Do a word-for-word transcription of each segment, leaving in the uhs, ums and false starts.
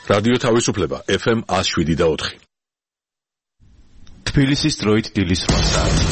რადიო თავისუფლება F M one oh seven და four. თბილისის დროით დილის რვა საათი.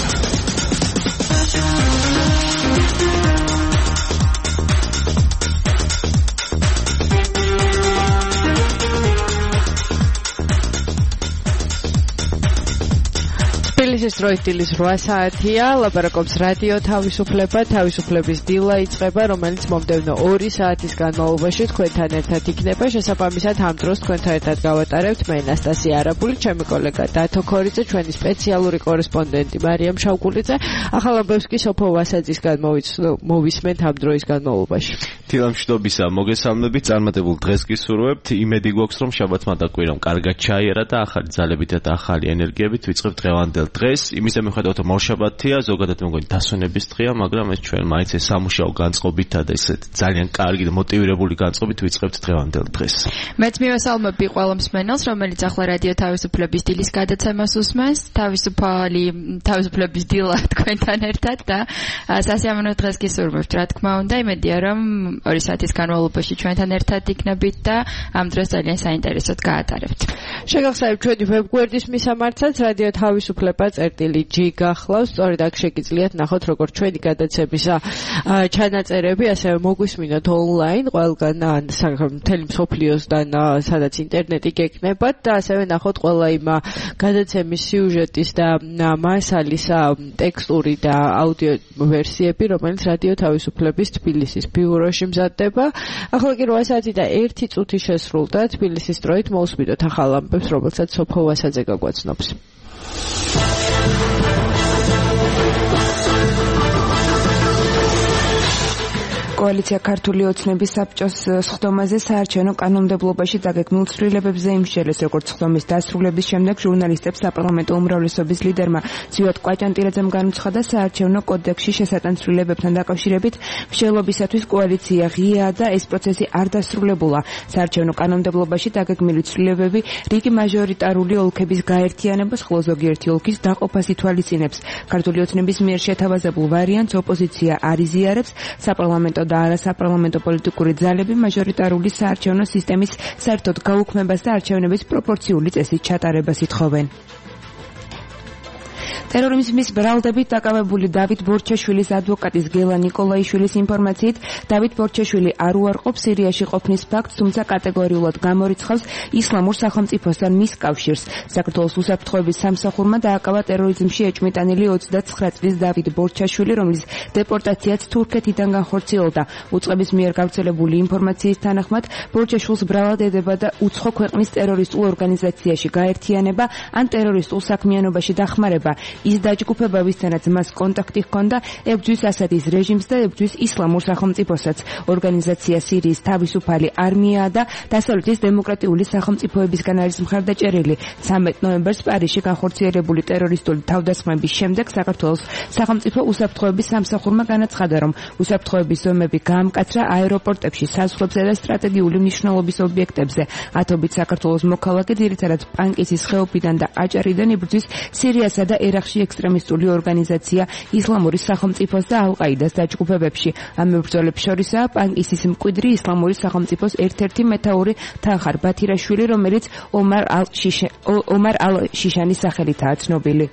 თბილისის დროით დილის რვა საათია, ლაპარაკობს რადიო თავისუფლება, თავისუფლების დილა იწყება, რომელიც მომდევნო ორი საათის განმავლობაში თქვენთან ერთად იქნება. შესაბამისად, ამ დროს თქვენთან ერთად გავატარებთ მე ნასტასია არაბული, ჩემი კოლეგა დათო ქორიძე, ჩვენი სპეციალური კორესპონდენტი მარიამ შავკულიძე. ახალ ამბებს კი სოფო ვასაძისგან მოვისმენთ ამ დროის განმავლობაში. დილამშვიდობისა, მოგესალმებით, წარმატებულ დღეს გისურვებთ. იმედი გვაქვს, რომ შაბათმა და კვირამ კარგად ჩაიარა და ახალი ძალებით და ახალი ენერგიებით ვიწყებთ დღევანდელ დღეს. იმის მიუხედავად რომ ორშაბათია, ზოგადად მეგონი დასვენების დღეა, მაგრამ ეს ჩვენ მაინც ეს სამუშაო განწყობით და ესეთ ძალიან კარგი და მოტივირებული განწყობით ვიწყებთ დღევანდელ დღეს. მეც მივესალმები ყველა მსმენელს, რომელიც ახლა რადიო თავისუფლების დილის გადაცემას უსმენს. თავისუფალი თავისუფლების დილა თქვენთან ერთად და სასიამოვნო დღეს გისურვებთ, რა თქმა უნდა, იმედია რომ ორი საათის განმავლობაში ჩვენთან ერთად იქნებით და ამ დროს ძალიან საინტერესოდ გაატარებთ. შეგახსენებთ ჩვენი ვებგვერდის მისამართსაც რადიო თავისუფლება წერტილი G გახლავს, სწორედ აქ შეგიძლიათ ნახოთ როგორც ჩვენი გადაცემის ჩანაწერები, ასევე მოგვისმინოთ ონლაინ ყველგან მთელი მსოფლიოსთან, სადაც ინტერნეტი გექნებათ და ასევე ნახოთ ყველა იმ გადაცემის სიუჟეტის და მასალის ტექსტური და აუდიო ვერსიები, რომელიც რადიო თავისუფლების თბილისის ბიუროში მზადდება. ახლა კი რვა საათი და ერთი წუთი შესრულდა. თბილისის დროით მოусმინოთ ახალ ამბებს, რომელსაც სოფო ვასაძე გაგვაცნობს. კოალიცია ქართული ოცნების საბჭოს სხდომაზე საარჩევნო კანონმდებლობაში დაგეგმილ ცვლილებებზე იმსჯელეს, როგორც სხდომის დასრულების შემდეგ ჟურნალისტებს საპარლამენტო უმრავლესობის ლიდერმა ძვიად კვაჭანტირაძემ განუცხადა, საარჩევნო კოდექსში შესატან ცვლილებებთან დაკავშირებით მსჯელობისათვის კოალიცია ღიაა და ეს პროცესი არ დასრულებულა. საარჩევნო კანონმდებლობაში დაგეგმილი ცვლილებები რიგი მაჟორიტარული ოლქების გაერთიანებას, ხოლო ზოგიერთი ოლქის დაყოფას ითვალისწინებს. ქართული ოცნების მიერ შეთავაზებულ ვარიანტს ოპოზიცია არ იზიარებს, საპარლამენტო და არასაპარლამენტო პოლიტიკური ძალები მაჟორიტარული საარჩევნო სისტემის საერთოდ გაუქმებას და არჩევნების პროპორციული წესით ჩატარებას ითხოვენ. ტერორიზმის ბრალდებით დაკავებული დავით ბორჩაშვილის ადვოკატის გელა ნიკოლაიშვილის ინფორმაციით, დავით ბორჩაშვილი არ უარყოფს სირიაში ყოფნის ფაქტს, თუმცა კატეგორიულად გამორიცხავს ისლამურ სახელმწიფოსთან მის კავშირს. საქართველოს უსაფრთხოების სამსახურმა დააკავა ტერორიზმში ეჭვმიტანილი ოცდაცხრა წლის დავით ბორჩაშვილი, რომლის დეპორტაციაც თურქეთიდან განხორციელდა. უწყების მიერ გავრცელებული ინფორმაციის თანახმად, ბორჩაშვილს ბრალად ედება და უცხო ქვეყნის ტერორისტულ ორგანიზაციაში გაერთიანება ან ტერორისტულ საქმიანობაში დახმარება. ის დაჯგუფება, ვისთანაც მას კონტაქტი ჰქონდა, ებრძვის ასადის რეჟიმს და ებრძვის ისლამურ სახელმწიფოსაც. ორგანიზაცია სირიის თავისუფალი არმიაა და დასავლეთის დემოკრატიული სახელმწიფოებისგან არის მხარდაჭერილი. ცამეტ ნოემბერს პარიზში განხორციელებული ტერორისტული თავდასხმების შემდეგ საქართველოს სახელმწიფო უსაფრთხოების სამსახურმა განაცხადა, რომ უსაფრთხოების ზომები გაამკაცრა აეროპორტებში, საზღვრებზე და სტრატეგიული მნიშვნელობის ობიექტებზე. ათობით საქართველოს მოქალაქე ძირითადად პანკისის ხეობიდან და აჭარიდან იბრძვის სირიასა და ერაყში ექსტრემისტული ორგანიზაცია ისლამური სახელმწიფოს და ალ-ყაიდას დაჯგუფებებში. ამ მებრძოლებს შორისაა პანკისის მკვიდრი ისლამური სახელმწიფოს ერთ-ერთი მეთაური თანხარ ბათირაშვილი, რომელიც ომარ ალ-შიშანის სახელითაა ცნობილი.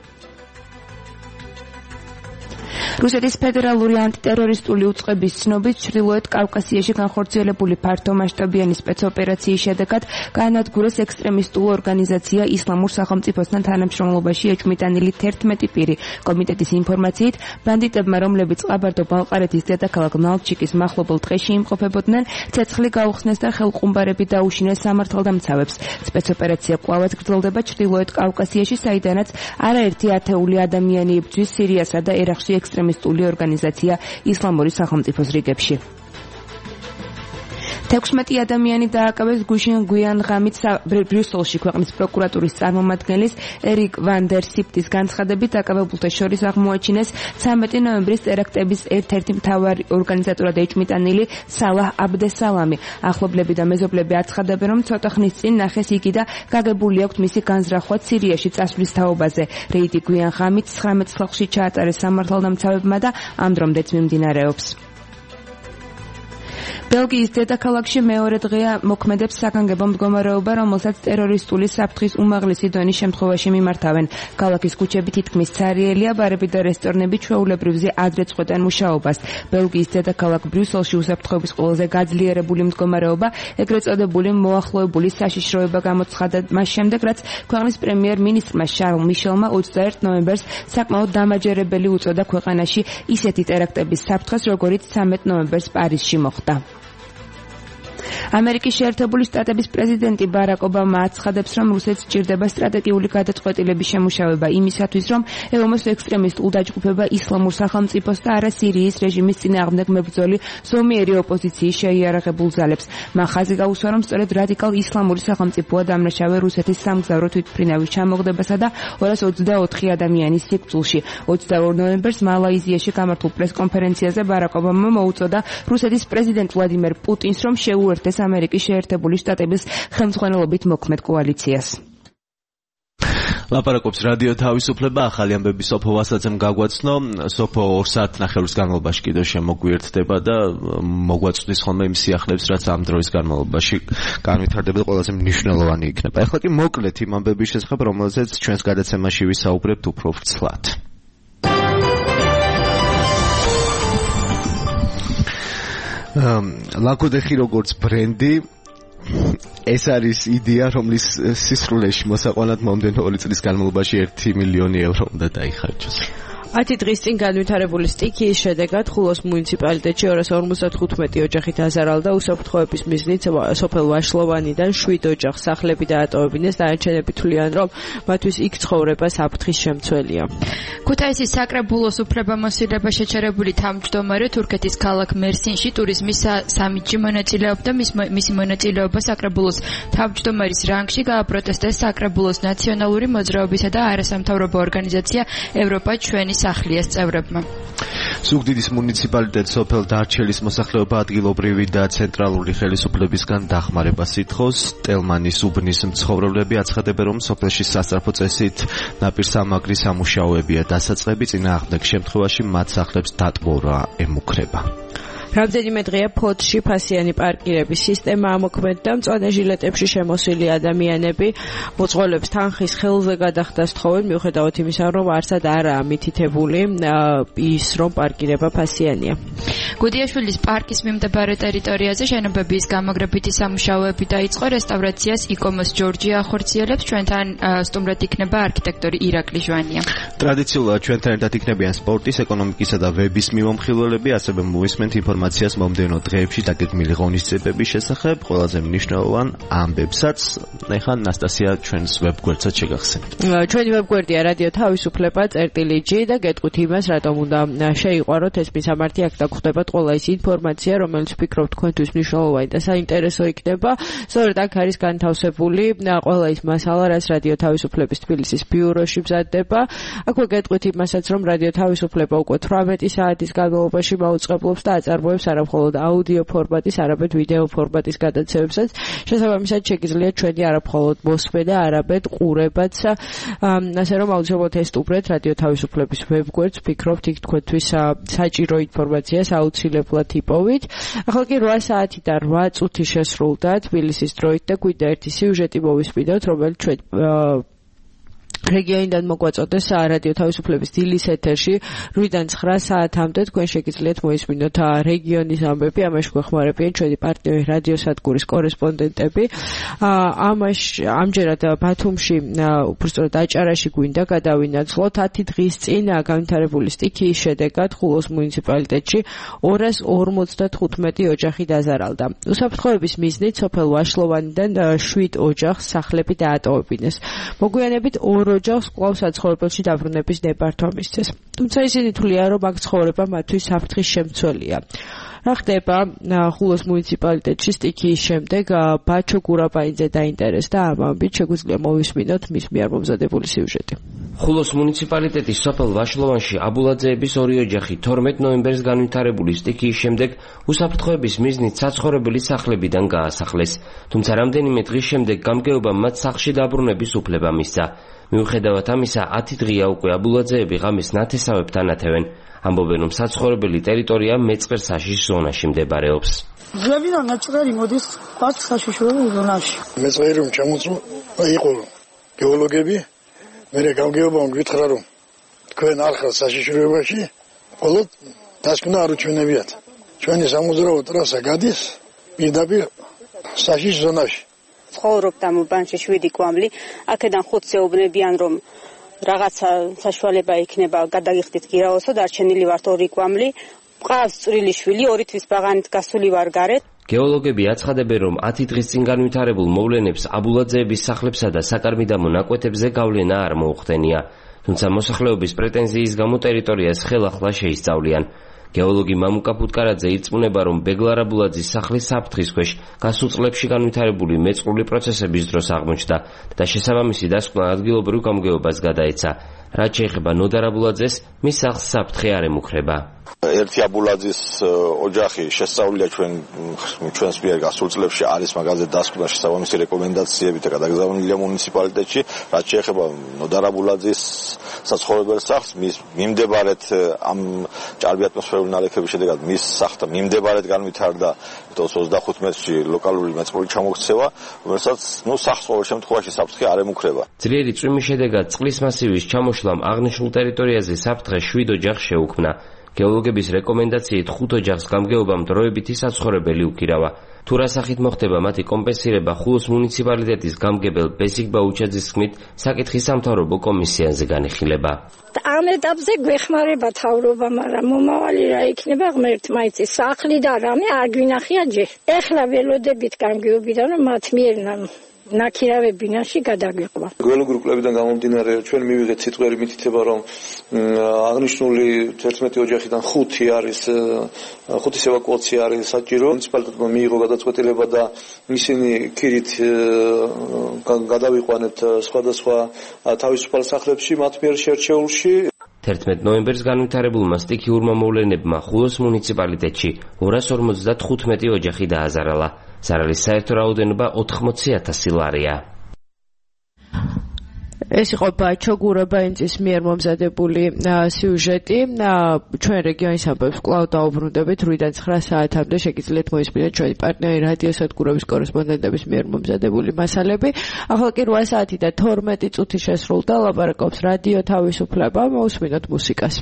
რუსეთის ფედერალური ანტიტერორისტული უწყების ცნობით, ჩრდილოეთ კავკასიაში განხორციელებული ფართომასშტაბიანი სპეცოპერაციის შედეგად გაანადგურეს ექსტრემისტულ ორგანიზაცია ისლამურ სახელმწიფოსთან თანამშრომლობაში ეჭვმიტანილი თერთმეტი პირი. კომიტეტის ინფორმაციით, ბანდიტებმა, რომლებიც ყაბარდო-ბალყარეთის დედაქალაქ ნალჩიკის მახლობელ ტყეში იმყოფებოდნენ, ცეცხლი გაუხსნეს და ხელყუმბარები დაუშინეს სამართალდამცავებს. სპეცოპერაცია კვლავაც გრძელდება ჩრდილოეთ კავკასიაში, საიდანაც არაერთი ათეული ადამიანი იბრძვის სირიასა და ერაყში ექსტრემისტული ორგანიზაცია ისლამური სახელმწიფოს რიგებში. თექვსმეტი ადამიანი დააკავეს გუშინ გვიან ღამით ბრიუსელში ქვეყნის პროკურატურის წარმომადგენლის ერიკ ვან დერ სიპტის განცხადებით, დაკავებულთა შორის აღმოაჩინეს ცამეტი ნოემბრის ტერაქტების ერთ-ერთი მთავარი ორგანიზატორად ეჭვმიტანილი სალაჰ აბდესალამი. ახლობლები და მეზობლები აცხადებენ, რომ ცოტა ხნის წინ ნახეს იგი და გაგებული აქვთ მისი განზრახვა სირიაში წასვლის თაობაზე. რეიდი გვიან ღამით ცხრამეტ სახლში ჩაატარეს სამართალდამცავებმა და ამ დრომდეც მიმდინარეობს. ბელგიის დედაქალაქში მეორე დღეა მოქმედებს საგანგებო მდგომარეობა, რომელსაც ტერორისტული საფრთხის უმაღლესი დონის შემთხვევაში მიმართავენ. ქალაქის ქუჩები თითქმის ცარიელია, ბარები და რესტორნები ჩვეულებრივზე ადრე წყვეტენ მუშაობას. ბელგიის დედაქალაქ ბრიუსელში უსაფრთხოების ყველაზე გაძლიერებული მდგომარეობა, ეგრეთ წოდებული მოახლოებული საშიშროება გამოცხადა მას შემდეგ, რაც ქვეყნის პრემიერ-მინისტრმა შარლ მიშელმა ოცდაერთი ნოემბერს საკმაოდ დამაჯერებელი უწოდა ქვეყანაში ისეთი ტერაქტების საფრთხეს, როგორიც ცამეტი ნოემბერს პარიზში მოხდა. ამერიკის შეერთებული შტატების პრეზიდენტი ბარაკ ობამა აცხადებს, რომ რუსეთს სჭირდება სტრატეგიული გადაწყვეტილების შემუშავება იმისათვის, რომ ევმოს ექსტრემისტულ დაჯგუფება ისლამურ სახელმწიფოს და არა სირიის რეჟიმის წინააღმდეგ მებრძოლი ზომიერი ოპოზიციის შეიარაღებულ ძალებს. მან ხაზი გაუსვა, რომ სწორედ რადიკალ ისლამური სახელმწიფოა დამნაშავე რუსეთის სამგზავრო თვითმფრინავის ჩამოგდებასა და ორას ოცდაოთხი ადამიანის სიკვდილში. ოცდაორ ნოემბერს მალაიზიაში გამართულ პრესკონფერენციაზე ბარაკ ობამამ მოუწოდა რუსეთის პრეზიდენტ ვლადიმერ პუტინს, რომ შეუერთდეს ამერიკის შეერთებული შტატების ხელმძღვანელობით მოქმედ კოალიციას. ლაპარაკობს რადიო თავისუფლება, ახალი ამბები სოფო ვასაძემ გაგვაცნო. სოფო ორ საათ ნახევრის განმავლობაში კიდევ შემოგვიერთდება და მოგვაწვდის ხოლმე იმ სიახლეებს, რაც ამ დროის განმავლობაში განვითარდება და ყველაზე მნიშვნელოვანი იქნება. ეხლა კი მოკლედ იმ ამბების შესახებ, რომელზეც ჩვენს გადაცემაში ვისაუბრებთ უფრო ვრცლად. ლაკოდეხი როგორც ბრენდი ეს არის იდეა, რომლის სისრულეში მოსაყვანად მომდენო ორი წლის განმავლობაში ერთი მილიონი ევრო უნდა დაიხარჯოს. ათი დღის წინ განვითარებული სტიქიის შედეგად ხულოს მუნიციპალიტეტში ორას ორმოცდათხუთმეტი ოჯახი დაზარალდა. უსაფრთხოების მიზნით სოფელ ვაშლოვანიდან შვიდ ოჯახს სახლები დაატოვებინეს. დანარჩენები თვლიან, რომ მათთვის იქ ცხოვრება საფრთხის შემცველია. ქუთაისის საკრებულოს უფლებამოსილება შეჩერებული თავმჯდომარე თურქეთის ქალაქ მერსინში ტურიზმის სამიტში მონაწილეობდა. მისი მონაწილეობა საკრებულოს თავმჯდომარის რანგში გააპროტესტეს საკრებულოს ნაციონალური მოძრაობისა და არასამთავრობო ორგანიზაცია ევროპა ჩვენი სახლიას წევრებმა. ზუგდიდის მუნიციპალიტეტს სოფელ დარჩელის მოსახლეობა ადგილობრივი და ცენტრალური ხელისუფლებისგან დახმარებას ითხოვს. ტელმანის უბნის მცხოვრებლები აცხადებენ, რომ სოფელში სასწრაფო წესით ნაპირსამაგრი სამუშაოებია დასაწყები, წინააღმდეგ შემთხვევაში მათ სახლებს დატბორვა ემუქრება. რამდენიმე დღეა ფოთში ფასიანი პარკირების სისტემა ამოქმედდა. მწვანე ჟილეტებში შემოსილი ადამიანები მოწყობილებს თანხის ხელზე გადახდა სთხოვენ, მიუხედავად იმისა, რომ არსად არაა მითითებული ის, რომ პარკირება ფასიანია. გუდიაშვილის პარკის მიმდებარე ტერიტორიაზე შენობების გამაგრებითი სამუშაოები დაიწყო. რესტავრაციას იკომოს ჯორჯია ახორციელებს. ჩვენთან სტუმრად იქნება არქიტექტორი ირაკლი ჟვანია. ტრადიციულად ჩვენთან ერთად იქნებიან სპორტის, ეკონომიკისა და ვების მიმომხილველები, ასევე მოვისმენთ ინფორმაციას მომდევნო დღეებში დაგეგმილი ღონისძიებების შესახებ, ყველაზე მნიშვნელოვან ამბებსაც. ეხლა ნასტასია ჩვენს ვებგვერდსაც შეგახსენებთ. ჩვენი ვებგვერდია რადიო თავისუფლება წერტილი ჯი და გეტყვით იმას, რატომ უნდა შეიყვაროთ ეს მისამართი. აქ დაგხვდებათ ყველა ის ინფორმაცია, რომელიც ვფიქრობთ თქვენთვის მნიშვნელოვანი და საინტერესო იქნება. სწორედ აქ არის განთავსებული ყველა ის მასალა, რაც რადიო თავისუფლების თბილისის ბიუროში მზადდება. აქვე გეტყვით იმასაც, რომ რადიო თავისუფლება უკვე თვრამეტი საათის განმავლობაში მაუწყებლობს და აწარმოებს არამხოლოდ აუდიო ფორმატის, არამედ ვიდეო ფორმატის გადაცემებსაც. შესაბამისად, შეგიძლიათ ჩვენი არამხოლოდ მოსმენა და არამედ ყურებაც. ასე რომ აუცილებლად ესტუმრეთ რადიო თავისუფლების ვებგვერდს, ვფიქრობთ იქ თქვენთვის საჭირო ინფორმაციას აუცილებლად იპოვით. ახლა კი რვა საათიდან რვა წუთი შესრულდა თბილისის დროით და გვინდა ერთი სიუჟეტი მოვისმინოთ, რომელიც ჩვენ რეგიონიდან მოგვაწოდეს რადიო თავისუფლების დილის ეთერში რვიდან ცხრა საათამდე. თქვენ შეგიძლიათ მოისმინოთ რეგიონის ამბები, ამაში გვეხმარებიან ჩვენი პარტნიორი რადიოსადგურის კორესპონდენტები. ამაში ამჯერად ბათუმში, უბრალოდ აჭარაში გვინდა გადავინაცვლოთ. ათი დღის წინ განვითარებული სტიქიის შედეგად ხულოს მუნიციპალიტეტში ორას ორმოცდათხუთმეტი ოჯახი დაზარალდა. უსაფრთხოების მიზნით სოფელ ვაშლოვანიდან შვიდ ოჯახს სახლები დაატოვებინეს. მოგვიანებით ორ ოჯახს კვლავ საცხოვრებელში დაბრუნების ნებართვა მისცეს. თუმცა ისინი თვლიან, რომ აქ ცხოვრება მათთვის საფრთხის შემცველია. რა ხდება ხულოს მუნიციპალიტეტში სტიქიის შემდეგ? ბაჩო გურაბაიძე დაინტერესდა ამ ამბით, შეგვიძლია მოვისმინოთ მის მიერ მომზადებული სიუჟეტი. ხულოს მუნიციპალიტეტის სოფელ ვაშლოვანში აბულაძეების ორი ოჯახი თორმეტი ნოემბერს განვითარებული სტიქიის შემდეგ უსაფრთხოების მიზნით საცხოვრებელი სახლებიდან გაასახლეს. თუმცა რამდენიმე დღის შემდეგ გამგეობამ მათ სახლში დაბრუნების უფლება მისცა. მიუხედავად ამისა, ათი დღეა უკვე აბულაძეები ღამის ნათესავებთან ათევენ. ამბობენ, რომ საცხოვრებელი ტერიტორია მეწყერ საშიშ ზონაში მდებარეობს. ძლებიდან ნაჭრარი მოდის პარკ საშიშროებულ ზონაში. მეწყერი რომ ჩამოწვა იყო გეოლოგები, მე გამგეობამ გითხრა რომ თქვენ ახალ საშიშროებაში მხოლოდ დასკვნა არ უჩვენებიათ. ჩვენი სამოძრაო ტრასა გადის პირდაპირ საშიშ ზონაში. ცხოვრობთ ამ უბანში შვიდი კვამლი, აქედან ხუთზე უბნებიან რომ რაღაცა საშუალება იქნება გადაგიხდით გირაოსო, დარჩენილი ვართ ორი კვამლი. მყავს წვრილი შვილი, ორი თვის ბაღანით გასული ვარ გარეთ. გეოლოგები აცხადებენ, რომ ათი დღის წინ განვითარებულ მოვლენებს აბულაძეების სახლებსა და საკარმიდამო ნაკვეთებზე გავლენა არ მოუხდენია. თუმცა მოსახლეობის პრეტენზიის გამო ტერიტორიას ხელახლა შეისწავლიან. გეოლოგი მამუკა ფუტკარაძე ირწმუნება, რომ ბეგლარ აბულაძის სახლის საფრთხის ქვეშ გასულ წლებში განვითარებული მეწყრული პროცესების დროს აღმოჩნდა და შესაბამისი დასკვნა ადგილობრივ გამგეობას გადაეცა. რაც შეეხება ნოდარ აბულაძეს, მის სახლს საფრთხე არ ემუქრება. ერთი აბულაძის ოჯახი შესწავლილია ჩვენ ჩვენს მიერ გასულ წლებში არის მაგაზე დასკვნა შესაბამისი რეკომენდაციებით და გადაგზავნილია მუნიციპალიტეტში. რაც შეეხება ნოდარ აბულაძის საცხოვრებელ სახლს, მის მიმდებარედ ამ ჭარბი ატმოსფერული ნალექების შედეგად მის სახლთან მიმდებარედ განვითარდა ოცდახუთ მეტრში ლოკალური მეწყრული ჩამოქცევა, რომელსაც ნუ სახლს ყოველ შემთხვევაში საფრთხე არ ემუქრება. ძლიერი წვიმის შედეგად წყლის მასივის ჩამოშლამ აღნიშნულ ტერიტორიაზე საფრთხე შვიდ ოჯახს შეუქმნა. გეოლოგების რეკომენდაციით ხუთ ოჯახს გამგეობამ დროებითი საცხოვრებელი უკირავა. თუ რა სახით მოხდება მათი კომპენსირება, ხულოს მუნიციპალიტეტის გამგებელ ბესიკ ბაუჩაძის თქმით, საკითხი სამთავრობო კომისიაზე განიხილება. ამ ეტაპზე გვეხმარება თავრობა, მაგრამ მომავალი რა იქნება ღმერთ მაიცი, სახლი და რამე არ გვინახია ჯერ. ეხლა ველოდებით გამგეობიდან რომ მათ მიერ ნაკირავე ბინაში გადაგვიყვა. გეოლოგიური კვლევიდან გამომდინარე ჩვენ მივიღეთ სიტყვიერი მითითება, რომ აღნიშნული თერთმეტი ოჯახიდან ხუთი არის ხუთის ევაკუაცია არის საჭირო. მუნიციპალიტეტმა მიიღო გადაწყვეტილება და ისინი ქირით გადავიყვანეთ სხვადასხვა თავისუფალ სახლებში მათ მიერ შერჩეულში. თერთმეტ ნოემბერს განვითარებულმა სტიქიურმა მოვლენებმა ხულოს მუნიციპალიტეტში ორას ორმოცდათხუთმეტი ოჯახი დააზარალა. ზარალის საერთო რაოდენობა ოთხმოცი ათასი ლარია. ეს იყო ბაჩო გურაბაინძის მიერ მომზადებული სიუჟეტი. ჩვენ რეგიონის ამბებს კვლავ დაუბრუნდებით რვიდან ცხრა საათამდე შეგიძლიათ მოისმინეთ ჩვენი პარტნიორი რადიო სადგურების კორესპონდენტების მიერ მომზადებული მასალები. ახლა კი რვა საათი და თორმეტი წუთი შესრულდა. ლაპარაკობს რადიო თავისუფლება. მოусმინოთ მუსიკას.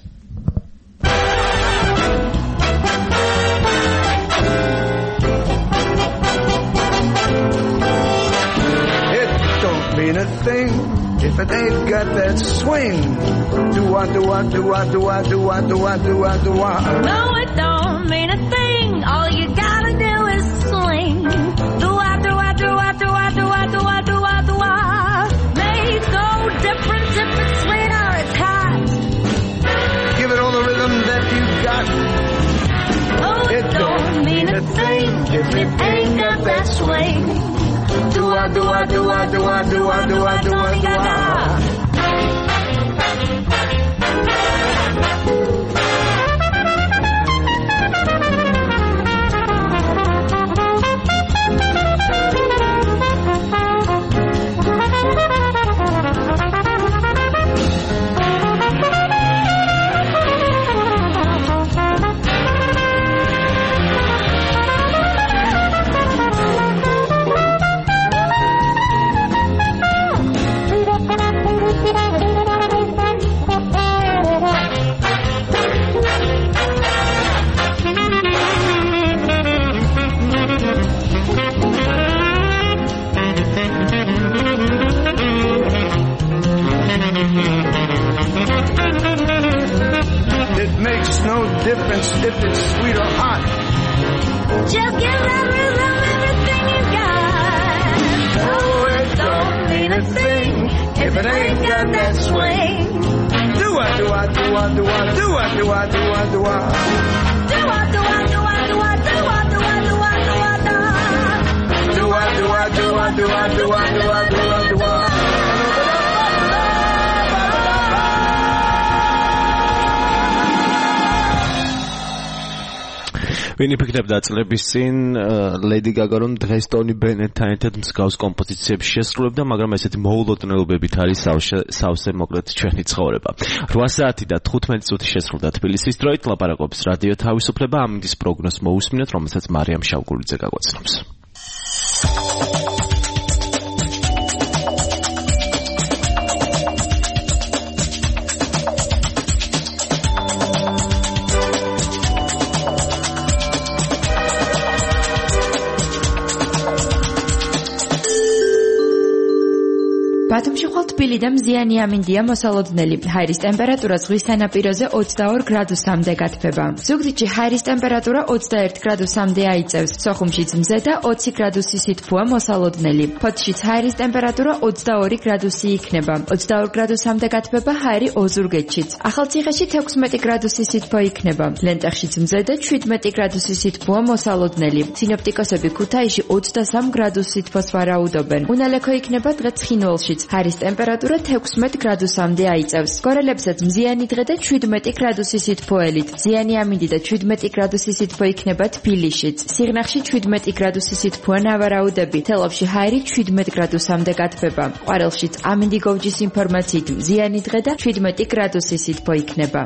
Mean a thing if it ain't got that swing. Do I do I do I do I do I do I do I do I. No, it don't mean a thing. All you gotta do is swing. Do I do I do I do I do I do I do I do I. Makes no difference if it's sweet or it's hot. Give it all the rhythm that you got. Oh, it don't mean a thing if it ain't got that swing. Do I do I do I do I do I do I do I do I. It makes no difference if it's sweet or hot. Just give that rhythm everything you got. Oh, it don't mean a thing if it ain't got that swing. Do I do I do I do I do I do I do I do I. Do I do I do I do I do I do I do I do I do I. Do I do I do I do I do I do I do I do I. ვინ იფიქრებდა წლების წინ ლედი გაგა რომ დღეს ტონი ბენეტთან ერთად მსგავს კომპოზიციებს შესრულებდა, მაგრამ ესეთი მოულოდნელობებით არის სავსე მოკლედ ჩვენი ცხოვრება. რვა საათი და თხუთმეტი წუთი შესრულდა თბილისის დროით. ლაპარაკობს რადიო თავისუფლება. ამინდის პროგნოზს მოусმინოთ, რომელსაც მარიამ შავგულიძე გაგვაცნობს. ბათუმში ხვალ თბილი და მზიანი ამინდია მოსალოდნელი. ჰაერის ტემპერატურა ზღვის სანაპიროზე ოცდაორ გრადუსამდე გათბება. ზუგდიდში ჰაერის ტემპერატურა ოცდაერთი გრადუსამდე აიწევს. სოხუმშიც მზე და ოცი გრადუსი სითბოა მოსალოდნელი. ფოთშიც ჰაერის ტემპერატურა ოცდაორი გრადუსი იქნება. ოცდაორ გრადუსამდე გათბება ჰაერი ოზურგეთშიც. ახალციხეში თექვსმეტი გრადუსი სითბო იქნება. ლენტეხშიც მზე და შვიდმეტი გრადუსი სითბოა მოსალოდნელი. სინოპტიკოსები ქუთაისში ოცდასამ გრადუს სითბოს ვარაუდობენ. უნალექო იქნება დღე ცხინვალში. ჰაერის ტემპერატურა თექვსმეტ გრადუსამდე აიწევს. გორელებსაც მზიანი დღე და შვიდმეტი გრადუსი სითბოელით. მზიანი ამინდი და შვიდმეტი გრადუსი სითბო იქნება თბილისშიც. სიღნაღში შვიდმეტი გრადუსი სითბოა ნავარაუდები. თელავში ჰაერი შვიდმეტ გრადუსამდე გათბება. ყვარელშიც ამინდი გოვჯის ინფორმაციით მზიანი დღე და შვიდმეტი გრადუსი სითბო იქნება.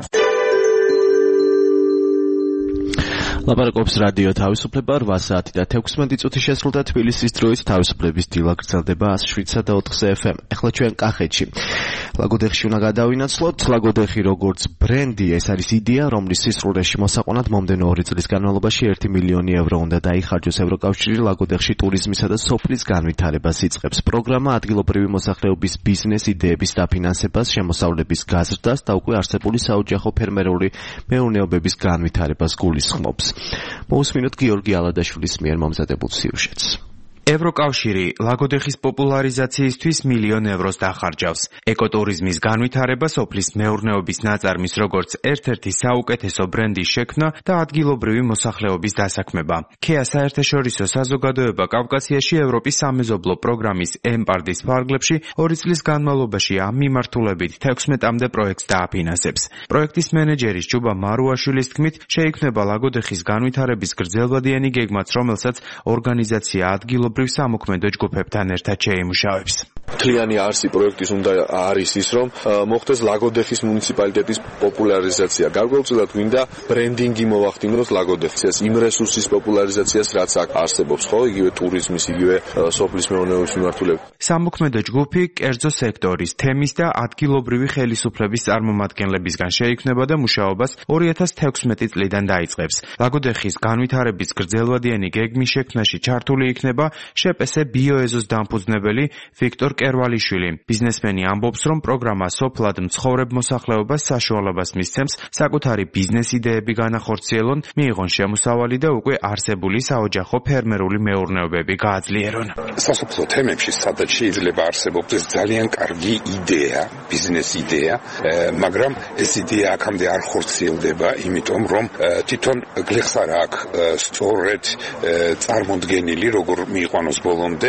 ლაპარაკობს რადიო თავისუფლება. რვა საათი და თექვსმეტი წუთი შესრულდა თბილისის დროით. თავისუფლების დილა გრძელდება ას შვიდსა და ოთხზე ეფ ემ. ახლა ჩვენ კახეთში. ლაგოდეხში უნდა გადავინაცვლოთ. ლაგოდეხი როგორც ბრენდი, ეს არის იდეა, რომლის სისრულეში მოსაყვანად მომდენო ორი წლის განმავლობაში ერთი მილიონი ევრო უნდა დაიხარჯოს. ევროკავშირი ლაგოდეხში ტურიზმისა და სოფლის განვითარებას იწყებს. პროგრამა ადგილობრივი მოსახლეობის ბიზნეს იდეების დაფინანსებას, შემოსავლების გაზრდას და უკვე არსებული საოჯახო ფერმერული მეურნეობების განვითარებას გულისხმობს. მოусმინოთ გიორგი ალადაშვილის მიერ მომზადებულ სიუჟეტს. ევროკავშირი ლაგოდეხის პოპულარიზაციისთვის მილიონ ევროს დახარჯავს. ეკოტურიზმის განვითარება, სოფლის მეურნეობის ნაწარმის როგორც ერთ-ერთი საუკეთესო ბრენდის შექმნა და ადგილობრივი მოსახლეობის დასაქმება. ქეა საერთაშორისო საზოგადოება კავკასიაში ევროპის სამეზობლო პროგრამის ემპარდის ფარგლებში ორი წლის განმავლობაში ამ მიმართულებით თექვსმეტამდე პროექტს დააფინანსებს. პროექტის მენეჯერის ჯუბა მარუაშვილის თქმით, შეიქმნება ლაგოდეხის განვითარების გრძელვადიანი გეგმაც, რომელსაც ორგანიზაცია ადგილობრივი სამოქმედო ჯგუფებთან ერთად შეიმუშავებს. მთლიანი არსი პროექტის უნდა არის ის, რომ მოხდეს ლაგოდეხის მუნიციპალიტეტის პოპულარიზაცია. გარკვეულწილად გვინდა ბრენდინგი მოვახდინოთ ლაგოდეხის, იმ რესურსის პოპულარიზაციას, რაც აქ არსებობს, ხო, იგივე ტურიზმის, იგივე სოფლის მეურნეობის მიმართულებით. სამოქმედო ჯგუფი კერძო სექტორის, თემის და ადგილობრივი ხელისუფლების წარმომადგენლებისგან შეიქმნება და მუშაობას ორი ათას თექვსმეტი წლიდან დაიწყებს. ლაგოდეხის განვითარების გრძელვადიანი გეგმის შექმნაში ჩართული იქნება შეპესე ბიოეზოს დამფუძნებელი ვიქტორ კერვალიშვილი. ბიზნესმენი ამბობს, რომ პროგრამა სოფლად მცხოვრებ მოსახლეობას საშუალებას მისცემს საკუთარი ბიზნეს იდეები განახორციელონ, მიიღონ შემოსავალი და უკვე არსებული საოჯახო ფერმერული მეურნეობები გააძლიერონ. სასოფლო თემებში სადაც შეიძლება არსებობდეს ძალიან კარგი იდეა, ბიზნეს იდეა, მაგრამ ეს იდეა აქამდე არ ხორციელდება, იმიტომ რომ თვითონ გლეხს არ აქვს სწორედ წარმოდგენილი, როგორ მიიყვანოს ბოლომდე,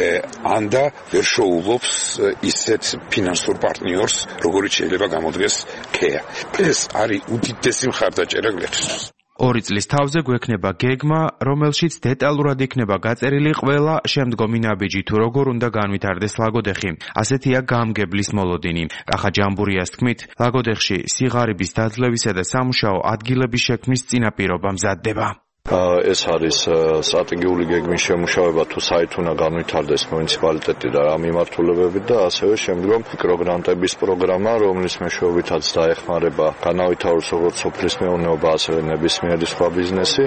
ანდა ვერ შეულობს ისეთ ფინანსურ პარტნიორს, როგორიც შეიძლება გამოდგეს ქეა. ეს არის უდიდესი მხარდაჭერა გლეხისთვის. ორი წლის თავზე გვექნება გეგმა, რომელშიც დეტალურად იქნება გაწერილი ყველა შემდგომი ნაბიჯი თუ როგორ უნდა განვითარდეს ლაგოდეხი. ასეთია გამგებლის მოლოდინი. კახა ჯამბურიას თქმით, ლაგოდეხში სიღარიბის დაძლევისა და სამუშაო ადგილების შექმნის წინაპირობა მზადდება. ეს არის სტრატეგიული გეგმის შემუშავება, თუ საით უნდა განვითარდეს მუნიციპალიტეტი და რა მიმართულებებით და ასევე შემდგომ მიკროგრანტების პროგრამა, რომლის მეშვეობითაც დაეხმარება განავითაროს როგორც სოფლის მეურნეობა, ასევე ნებისმიერი სხვა ბიზნესი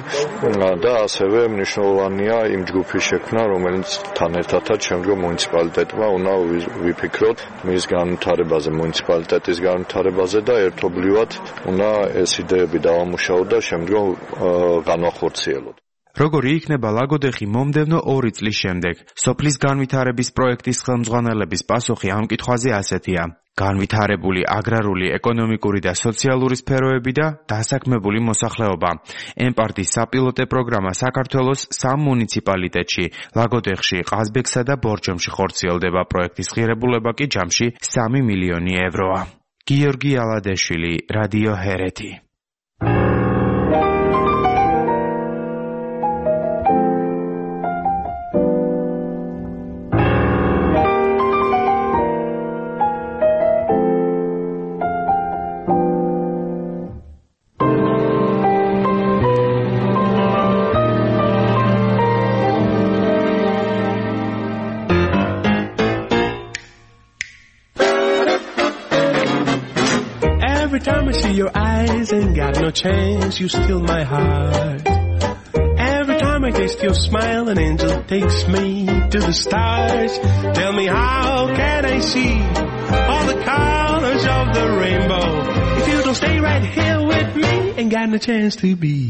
და ასევე მნიშვნელოვანია იმ ჯგუფის შექმნა, რომელიც თან ერთადაც შემდგომ მუნიციპალიტეტმა უნდა ვიფიქროთ მის განვითარებაზე, მუნიციპალიტეტის განვითარებაზე და ერთობლივად უნდა ეს იდეები დავამუშავოთ და შემდგომ განვახორციელოთ. როგორი იქნება ლაგოდეხი მომდევნო ორი წლის შემდეგ? სოფლის განვითარების პროექტის ხელმძღვანელების პასუხი ამ კითხვაზე ასეთია. განვითარებული აგრარული, ეკონომიკური და სოციალური სფეროები და დასაქმებული მოსახლეობა. ემპარტის საპილოტე პროგრამა საქართველოს სამ მუნიციპალიტეტში, ლაგოდეხში, ყაზბეგსა და ბორჯომში ხორციელდება. პროექტის ღირებულება კი ჯამში სამი მილიონი ევროა. გიორგი ალადაშვილი, რადიო ჰერეთი. eyes ain't got no chance, you steal my heart. Every time I taste your smile, an angel takes me to the stars. Tell me, how can I see all the colors of the rainbow? If you don't stay right here with me, ain't got no chance to be.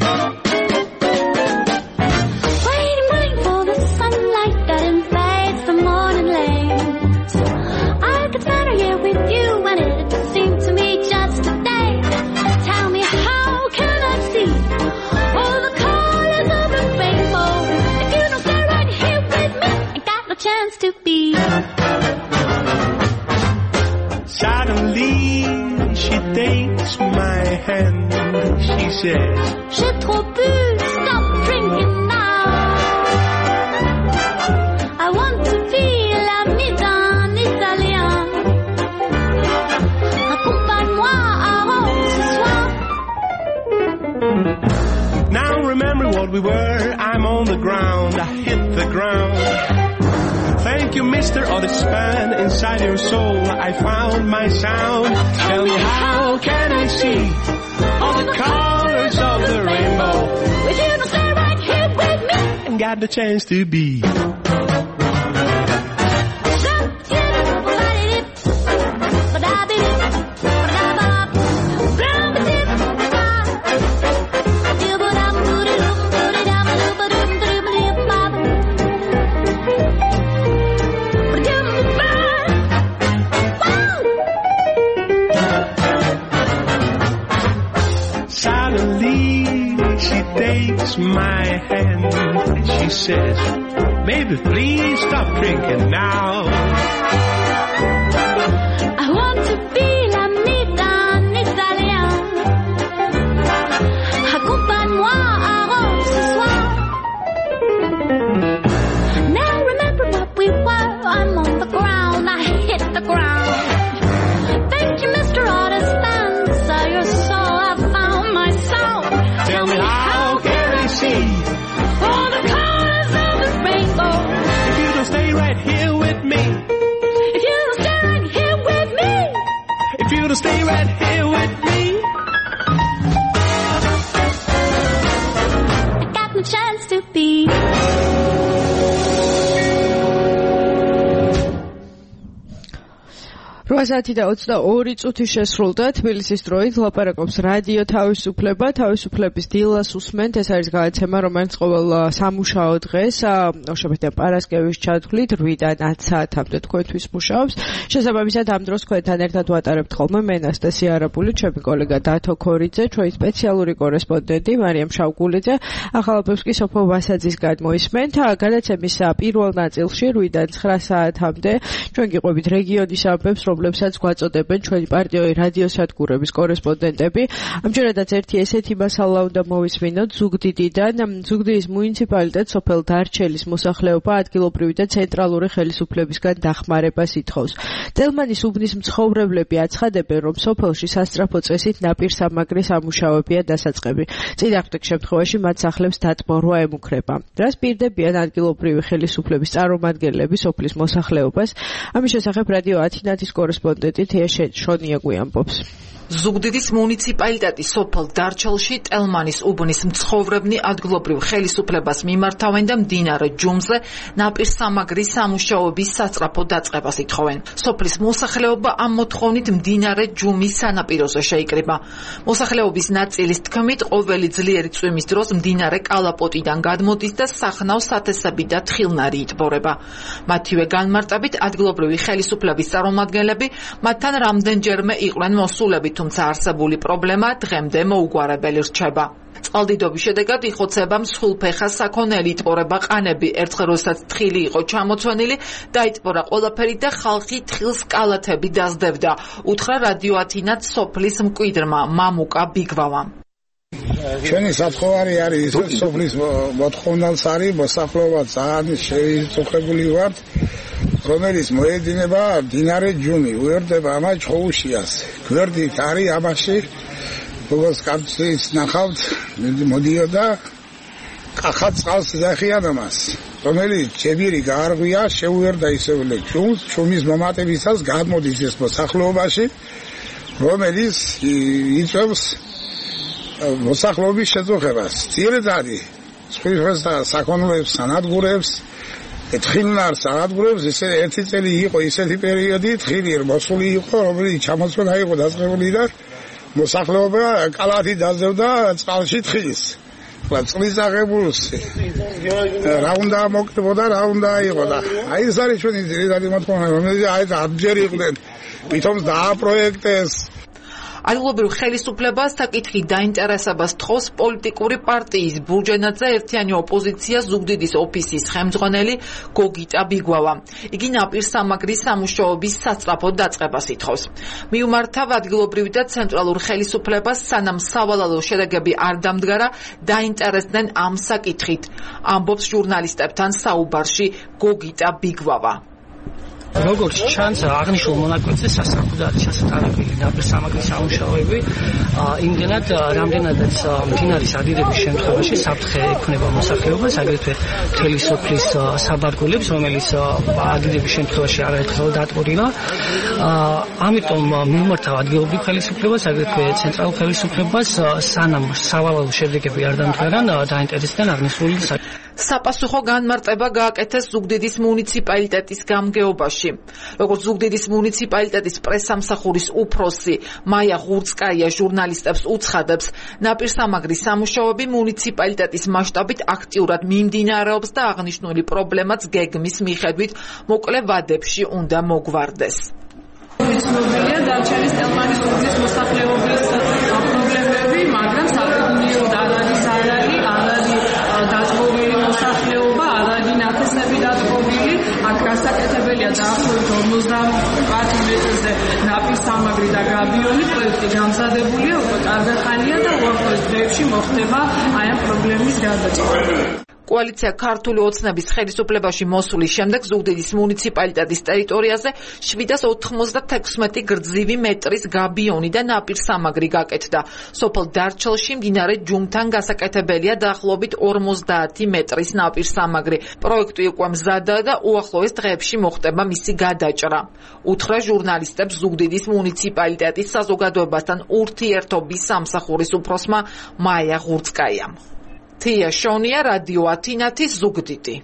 Waiting, waiting for the sunlight that invades the morning lanes. I could spend a year with you and it seemed to me just a day. Tell me, how can I see all the colors of the rainbow? If you don't stay right here with me, ain't got no chance to be. Suddenly she takes my hand, she says, J'ai trop bu, stop drinking now. I want to be la vita en italien. Accompagne-moi à Rome ce soir. now remember what we were, I'm on the ground, I hit the ground. Thank you, mister, or the span inside your soul, I found my sound. Tell me, how can I see all the colors of the rainbow? If you don't stay right here with me, ain't got the chance to be. Takes my hand and she says, baby, please stop drinking now. I want to be la vita en italien. Accompagne-moi à Rome ce soir. Now remember what we were, I'm on the ground, I hit the ground. Thank you, Mister Artist Man, saw your soul, I found my soul. Tell me, how can I see all the colors of the rainbow? If you don't stay right here with me, if you don't stay right here with me, if you don't stay right here with me, I got no chance to be. რვა საათი და ოცდაორი წუთი შესრულდა თბილისის დროით ლაპარაკობს რადიო თავისუფლება თავისუფლების დილას უსმენთ ეს არის გადაცემა რომელიც ყოველ სამუშაო დღეს ოშაბედიან პარასკევის ჩათვლით რვიდან ათ საათამდე თქვენთვის მუშაობს შესაბამისად ამ დროს თქვენთან ერთად ვატარებთ ხოლმე მე ნასტასია არაბული ჩემი კოლეგა დათო ქორიძე ჩვენი სპეციალური კორესპონდენტი მარიამ შავგულიძე ახალაფებს კი სოფო ვასაძის გადმოისმენთ გადაცემის პირველ ნაწილში რვიდან ცხრა საათამდე ჩვენ გიყვებით რეგიონის ამბებს რომლებსაც გვაწოდებენ ჩვენი პარტიული რადიოსადგურების კორესპონდენტები. ამჯერადაც ერთი ესეთი მასალა უნდა მოვისმინოთ ზუგდიდიდან. ზუგდიდის მუნიციპალიტეტს სოფელ დარჩელის მოსახლეობა ადგილობრივი და ცენტრალური ხელისუფლებისგან დახმარებას ითხოვს. ტელმანის უბნის მცხოვრებლები აცხადებენ, რომ სოფელში სასწრაფო წესით ნაპირსამაგრის ამუშავებია დასაწყები. წინააღმდეგ შემთხვევაში მათ სახლებს დატბორვა ემუქრება. რას პირდებიან ადგილობრივი ხელისუფლების წარმომადგენლები სოფლის მოსახლეობას? ამის შესახებ რადიო ათინათის კორესპონდენტი თეა შონია გვიამბობს. ზუგდიდის მუნიციპალიტეტის სოფელ დარჩელში ტელმანის უბნის მცხოვრებნი ადგილობრივ ხელისუფლებას მიმართავენ და მდინარე ჯუმზე ნაპირსამაგრის სამუშაოების სასწრაფო დაწყებას ითხოვენ. სოფლის მოსახლეობა ამ მოთხოვნით მდინარე ჯუმის სანაპიროზე შეიკრიბა. მოსახლეობის ნაწილის თქმით, ყოველი ძლიერი წვიმის დროს მდინარე კალაპოტიდან გადმოდის და სახნავს სათესები და თხილნარი იტბორება. მათივე განმარტებით ადგილობრივი ხელისუფლების წარმომადგენლები მათთან რამდენჯერმე იყვნენ მოსულები, თუმცა არსებული პრობლემა დღემდე მოუგვარებელი რჩება. წყალდიდობის შედეგად იხოცება მსხვილფეხა საქონელი, იტბორება ყანები, ერთხელ როდესაც თხილი იყო ჩამოცვენილი, დაიტბორა ყველაფერი და ხალხი თხილს კალათები დასდევდა, უთხრა რადიო ათინათს სოფლის მკვიდრმა მამუკა ბიგვავამ. ჩვენი სათხოვარი არის სოფლის მოთხოვნას არის მოსახლეობა ძალიან შეიწუხებული ვართ, რომელიც მოედინება მდინარე ჯუმი, უერთდება ამას ჩხოუშიას. გვერდით არის ამაში როგორც კაცის ნახავთ მოდიოდა კახა წყალს ზახიან ამას, რომელიც ჯებირი გაარღვია შეუერდა ისევ ჯუმს, ჯუმის მომატებისას გადმოდის ეს მოსახლეობაში, რომელიც იწევს მოსახლეობის შეწუხებას ძირითადი სხვის საქონლებს სანადგურებს თხილნარ სანადგურებს ესე ერთი წელი იყო ისეთი პერიოდი თხილი მოსული იყო რომელიც ჩამოსვლა იყო დაწყებული და მოსახლეობა კალათი დაძევდა წყალში თხილს წყლის აღებულს რა უნდა მოკდებოდა რა უნდა იყო და აი ეს არის ჩვენი ძირითადი მოთხოვნა რომელიც აი ათჯერ იყვნენ ვითომ დააპროექტეს ადგილობრივ ხელისუფლებას საკითხი დაინტერესებას თხოვს პოლიტიკური პარტიის ბურჯენაძე ერთიანი ოპოზიცია ზუგდიდის ოფისის ხელმძღვანელი გოგიტა ბიგვავა. იგი ნაპირსამაგრის სამუშაოების სასწრაფო დაწყებას ითხოვს. მიუმართავ ადგილობრივ და ცენტრალურ ხელისუფლებას სანამ სავალალო შედეგები არ დამდგარა დაინტერესდნენ ამ საკითხით. ამბობს ჟურნალისტებთან საუბარში გოგიტა ბიგვავა. როგორც ჩანს აღნიშნულ მონაკვეთზე სასწრაფოდ არის ჩასატარებელი ნაპირსამაგრის სამუშაოები იმდენად რამდენადაც მდინარის ადიდების შემთხვევაში საფრთხე ექმნება მოსახლეობას აგრეთვე მთელი სოფლის საბარგულებს რომელიც ადიდების შემთხვევაში არაერთხელ დატბორილა ამიტომ მიმართავ ადგილობრივ ხელისუფლებას აგრეთვე ცენტრალურ ხელისუფლებას სანამ სავალალო შედეგები არ დამდგარან დაინტერესდნენ აღნიშნული საპასუხო განმარტება გააკეთეს ზუგდიდის მუნიციპალიტეტის გამგეობაში. როგორც ზუგდიდის მუნიციპალიტეტის პრესსამსახურის უფროსი მაია ღურცკაია ჟურნალისტებს უცხადებს, ნაპირსამაგრის სამუშაოები მუნიციპალიტეტის მასშტაბით აქტიურად მიმდინარეობს და აღნიშნული პრობლემაც გეგმის მიხედვით მოკლე ვადებში უნდა მოგვარდეს. ცნობილია დარჩენის ტელმანის უბნის მოსახლეობის პრობლემები, მაგრამ საფუძვლოდ არ არის არ არის არ არის დაწყვეტილი მოსახლეობა, არ არის ნათესები დაწყვეტილი, აქ გასაკეთებელია დაახლოებით ორმოცდამეტი მეტრზე ნაპირსამაგრი და გაბიონი პროექტი გამზადებულია უკვე კარგი ხანია და უახლოეს დღეებში მოხდება აი ამ პრობლემის გადაჭრა. კოალიცია ქართული ოცნების ხელისუფლებაში მოსulis შემდეგ ზუგდიდის მუნიციპალიტეტის ტერიტორიაზე შვიდას ოთხმოცდათექვსმეტი გრძივი მეტრის გაბიონი და ნაპირსამაგრი გაკეთდა. სოფელ დარჩელში მდინარე ჯუმთან გასაკეთებელია დაახლოებით ორმოცდაათი მეტრის ნაპირსამაგრი. პროექტი უკვე მზადაა და უახლოეს დღეებში მოხდება მისი გადაჭრა. უთხრა ჟურნალისტებს ზუგდიდის მუნიციპალიტეტის საზოგადოებასთან ურთიერთობის სამსახურის უფროსმა მაია ღურცკაიამ. თია შონია, რადიო ათინათი, ზუგდიდი.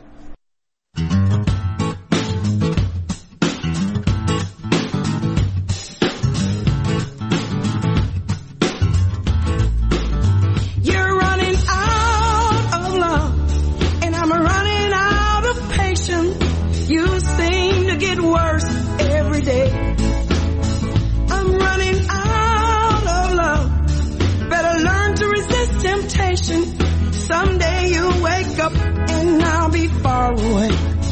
You're running out of love and I'm running out of patience. You seem to get worse every day. I'm running out of love. Better learn to resist temptation. Someday you'll wake up and I'll be far away.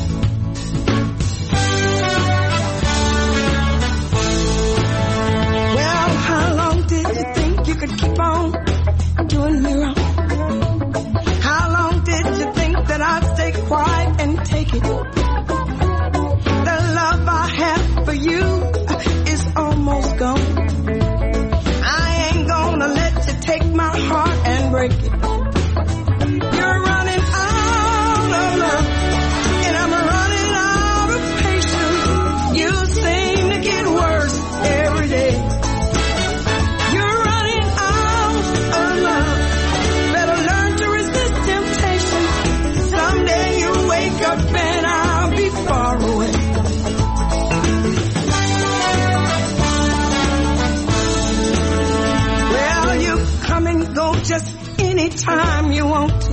Well, how long did you think you could keep on doing me wrong? How long did you think that I'd stay quiet and take it? The love I have for you is almost gone. I ain't gonna let you take my heart and break it. You're running out of love, and I'm running out of patience. You seem to get worse every day. You're running out of love. Better learn to resist temptation. Someday you'll wake up and I'll be far away. Well, you come and go just anytime you want to.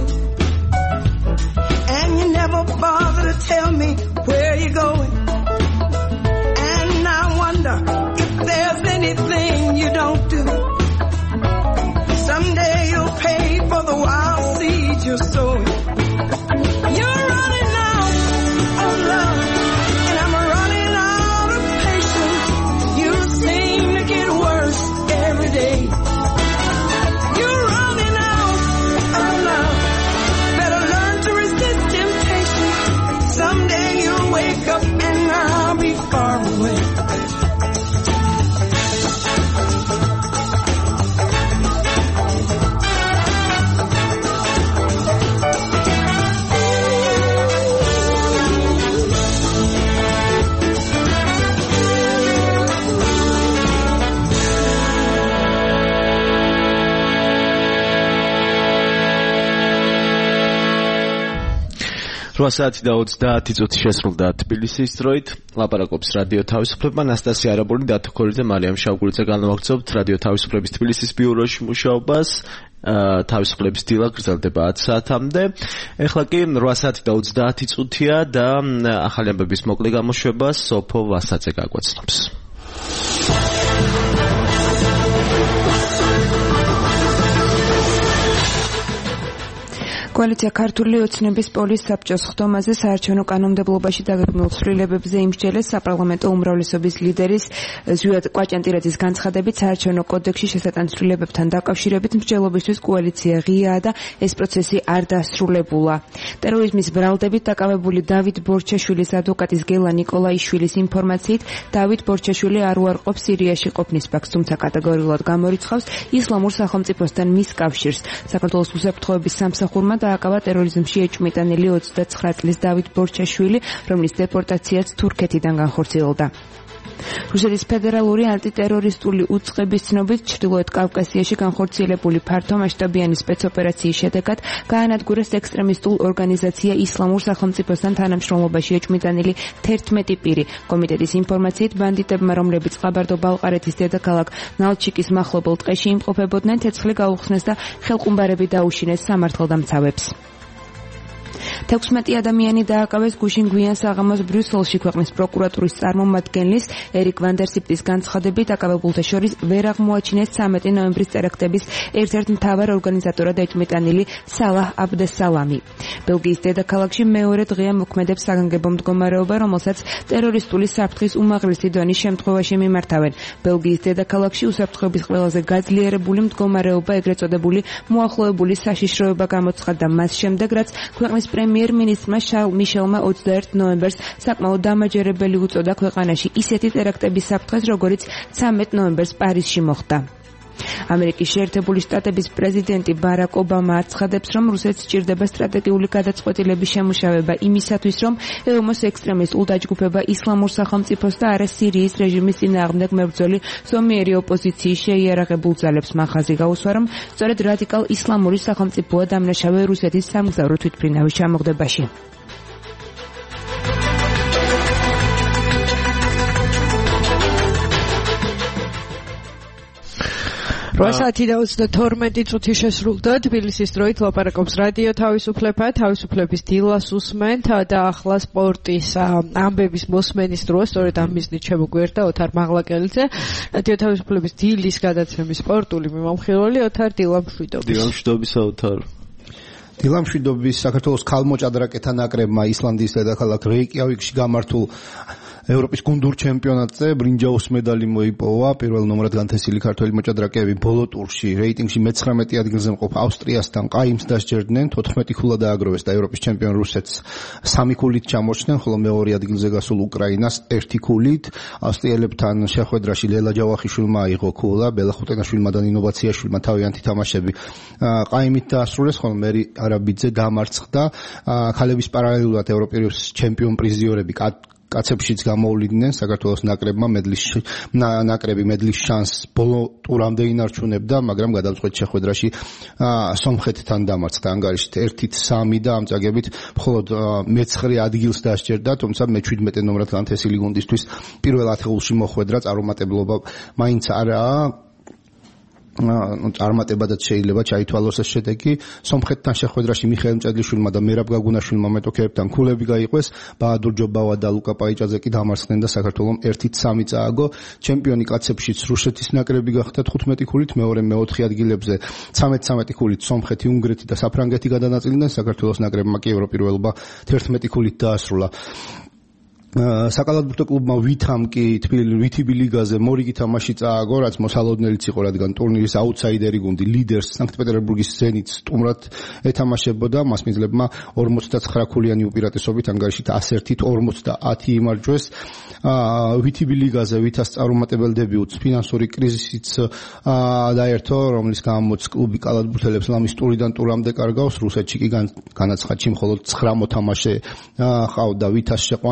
And you never bother to tell me where you're going. And I wonder if there's anything you don't do. Someday you'll pay for the wild seeds you're sowing. You're running out of love, and I'm running out of patience. You seem to get worse every day. You're running out of love. Better learn to resist temptation. Someday you'll wake up and I'll be far away. რვა საათი და ოცდაათი წუთი შესრულდა თბილისის დროით. ლაპარაკობს რადიო თავისუფლება, ნასტასია არაბული, დათო ქორიძე, მარიამ შავგურიძე. განვაგრძობთ რადიო თავისუფლების თბილისის ბიუროში მუშაობას. თავისუფლების დილა გრძელდება ათი საათამდე. ეხლა კი რვა საათი და ოცდაათი წუთია და ახალი ამბების მოკლე გამოშვება სოფო ვასაძე გაგვაცნობს. კოალიცია ქართული ოცნების პოლის საბჭოს ხდომაზე საარჩევნო კანონმდებლობაში დაგეგმილ ცვლილებებზე იმსჯელეს საპარლამენტო უმრავლესობის ლიდერის ზვიად კვაჭანტირაძის განცხადებით, საარჩევნო კოდექსში შესატან ცვლილებებთან დაკავშირებით მსჯელობისთვის კოალიცია ღიაა და ეს პროცესი არ დასრულებულა. ტერორიზმის ბრალდებით დაკავებული დავით ბორჩაშვილის ადვოკატის გელა ნიკოლაიშვილის ინფორმაციით, დავით ბორჩაშვილი არ უარყოფს სირიაში ყოფნის ფაქტს, თუმცა კატეგორიულად გამორიცხავს ისლამურ სახელმწიფოსთან მის კავშირს. საქართველოს უსაფრთხოების სამსახურმა დააკავა ტერორიზმში ეჭვმიტანილი ოცდაცხრა წლის დავით ბორჩაშვილი, რომლის დეპორტაციაც თურქეთიდან განხორციელდა. რუსეთის ფედერალური ანტიტერორისტული უწყების ცნობით ჩრდილოეთ კავკასიაში განხორციელებული ფართომასშტაბიანი სპეცოპერაციის შედეგად გაანადგურეს ექსტრემისტულ ორგანიზაცია ისლამურ სახელმწიფოსთან თანამშრომლობაში ეჭვმიტანილი თერთმეტი პირი. კომიტეტის ინფორმაციით, ბანდიტებმა, რომლებიც ყაბარდო-ბალყარეთის დედაქალაქ ნალჩიკის მახლობელ ტყეში იმყოფებოდნენ, ცეცხლი გაუხსნეს და ხელყუმბარები დაუშინეს სამართალდამცავებს. თექვსმეტი ადამიანი დააკავეს გუშინ გვიან საღამოს ბრიუსელში. ქვეყნის პროკურატურის წარმომადგენლის ერიკ ვანდერსიპტის განცხადებით, დაკავებულთა შორის ვერ აღმოაჩინეს ცამეტი ნოემბრის ტერაქტების ერთ-ერთ მთავარ ორგანიზატორად ეჭვმიტანილი სალაჰ აბდესალამი. ბელგიის დედაქალაქში მეორე დღეა მოქმედებს საგანგებო მდგომარეობა, რომელსაც ტერორისტული საფრთხის უმაღლესი დონის შემთხვევაში მიმართავენ. ბელგიის დედაქალაქში უსაფრთხოების ყველაზე გაძლიერებული მდგომარეობა, ეგრეთ წოდებული მოახლოებული საშიშროება გამოცხადდა მას შემდეგ, რაც ქვეყნის პრემიერ-მინისტრმა შარლ მიშელმა ოცდაერთი ნოემბერს საკმაოდ დამაჯერებელი უწოდა ქვეყანაში ისეთი ტერაქტების საფრთხეს, როგორიც ცამეტი ნოემბერს პარიზში მოხდა. ამერიკის შეერთებული შტატების პრეზიდენტი ბარაკ ობამა აცხადებს, რომ რუსეთს სჭირდება სტრატეგიული გადაწყვეტილების შემუშავება იმისათვის, რომ ეომოს ექსტრემისტულ დაჯგუფება ისლამურ სახელმწიფოს და არა სირიის რეჟიმის წინააღმდეგ მებრძოლი ზომიერი ოპოზიციის შეიარაღებულ ძალებს. მან ხაზი გაუსვა, რომ სწორედ რადიკალ ისლამური სახელმწიფოა დამნაშავე რუსეთის სამგზავრო თვითმფრინავის ჩამოგდებაში. რვა საათი და ოცდათორმეტი წუთი შესრულდა თბილისის დროით. ლაპარაკობს რადიო თავისუფლება, თავისუფლების დილას უსმენთ და ახლა სპორტის ამბების მოსმენის დროს სწორედ ამ მიზნით შემოგვიერთდა ოთარ მაღლაკელიძე, რადიო თავისუფლების დილის გადაცემის სპორტული მიმამხილველი. ოთარ, დილამშვიდობის. დილამშვიდობისა, ოთარ. დილამშვიდობის. საქართველოს ქალმოჭადრაკეთა ნაკრებმა ისლანდიის დედაქალაქ რეიკიავიკში გამართულ ევროპის გუნდურ ჩემპიონატზე ბრინჯაოს медаლი მოიპოვა. პირველ ნომრად განთესილი ქართველი მოჭადრაკეები ბოლო ტურში რეიტინგში მეცხრამეტე ადგილზე მყოფ ავსტრიასთან ყაიმს დასჯერდნენ. თოთხმეტი ქულა დააგროვეს და ევროპის ჩემპიონ რუსეთს სამი ქულით ჩამორჩნენ, ხოლო მეორე ადგილზე გასულ უკრაინას ერთი ქულით. ავსტრიელებთან შეხვედრაში ლელა ჯავახიშვილმა აიღო ქულა, ბელა ხუტენაშვილმა და ნინო ბაციაშვილმა თავიანთი თამაშები ყაიმით დაასრულეს, ხოლო მერი არაბიძე დამარცხდა. ქალების პარალელურად ევროპის ჩემპიონ პრიზიორები კაცებშიც გამოვლიდნენ. საქართველოს ნაკრებმა მედლის ნაკრები მედლის შანსს ბოლო ტურამდე ინარჩუნებდა, მაგრამ გადამწყვეტ შეხვედრაში სომხეთთან დამარცხდა. ანგარიშით ერთით სამი და ამ წაგებით მხოლოდ მეცხრე ადგილს დასჯერდა, თუმცა მეჩვიდმეტე ნომრად განთესილი გუნდისთვის პირველ ათეულში მოხვედრა წარუმატებლობა მაინც არაა. წარმატებადაც შეიძლება ჩაითვალოს ეს შედეგი. სომხეთთან შეხვედრაში მიხეილ მჭედლიშვილმა და მერაბ გაგუნაშვილმა მეტოქეებთან ქულები გაიყვეს. ბაადურ ჯობავა და ლუკა პაიჭაძე კი დამარცხდნენ და საქართველოს ერთით სამი წააგო. ჩემპიონი კაცებშიც რუსეთის ნაკრები გახდა თხუთმეტი ქულით, მეორე მეოთხე ადგილებზე ცამეტ-ცამეტი ქულით სომხეთი, უნგრეთი და საფრანგეთი გადანაწილდნენ. საქართველოს ნაკრებმა კი ევროპირველობა თერთმეტი ქულით დაასრულა. საკალათბურთო კლუბმა ვითამ კი თბილისის ლიგაზე მორიგი თამაში წააგო, რაც მოსალოდნელიც იყო, რადგან ტურნირის აუთსაიდერი გუნდი ლიდერს სანქტ-პეტერბურგის ზენიტს სტუმრად ეთამაშებოდა. მასპინძლებმა ორმოცდაცხრა ქულიანი უპირატესობით ანგარიშით ასერთით ორმოცდაათი იმარჯვეს. ვითის ლიგაზე ვითას წარუმატებელ დებიუტს ფინანსური კრიზისიც დაერთო, რომლის გამოც კლუბი კალათბურთელებს ლამის ტურიდან ტურამდე კარგავს. რუსეთში კი განაცხადში მხოლოდ ცხრა მოთამაშე ჰყავდა ვითას შეყვანილი, მათგან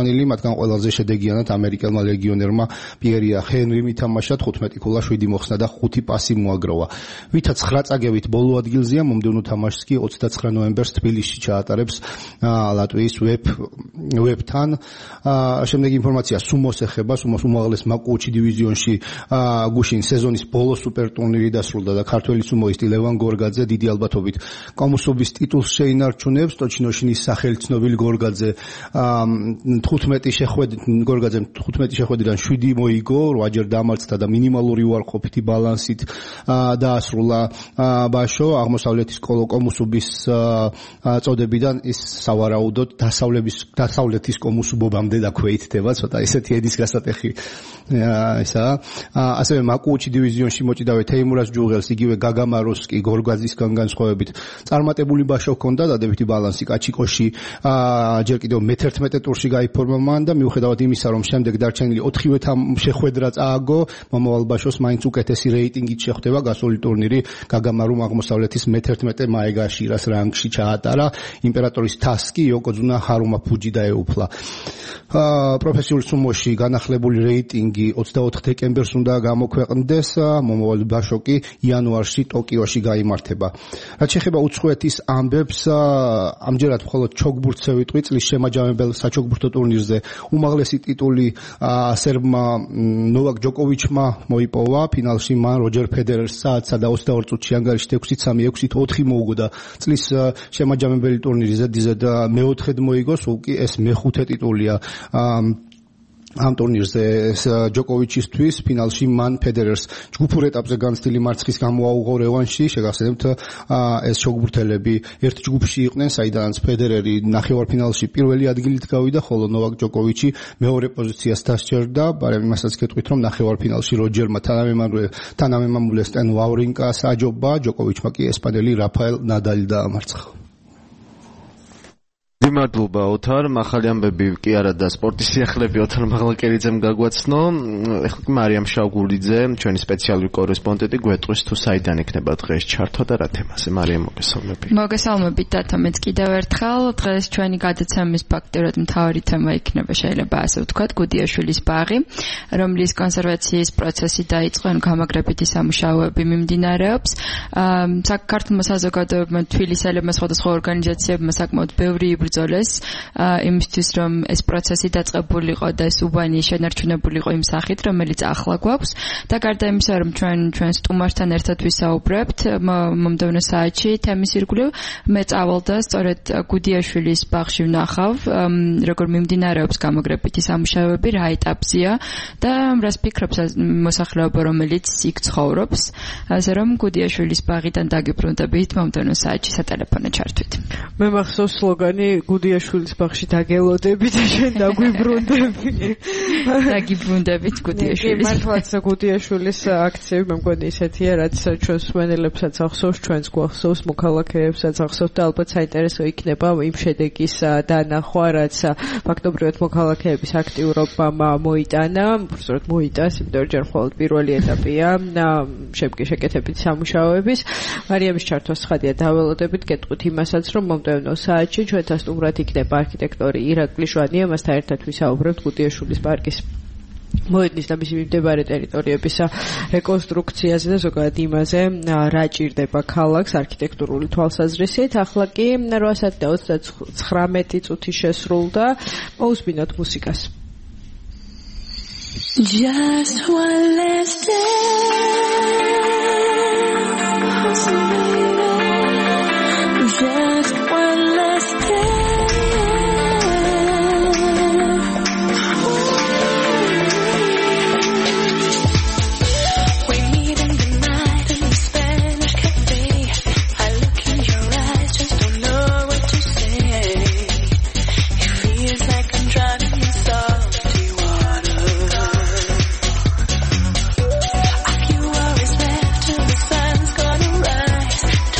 ყველგან ყველაზე შედეგიანად ამერიკელმა ლეგიონერმა პიერია ჰენრიმ ითამაშა, თხუთმეტი ქულა, შვიდი მოხსნა და ხუთი პასი მოაგროვა. ვითა ცხრა წაგებით ბოლო ადგილზეა, მომდევნო თამაშს კი ოცდაცხრა ნოემბერს თბილისში ჩაატარებს ლატვიის ვებ ვებთან. შემდეგი ინფორმაცია სუმოს ეხება, სუმოს უმაღლეს მაკუჩი დივიზიონში გუშინ სეზონის ბოლო სუპერ ტურნირი დასრულდა და ქართველი სუმოისტი ლევან გორგაძე დიდი ალბათობით კომუსობის ტიტულს შეინარჩუნებს. ტოჩინოშინის სახელით ცნობილი გორგაძე თხუთმეტი შეხვედრით გორგაძე თხუთმეტი შეხვედრიდან შვიდი მოიგო, რვაჯერ დამარცხდა და მინიმალური უარყოფითი ბალანსით დაასრულა ბაშო. აღმოსავლეთის კომუსობის წოდებიდან ის სავარაუდოდ დასავლეთის დასავლეთის კომუსუბობამდე დაქვეითდება, ცოტა ესეთი ედის გასატეხი ესაა. ასევე მაკუჩი დივიზიონში მოჭიდავე თეიმურას ჯუღელს, იგივე გაგამაროს კი გორგაძისგან განსხვავებით წარმატებული ბაშო ჰქონდა, დადებითი ბალანსი კაჩიკოში ჯერ კიდევ მეთერთმეტე ტურში გაიფორმა მან და მიუხედავად იმისა, რომ შემდეგ დარჩენილი ოთხივე შეხვედრა წააგო, მომავალ ბაშოს მაინც უკეთესი რეიტინგით შეხვდება. გასული ტურნირი გაგამარომ აღმოსავლეთის მეთერთმეტე მაეგაშირას რანგში ჩაატარა. იმპერატორის თასს კი იოკოძუნა ჰარუმა ფუჯი დაეუფლა. პროფესიულ სუმოში განახლებული რეიტინგი ოცდაოთხ დეკემბერს უნდა გამოქვეყნდეს, მომავალ ბაშო კი იანვარში ტოკიოში გაიმართება. რაც შეეხება უცხოეთის ამბებს, ამჯერად მხოლოდ ჩოგბურთზე ვიტყვი, წლის შემაჯამებელ საჩოგბურთო ტურნირზე უმაღლესი ტიტული სერბმა ნოვაკ ჯოკოვიჩმა მოიპოვა. ფინალში მან როჯერ ფედერერს საათსა და ოცდაორ წუთში ანგარიშით ექვსი სამი, ექვსი ოთხი მოუგო და წლის შემაჯამებელი ტურნირი ზედიზედ მეოთხედ მოიგო, სულ კი ეს მეხუთე ტიტულია ამ ტურნირზე ჯოკოვიჩისთვის. ფინალში მან ფედერერს ჯგუფურ ეტაპზე განცდილი მარცხის გამო აუღო რევანში. შეგახსენებთ, ეს ჩოგბურთელები ერთ ჯგუფში იყვნენ, საიდანაც ფედერერი ნახევარფინალში პირველი ადგილით გავიდა, ხოლო ნოვაკ ჯოკოვიჩი მეორე პოზიციას დასჯერდა. მაგრამ იმასაც გეტყვით, რომ ნახევარფინალში როჯერმა თანამემამულე სტენ ვავრინკას აჯობა, ჯოკოვიჩმა კი ესპანელი რაფაელ ნადალი დაამარცხა. მადლობა ოთარ, ახალი ამბები კი არა და სპორტის სიახლეები ოთარ მაღლაკერიძემ გაგვაცნო. ეხლა კი მარიამ შავგულიძე, ჩვენი სპეციალური კორესპონდენტი, გვეტყვის თუ საიდან იქნება დღეს ჩართვა და რა თემაზე. მარიამ, მოგესალმებით. მოგესალმებით დათო, მეც კიდევ ერთხელ. დღეს ჩვენი გადაცემის ფაქტურად მთავარი თემა იქნება, შეიძლება ასე ვთქვათ, გუდიაშვილის ბაღი, რომლის კონსერვაციის პროცესი დაიწყო, გამაგრებითი სამუშაოები მიმდინარეობს. საქართველოს საზოგადოებმა, თბილისელებმა, სხვადასხვა ორგანიზაციებმა საკმაოდ ბევრი იბრძოლა იმისთვის, რომ ეს პროცესი დაწყებულიყო და ეს უბანი შენარჩუნებულიყო იმ სახით, რომელიც ახლა გვაქვს. და გარდა იმისა, რომ ჩვენ ჩვენ სტუმართან ერთად ვისაუბრებთ მომდევნო საათში თემის ირგვლივ, მე წავალდა სწორედ გუდიაშვილის ბაღში ვნახავ, როგორ მიმდინარეობს გამაგრებითი სამუშაოები, რა ეტაპზეა და რას ფიქრობს მოსახლეობა, რომელიც იქ ცხოვრობს. ასე რომ გუდიაშვილის ბაღიდან დაგიბრუნდებით მომდევნო საათში სატელეფონო ჩართვით. მე მახსოვს სლოგანი გუდიაშვილის ბაღში დაგელოდები და შენ დაგვიბრუნდები. დაგიბრუნდებით გუდიაშვილის. მართლაც გუდიაშვილის აქციები მე მგონი ისეთია, რაც ჩვენს მსმენელებსაც ახსოვს, ჩვენს გვახსოვს, მოქალაქეებსაც ახსოვს და ალბათ საინტერესო იქნება იმ შედეგის დანახვა, რაც ფაქტობრივად მოქალაქეების აქტიურობამ მოიტანა, უბრალოდ მოიტანს, იმიტომ რომ ჯერ მხოლოდ პირველი ეტაპია შემდგე შეკეთებით სამუშაოების. მარიამის ჩართვას ცხადია დაველოდებით, გეტყვით იმასაც, რომ მომდევნო საათში ჩვენთან სტუმრად იქნება არქიტექტორი ირაკლი შვანია, მასთან ერთად ვისაუბრებთ გუდიაშვილის პარკის მოედნის და მისი მიმდებარე ტერიტორიების რეკონსტრუქციაზე და ზოგადად იმაზე, რა ჭირდება ქალაქს არქიტექტურული თვალსაზრისით. ახლა კი რვა საათი და ოცდაცხრამეტი წუთი შესრულდა. მოусმინოთ მუსიკას. Just one last day. Just one last day. We meet in the night in the Spanish cafe. I look in your eyes, just don't know what to say. It feels like I'm drowning in salty water. A few hours left till the sun's gonna rise.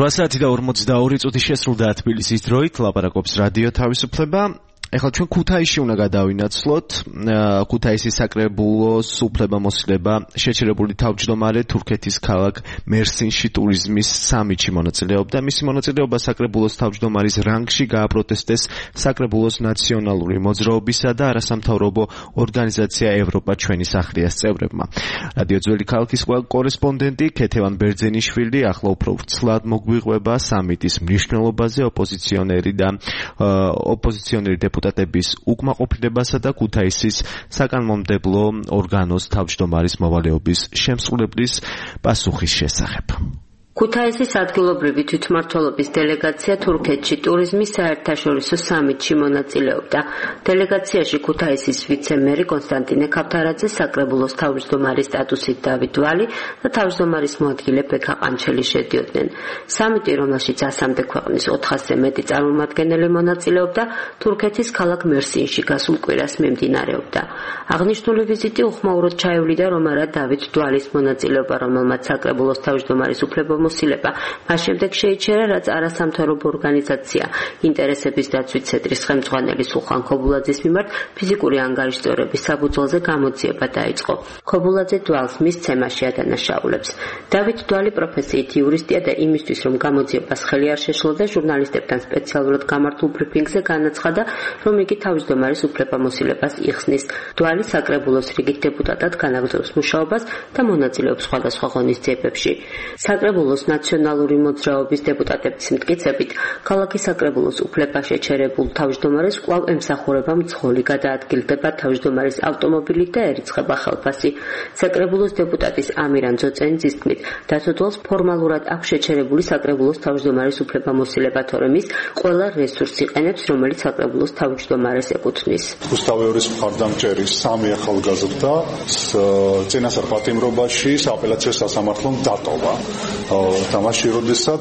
რვა საათი და ორმოცდაორი წუთი შესრულდა თბილისის დროით, ლაპარაკობს რადიო თავისუფლება. ეხლა ჩვენ ქუთაისში უნდა გადავინაცვლოთ. ქუთაისის საკრებულოს უფლებამოსილება შეჩერებული თავმჯდომარე თურქეთის ქალაქ მერსინში ტურიზმის სამიტში მონაწილეობდა. მისი მონაწილეობა საკრებულოს თავმჯდომარის რანგში გააპროტესტეს საკრებულოს ნაციონალური მოძრაობისა და არასამთავრობო ორგანიზაცია ევროპა ჩვენი სახლია წევრებმა. რადიო ძველი ქალაქის კორესპონდენტი ქეთევან ბერძენიშვილი ახლა უფრო ვრცლად მოგვიყვება სამიტის მნიშვნელობაზე, ოპოზიციონერი და ოპოზიციონერი დეპუტატების უკმაყოფილებასა და ქუთაისის საკანონმდებლო ორგანოს თავმჯდომარის მოვალეობის შემსრულებლის პასუხის შესახებ. ქუთაისის ადგილობრივი თვითმმართველობის დელეგაცია თურქეთში ტურიზმის საერთაშორისო სამიტში მონაწილეობდა. დელეგაციაში ქუთაისის ვიცე-მერი კონსტანტინე ქავთარაძე, საკრებულოს თავმჯდომარის სტატუსით დავით დვალი და თავმჯდომარის მოადგილე ბექა ყანჩელი შედიოდნენ. სამიტი, რომელშიც ასამდე ქვეყნის ოთხასზე მეტი წარმომადგენელი მონაწილეობდა, თურქეთის ქალაქ მერსინში გასულ კვირას მიმდინარეობდა. აღნიშნული ვიზიტი უხმაუროდ ჩაევლიდა რომ არა დავით დვალის მონაწილეობა, რომელმაც საკრებულოს თავმჯდომარის უფლებამოსილება მას შემდეგ შეიჩერა, რაც არასამთავრობო ორგანიზაცია ინტერესების დაცვით ცენტრის ხელმძღვანელი სულხან ქობულაძის მიმართ ფიზიკური ანგარიშწორების საფუძველზე გამოძიება დაიწყო. ქობულაძე დვალს მისცემაში ადანაშაულებს. დავით დვალი პროფესიით იურისტია და იმისთვის, რომ გამოძიებას ხელი არ შეშლოდა, ჟურნალისტებთან სპეციალურად გამართულ ბრიფინგზე განაცხადა, რომ იგი თავმჯდომარის უფლებამოსილებას იხსნის. დვალი საკრებულოს რიგით დეპუტატად განაგრძობს მუშაობას და მონაწილეობს სხვადასხვა ღონისძიებებში. საკრებულოს ნაციონალური მოძრაობის დეპუტატების მტკიცებით, ქალაქის საკრებულოს უფლება შეჩერებულ თავმჯდომარეს კვლავ ემსახურება მძღოლი, გადაადგილდება თავმჯდომარის ავტომობილით და ერიცხება ხელფასი. საკრებულოს დეპუტატის ამირან ძოწენიძის თქმით, დათოდვალს ფორმალურად აქვს შეჩერებული საკრებულოს თავმჯდომარის უფლებამოსილება, თორემ ის ყველა რესურსს იყენებს, რომელიც საკრებულოს თავმჯდომარეს ეკუთვნის. გუსტავეორის მხარდამჭერის სამი ახალგაზრდა წინასწარ პატიმრობაში სააპელაციო სასამართლომ დატოვა. თამაში როდესაც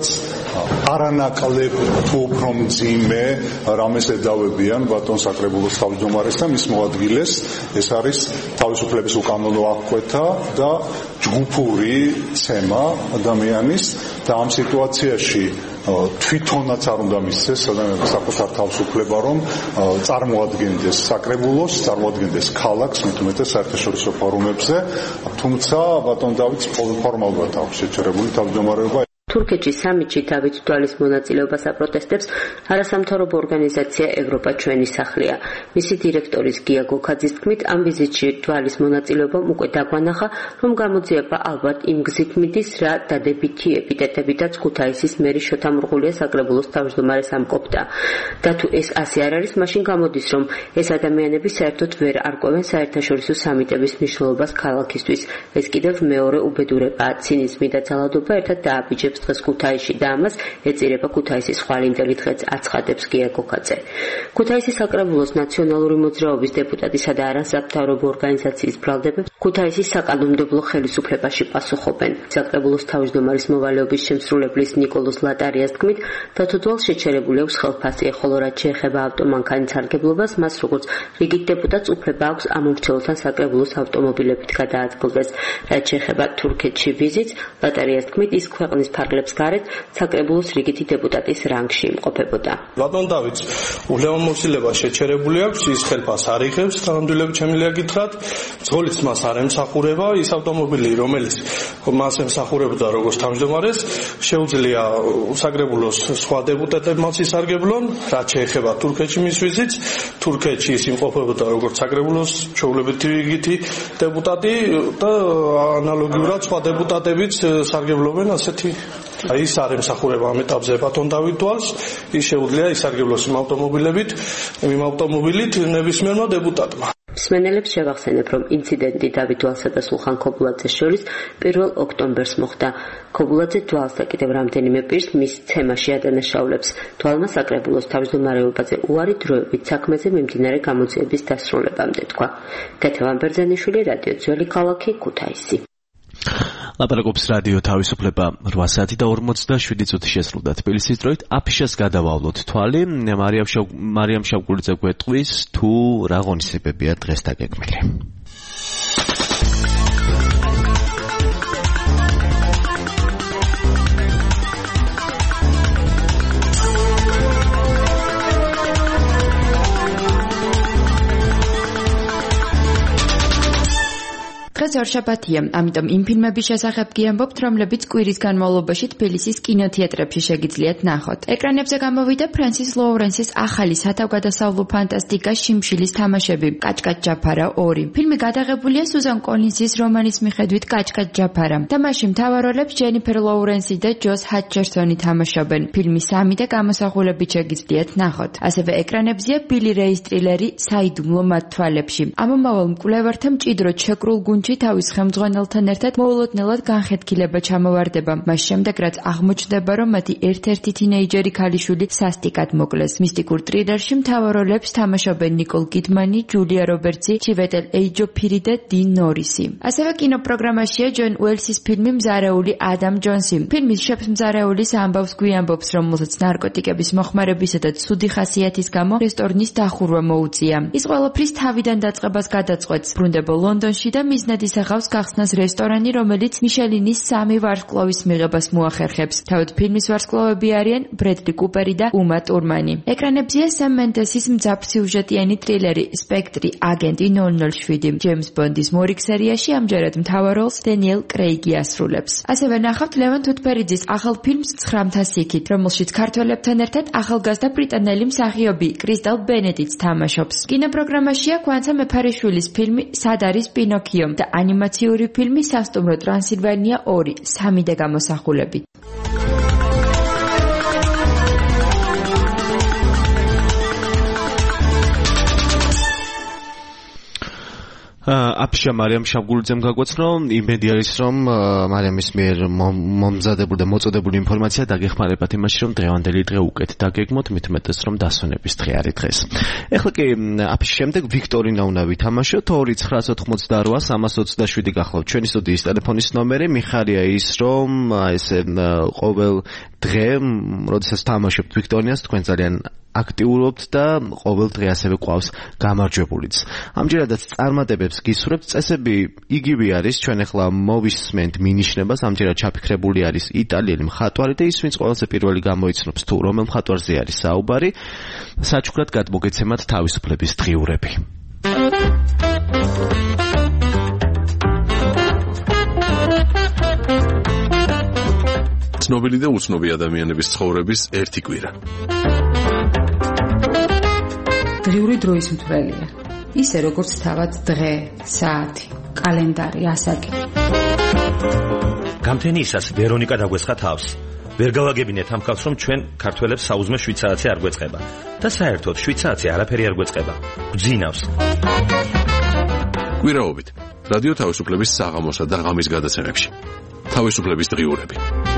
არანაკლებ თუ უფრო მძიმე რამეს ედავებიან ბატონ საკრებულოს თავმჯდომარეს და მის მოადგილეს, ეს არის თავისუფლების უკანონო აღკვეთა და ჯგუფური ცემა ადამიანის და ამ სიტუაციაში თვითონაც არ უნდა მისცეს საკუთარ თავისუფლება, რომ წარმოადგენდეს საკრებულოს, წარმოადგენდეს ქალაქს, მით უმეტეს საერთაშორისო ფორუმებზე, თუმცა ბატონ დავითს ფორმალურად აქვს შეჩერებული თავმჯდომარეობა. თურქეთში სამიტში დავით დვალის მონაწილეობას აპროტესტებს არასამთავრობო ორგანიზაცია ევროპა ჩვენი სახლია. მისი დირექტორის გია გოქაძის თქმით, ამ ვიზიტში დვალის მონაწილეობამ უკვე დაგვანახა, რომ გამოძიება ალბათ იმ გზით მიდის, რა დადებითი ეპიტეტებითაც ქუთაისის მერი შოთა მურღულია საკრებულოს თავმჯდომარეს ამკობდა. და თუ ეს ასე არ არის, მაშინ გამოდის, რომ ეს ადამიანები საერთოდ ვერ არკვევენ საერთაშორისო სამიტების მნიშვნელობას ქალაქისთვის. ეს კიდევ მეორე უბედურებაა. ცინიზმი და ძალადობა ერთად დააბიჯებს დღეს ქუთაისში და ამას ეწირება ქუთაისის ხვალინდელი დღეც აცხადებს გია გოქაძე. ქუთაისის საკრებულოს ნაციონალური მოძრაობის დეპუტატისა და არასამთავრობო ორგანიზაციის ბრალდებებს ქუთაისის საკანონმდებლო ხელისუფლებაში პასუხობენ. საკრებულოს თავმჯდომარის მოვალეობის შემსრულებლის ნიკოლოზ ლატარიას თქმით, დათოდვალს შეჩერებული აქვს ხელფასი, ხოლო რაც შეეხება ავტომანქანის სარგებლობას, მას როგორც რიგით დეპუტატს უფლება აქვს ამორჩეულთან საკრებულოს ავტომობილებით გადაადგილდეს. რაც შეეხება თურქეთში ვიზიტს, ლატარიას თქმით, ის ქვეყნის ფარგლებს გარეთ საკრებულოს რიგითი დეპუტატის რანგში იმყოფებოდა. ბატონ დავითს უფლებამოსილება შეჩერებული აქვს, ის ხელფას არ იღებს, თანამდებობრივ შემიძლია გითხრათ, ძღოლიც მას არ ემსახურება, ის ავტომობილი, რომელიც მას ემსახურებოდა როგორც თავმჯდომარეს, შეუძლია საკრებულოს სხვა დეპუტატებმაც ისარგებლონ, რაც შეეხება თურქეთში მის ვიზიტს, თურქეთში ის იმყოფებოდა როგორც საკრებულოს ჩვეულებითი რიგითი დეპუტატი და ანალოგიურად სხვა დეპუტატებიც სარგებლობენ ასეთი. აი ის არ ემსახურება ამ ეტაპზე ბატონ დავით დვალს, ის შეუძლია ისარგებლოს იმ ავტომობილებით, იმ ავტომობილით ნებისმიერმა დეპუტატმა. მსმენელებს შევახსენებ, რომ ინციდენტი დავით დვალსა და სულხან ქობულაძეს შორის პირველ ოქტომბერს მოხდა. ქობულაძე დვალს და კიდევ რამდენიმე პირს მის ცემაში ადანაშაულებს. დვალმა საკრებულოს თავმჯდომარეობაზე უარი დროებით საქმეზე მიმდინარე გამოძიების დასრულებამდე თქვა. ქეთევან ბერძენიშვილი, რადიო ძველი ქალაქი, ქუთაისი. ლაპარაკობს რადიო თავისუფლება. რვა საათი და ორმოცდაშვიდი წუთი შესრულდა თბილისის დროით. აფიშას გადავავლოთ თვალი. მარიამ შავგულიძე გვეტყვის თუ რა ღონისძიებებია დღეს დაგეგმილი. დღეს ორშაბათია, ამიტომ იმ ფილმების შესახებ გიამბობთ, რომლებიც კვირის განმავლობაში თბილისის კინოთეატრებში შეგიძლიათ ნახოთ. ეკრანებზე გამოვიდა ფრენსის ლოურენსის ახალი სათავგადასავლო ფანტასტიკა შიმშილის თამაშები, კაჭკაჭ ჯაფარა ორი. ფილმი გადაღებულია სუზან კოლინზის რომანის მიხედვით კაჭკაჭ ჯაფარა. თამაში მთავარ როლებს ჯენიფერ ლოურენსი და ჯოს ჰატჩერსონი თამაშობენ. ფილმი სამი და გამოსახულებით შეგიძლიათ ნახოთ. ასევე ეკრანებზეა ბილი რეის ტრილერი საიდუმლო მათ თვალებში. ამომავალ მკვლევართა მჭიდროდ შეკრულ გუნდში თავის ხელმძღვანელთან ერთად მოულოდნელად განხეთქილება ჩამოვარდება. მას შემდეგ რაც აღმოჩნდება, რომ მათი ერთ-ერთი თინეიჯერი ქალიშვილი სასტიკად მოკლეს. მისტიკურ ტრილერში მთავარ როლებს თამაშობენ ნიკოლ კიდმანი, ჯულია რობერტსი, ჩივეტელ ეიჯოფირი და 딘 ნორისი. ასევე კინოპროგრამაშია ჯონ უელსის ფილმი მზარეული ადამ ჯონსი. ფილმის შეფს მზარეულის ამბავს გვიამბობს, რომელსაც ნარკოტიკების მოხმარებისა და ცუდი ხასიათის გამო რესტორნის დახურვა მოუწია. ის ყველაფრის თავიდან დაწყებას გადაწყვეტს. ბრუნდება ლონდონში და მიზნად ისახავს გახსნას რესტორანი, რომელიც მიშელინის სამი ვარსკვლავის მიღებას მოახერხებს. თავად ფილმის ვარსკვლავები არიან ბრედლი კუპერი და უმა ტურმანი. ეკრანებზეა სემ მენდესის მძაფრ სიუჟეტიანი ტრილერი სპექტრი აგენტი ნულ ნულ შვიდი. ჯეიმს ბონდის მორიგ სერიაში ამჯერად მთავარ როლს დენიელ კრეიგი ასრულებს. ასევე ნახავთ ლევან თუთბერიძის ახალ ფილმს ცხრამთა სიქით, რომელშიც ქართველებთან ერთად ახალგაზრდა ბრიტანელი მსახიობი კრისტალ ბენედიც თამაშობს. კინოპროგრამაშია კვანცა მეფარიშვილის ფილმი სად არის პინოქიო და ანიმაციური ფილმი სასტუმრო ტრანსილვანია ორი, სამი და გამოსახულებით. აფშა მარიამ შაბგულიძემ გაგვაცნო, იმედი არის რომ მარიამის მიერ მომზადებული და მოწოდებული ინფორმაცია დაგეხმარებათ იმაში, რომ დღევანდელი დღე უკეთ დაგეგმოთ, მით უმეტეს რომ დასვენების დღე არის დღეს. ეხლა კი აფშის შემდეგ ვიქტორინა უნდა ვითამაშოთ. ორი ცხრაას ოთხმოცდაორი სამას ოცდაშვიდი გახლავთ ჩვენი სტუდიის ტელეფონის ნომერი. მიხარია ის რომ ესე ყოველ დღე, როდესაც თამაშობთ ვიქტორინას, თქვენ ძალიან აქტიურობთ და ყოველ დღე ასევე ყავს გამარჯვებულიც. ამჯერადაც წარმატებებს გისურვებთ. წესები იგივე არის. ჩვენ ახლა მოვისმენთ მინიშნებას. ამჯერად ჩაფიქრებული არის იტალიელი მხატვარი და ის, ვინც ყველაზე პირველი გამოიცნობს თუ რომელ მხატვარზე არის საუბარი, საჩუქრად გადმოგეცემათ თავისუფლების დღიურები. ცნობილი და უცნობი ადამიანების ცხოვრების ერთი კვირა. დღიური დროის მთვრელია. ისე როგორც თავად დღე, საათი, კალენდარი, ასაკი. გამთენიისას ვერონიკა დაგვესხა თავს. ვერ გავაგებინეთ ამ ხალხს, რომ ჩვენ ქართველებს საუზმე შვიდ საათზე არ გვეწყება და საერთოდ შვიდ საათზე არაფერი არ გვეწყება. გვძინავს. კვირაობით რადიო თავისუფლების საღამოსა და ღამის გადაცემებში. თავისუფლების დღიურები.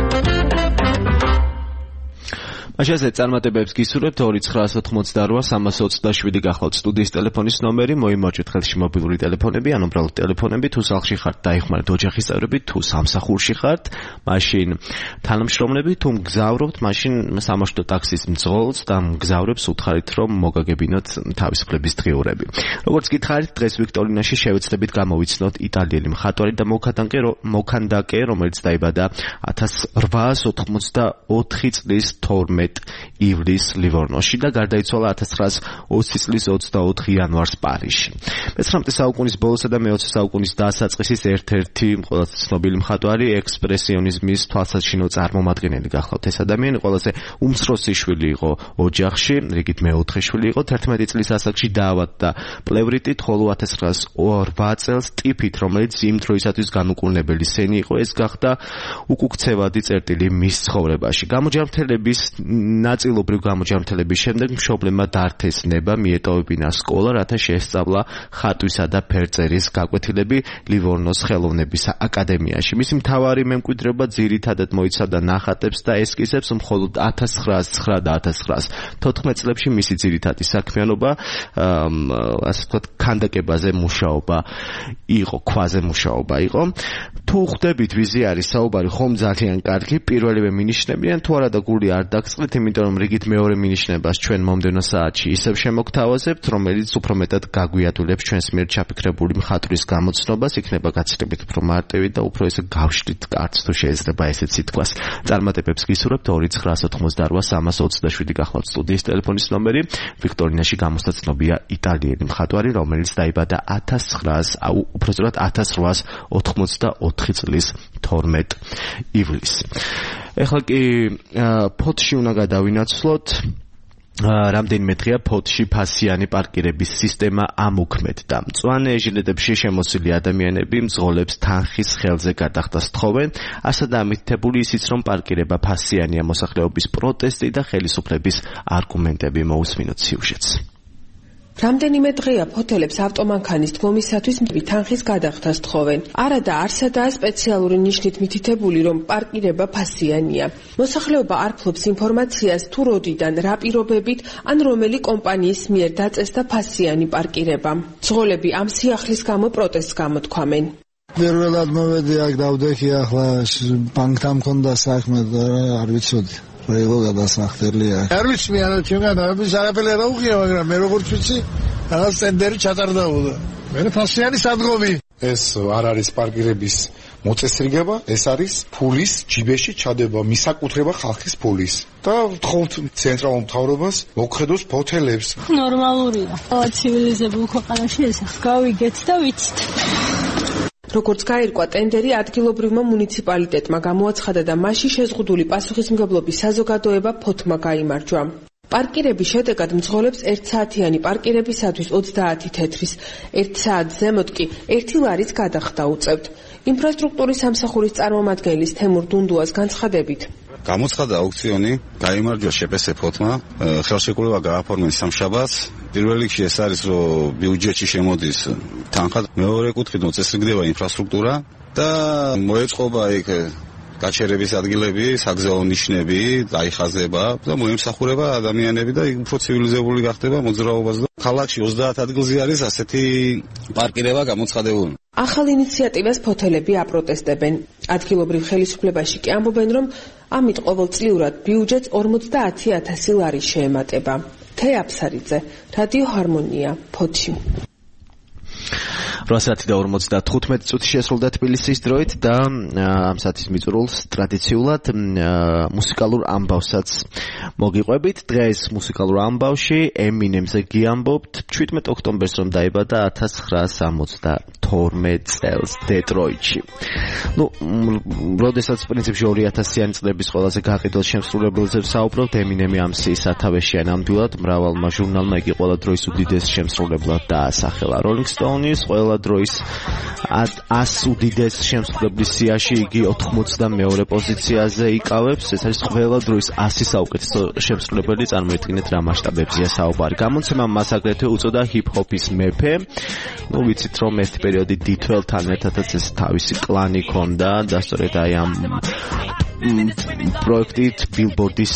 მაშასე წარმატებებს გისურვებთ. ორი ცხრაას ოთხმოცდაორი სამას ოცდაშვიდი გახლავთ სტუდიის ტელეფონის ნომერი. მოიმარჯვეთ ხელში მობილური ტელეფონები, ან უბრალოდ ტელეფონები. თუ სახლში ხართ, დაიხმარეთ ოჯახის წევრები, თუ სამსახურში ხართ, მაშინ თანამშრომლები, თუ მგზავრობთ, მაშინ სამაშტო ტაქსის მძღოლს და მგზავრებს უთხარით, რომ მოგაგებინოთ თავისუფლების დღიურები. როგორც გითხარით, დღეს ვიქტორინაში შევეცდებით გამოვიცნოთ იტალიელი მხატვარი და მოქანდაკე, რომელიც დაიბადა ათას რვაას ოთხმოცდაოთხი წლის თორმეტ ივლის ლივორნოში და გარდაიცვალა ათას ცხრაას ოცი წლის ოცდაოთხი იანვარს პარიზში. მეცხრამეტე საუკუნის ბოლოსა და მეოცე საუკუნის დასაწყისის ერთ-ერთი ყველაზე ცნობილი მხატვარი, ექსპრესიონიზმის თვალსაჩინო წარმომადგენელი გახლავთ. ეს ადამიანი ყველაზე უმცროსი შვილი იყო ოჯახში, რიგით მეოთხე შვილი იყო. თერთმეტი წლის ასაკში დაავადდა პლევრიტით, ხოლო ათას ცხრაას რვა წელს ტიფით, რომელიც იმ დროისათვის განუკურნებელი სენი იყო. ეს გახდა უკუქცევადი წერტილი მის ცხოვრებაში. გამოჯანმრთელების ნაწილობრივ გამოჯანმრთელების შემდეგ მშობლებმა დართეს ნება, მიეტოვებინა სკოლა, რათა შეესწავლა ხატვისა და ფერწერის გაკვეთილები ლივორნოს ხელოვნების აკადემიაში. მისი მთავარი მემკვიდრეობა ძირითადად მოიცავდა ნახატებს და ესკიზებს, მხოლოდ ათას ცხრაას ცხრა და ათას ცხრაას თოთხმეტ წლებში მისი ძირითადი საქმიანობა, ასე ვთქვათ, ქანდაკებაზე მუშაობა იყო, ქვაზე მუშაობა იყო. თუ ხვდებით ვიზი არის საუბარი, ხომ ძალიან კარგი, პირველივე მინიშნებიან, თუ არა და გული არ დაგწყდით, მივახერხეთ, იმიტომ რომ რიგით მეორე მინიშნებას ჩვენ მომდევნო საათში ისევ შემოგთავაზებთ, რომელიც უფრო მეტად გაგვიადვილებს ჩვენს მიერ ჩაფიქრებული მხატვრის გამოცნობას, იქნება გაცილებით უფრო მარტივი და უფრო ესე გავშლით კარც თუ შეიძლება ესეც ითქვას. წარმატებებს გისურვებთ. ორი ცხრა ოცდაოთხმოცდაოთხ სამას ოცდაშვიდი გახლავთ სტუდიის ტელეფონის ნომერი. ვიქტორინაში გამოსცა ცნობია იტალიელი მხატვარი, რომელიც დაიბადა ათას ცხრაას, უბრალოდ ათას რვაას ოთხმოცდაოთხი წლის თორმეტ ივლისს. ეხლა კი ფოთში უნდა გადავინაცვლოთ. რამდენიმე დღეა ფოთში ფასიანი პარკირების სისტემა ამოქმედდა. მწვანე ჟილეტებში შემოსილი ადამიანები მძღოლებს თანხის ხელზე გადახდას თხოვენ. ასად ამითითებული ისიც, რომ პარკირება ფასიანია მოსახლეობის პროტესტი და ხელისუფლების არგუმენტები. მოусმინოთ სიუჟეტს. რამდენიმე დღეა ფოთელებს ავტომანქანის დგომისათვის თანხის გადახდას თხოვენ. არადა არსადაა სპეციალური ნიშნით მითითებული, რომ პარკირება ფასიანია. მოსახლეობა არ ფლობს ინფორმაციას, თუ როდიდან, რა პირობებით ან რომელი კომპანიის მიერ დაწესდა ფასიანი პარკირება. მძღოლები ამ სიახლის გამო პროტესტს გამოთქვამენ. პირველად მოვედი აქ დავდექი, ახლა ბანკთან მქონდა საქმე და არ ვიცოდი. რეილო გადასახდელია. არ ვიცი მე არა ჩემგან არის არაფერი არ უღია, მაგრამ მე როგორც ვიცი, რაღაც ტენდერი ჩატარდებოდა. მე ფასიანი სადგომი. ეს არ არის პარკირების მოწესრიგება, ეს არის ფულის ჯიბეში ჩადება, მისაკუთრება ხალხის ფულის. და ვთხოვთ ცენტრალურ მთავრობას მოგხედოს ფოთელებს. ნორმალურია. ცივილიზებულ ქვეყანაში ეს გავიგეთ და ვიცით. როგორც გაირკვა, ტენდერი ადგილობრივმა მუნიციპალიტეტმა გამოაცხადა და მასში შეზღუდული პასუხისმგებლობის საზოგადოება ფოთმა გაიმარჯვა. პარკირების შედეგად მძღოლებს ერთსაათიანი პარკირებისათვის ოცდაათი თეთრის, ერთ საათს ზემოთ კი ერთი ლარის გადახდა უწევთ. ინფრასტრუქტურის სამსახურის წარმომადგენლის თემურ დუნდუას განცხადებით, გამოცხადა აუქციონი, გაიმარჯვა შეპესე ფოთმა, ხელშეკრულება გააფორმეს სამშაბათს. პირველ რიგში ეს არის, რომ ბიუჯეტში შემოდის თანხა, მეორე კუთხით მოწესრიგდება ინფრასტრუქტურა და მოეწყობა იქ გაჩერების ადგილები, საგზაო ნიშნები, დაიხაზება და მოემსახურება ადამიანები და უფრო ცივილიზებული გახდება მოძრაობაც და ქალაქში ოცდაათ ადგილზე არის ასეთი პარკირება გამოცხადებული. ახალ ინიციატივას ფოთელები აპროტესტებენ. ადგილობრივ ხელისუფლებაში კი ამბობენ, რომ ამით ყოველწლიურად ბიუჯეტს ორმოცდაათი ათასი ლარი შეემატება. თე აფსარიძე, რადიო ჰარმონია, ფოთში. რვა საათი და ორმოცდათხუთმეტი წუთი შესრულდა თბილისის დროით და ამ საათის მიწურულს ტრადიციულად მუსიკალურ ამბავსაც მოგიყვებით. დღეს მუსიკალურ ამბავში ემინემზე გიამბობთ. შვიდმეტ ოქტომბერს რომ დაიბადა ათას ცხრაას ოცდათორმეტ წელს დეტროიტში. ნუ, როდესაც პრინციპში ორი ათასიანი წლების ყველაზე გაყიდულ შემსრულებელზე ვსაუბრობთ, ემინემი ამ სიის სათავეში ნამდვილად მრავალმა ჟურნალმა იგი ყველა დროის უდიდეს შემსრულებლად დაასახელა. Rolling Stones ყველა დროის ას უდიდეს შემსრულებლის სიაში იგი ოთხმოცდამეორე პოზიციაზე იკავებს. ეს არის ყველა დროის ასი საუკეთესო შემსრულებელი, წარმოიდგინეთ რა მასშტაბებზეა საუბარი. გამოცემამ მას აგრეთვე უწოდა ჰიპ-ჰოპის მეფე. ნუ ვიცით რომ ერთ პერიოდი დითველთან ერთადაც ეს თავისი კლანი ჰქონდა და სწორედ აი ამ პროექტით ბილბორდის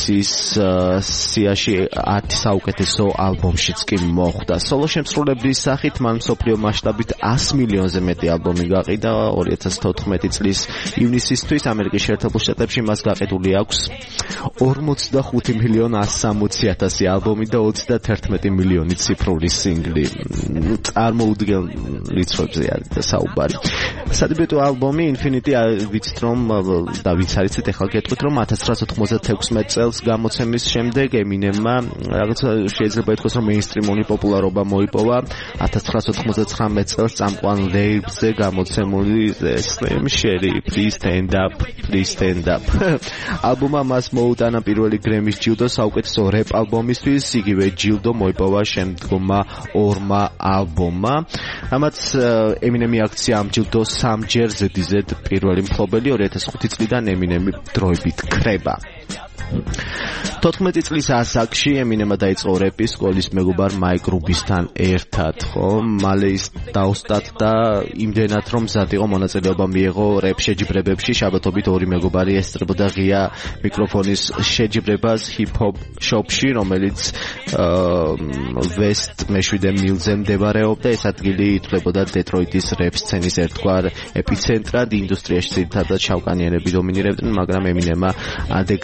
სიაში ათი საუკეთესო ალბომშიც კი მოხვდა. სოლო შემსრულებლის სახით მან მსოფლიო მასშტაბით ას მილიონზე მეტი ალბომი გაყიდა. ორი ათას თოთხმეტი წლის ივნისისთვის ამერიკის შეერთებულ შტატებში მას გაყიდული აქვს ორმოცდახუთი მილიონი ასი სამოცი ათასი ალბომი და ოცდათერთმეტი მილიონი ციფრული სინგლი. წარმოუდგენ რიცხვებზე არის და საუბარი. სადებიუტო ალბომი Infinity ვიცით რომ და ვინც არიცით ახლა გეტყვით რომ ათას ცხრაას ოცდაექვსმეტ წელს გამოცემის შემდეგ ემინემმა რაღაც შეიძლება ითქვას რომ მეინსტრიმული პოპულარობა მოიპოვა. ათას ცხრაას ოცდათხმეტ წელს წამყვან ლეიბლზე გამოცემული Slim Shady Please Stand Up Please Stand Up ალბომმა მას მოუტანა პირველი გრემის ჯილდო საუკეთესო რეპ ალბომისთვის. იგივე ჯილდო მოიპოვა შემდგომმა ორმა ალბომმა. ამაც ემინემი აქცია ამ ჯილდოს სამჯერ ზედიზედ პირველი მფლობელი. ორი ათას ხუთი წლიდან ემინემი დროებით ქრება. თოთხმეტი წლის ასაკში ემინემმა დაიწყო რეპი სკოლის მეგობარ მაიკ რუბისთან ერთად, ხო? მალე ის დაუსტატდა იმდენად რომ მზად იყო მონაწილეობა მიეღო რეპ შეჯიბრებებში. შაბათობით ორი მეგობარი ესწრებოდა ღია მიკროფონის შეჯიბრებას ჰიპ-ჰოპ შოპში, რომელიც ვესტ მეშვიდე მილზე მდებარეობდა. ეს ადგილი ითვლებოდა დეტროიტის რეპ სცენის ერთგვარ ეპიცენტრად. ინდუსტრიაში ძირითადად შავკანიანები დომინირებდნენ, მაგრამ ემინემმა ანდერგრაუნდში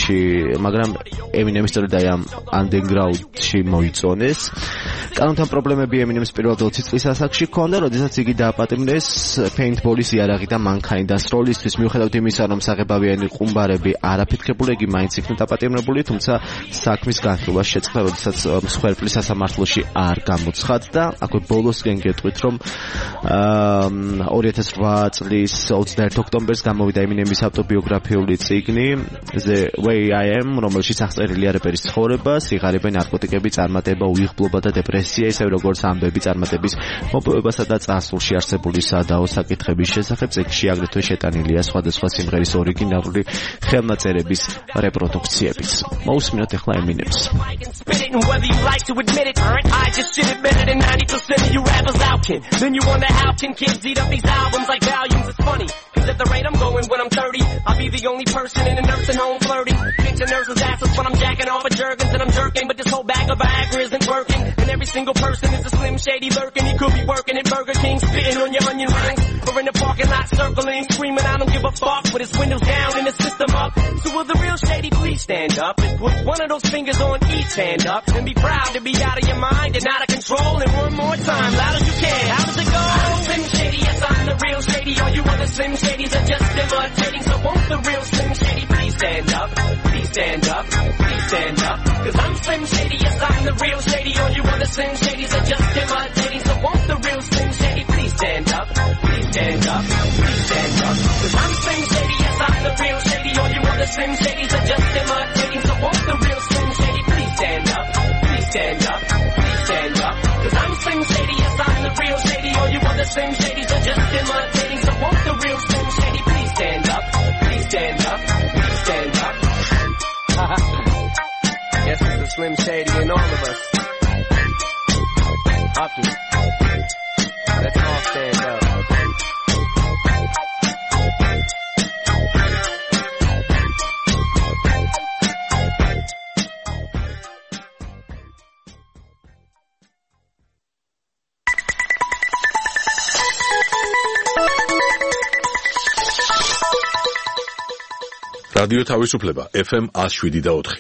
სპეციალში, მაგრამ ემინემის სწორედ აი ამ underground-ში მოიწონეს. კანონთან პრობლემები ემინემის პირველ ოცი წლის ასაკში ჰქონდა, როდესაც იგი დააპატიმრეს paintball-ის იარაღი და მანქანიდან სროლისთვის, მიუხედავად იმისა, რომ საღებავიანი ყუმბარები არაფეთქებულა, იგი მაინც იქნა დაპატიმრებული, თუმცა საქმის განხილვა შეწყდა, როდესაც მსხვერპლის სასამართლოში არ გამოცხადდა. აქვე ბოლოსკენ გეტყვით, რომ ორი ათას ოთხ წლის ოცდაერთი ოქტომბერს გამოვიდა ემინემის ავტობიოგრაფიული წიგნი The Way I Am, რომელშიც აღწერილია რეპერის ცხოვრება, სიღარიბე, ნარკოტიკები, წარმატება, უიღბლობა და დეპრესია, ისევე როგორც ამბები წარმატების მოპოვებასა და წარსულში არსებული სადაო საკითხების შესახებ. წიგნში აგრეთვე შეტანილია სხვადასხვა სიმღერის ორიგინალური ხელნაწერების რეპროდუქციებიც. მოусმინოთ ახლა ემინემს. Whether you like to admit it, I just shit it better than ninety percent of you rappers out, kid. Then you wonder how can kids eat up these albums like volumes? It's funny, cause at the rate I'm going when I'm thirty, I'll be the only person in a nursing home flirting. Pinching nurses' asses when I'm jacking off of Jergens and I'm jerking, but this whole bag of Viagra isn't working. And every single person is a Slim Shady lurking. He could be working at Burger King, spitting on your onion rings, or in the parking lot circling, screaming I don't give a fuck, with his windows down and his system up. So will the real Shady please stand up and put one of those fingers on each hand up and be proud to be out of your mind and out of control. And one more time, loud as you can. How does it go? I'm Slim Shady, yes I'm the real Shady. All you other Slim Shadys are just imitating. So won't the real Slim Shady please stand up? Please stand up, please stand up. Cause I'm Slim Shady, yes I'm the real Shady. All you other Slim Shadys are just imitating. So won't the real Slim Shady please stand up? Please stand up, please stand up. Cause I'm Slim Shady, yes I'm the real Shady. All you other Slim Shadys are just imitating. So won't the real Slim Shady please stand up? Please stand up, please stand up. Cause I'm Slim Shady, yes I'm the real Shady. All you other Slim Shadys are just imitating. So won't the real Slim Shady please stand up? Please stand up, please stand up. Yes, it's the Slim Shady in all of us. Up you. Let's all stand up. რადიო თავისუფლება F M one oh seven და four.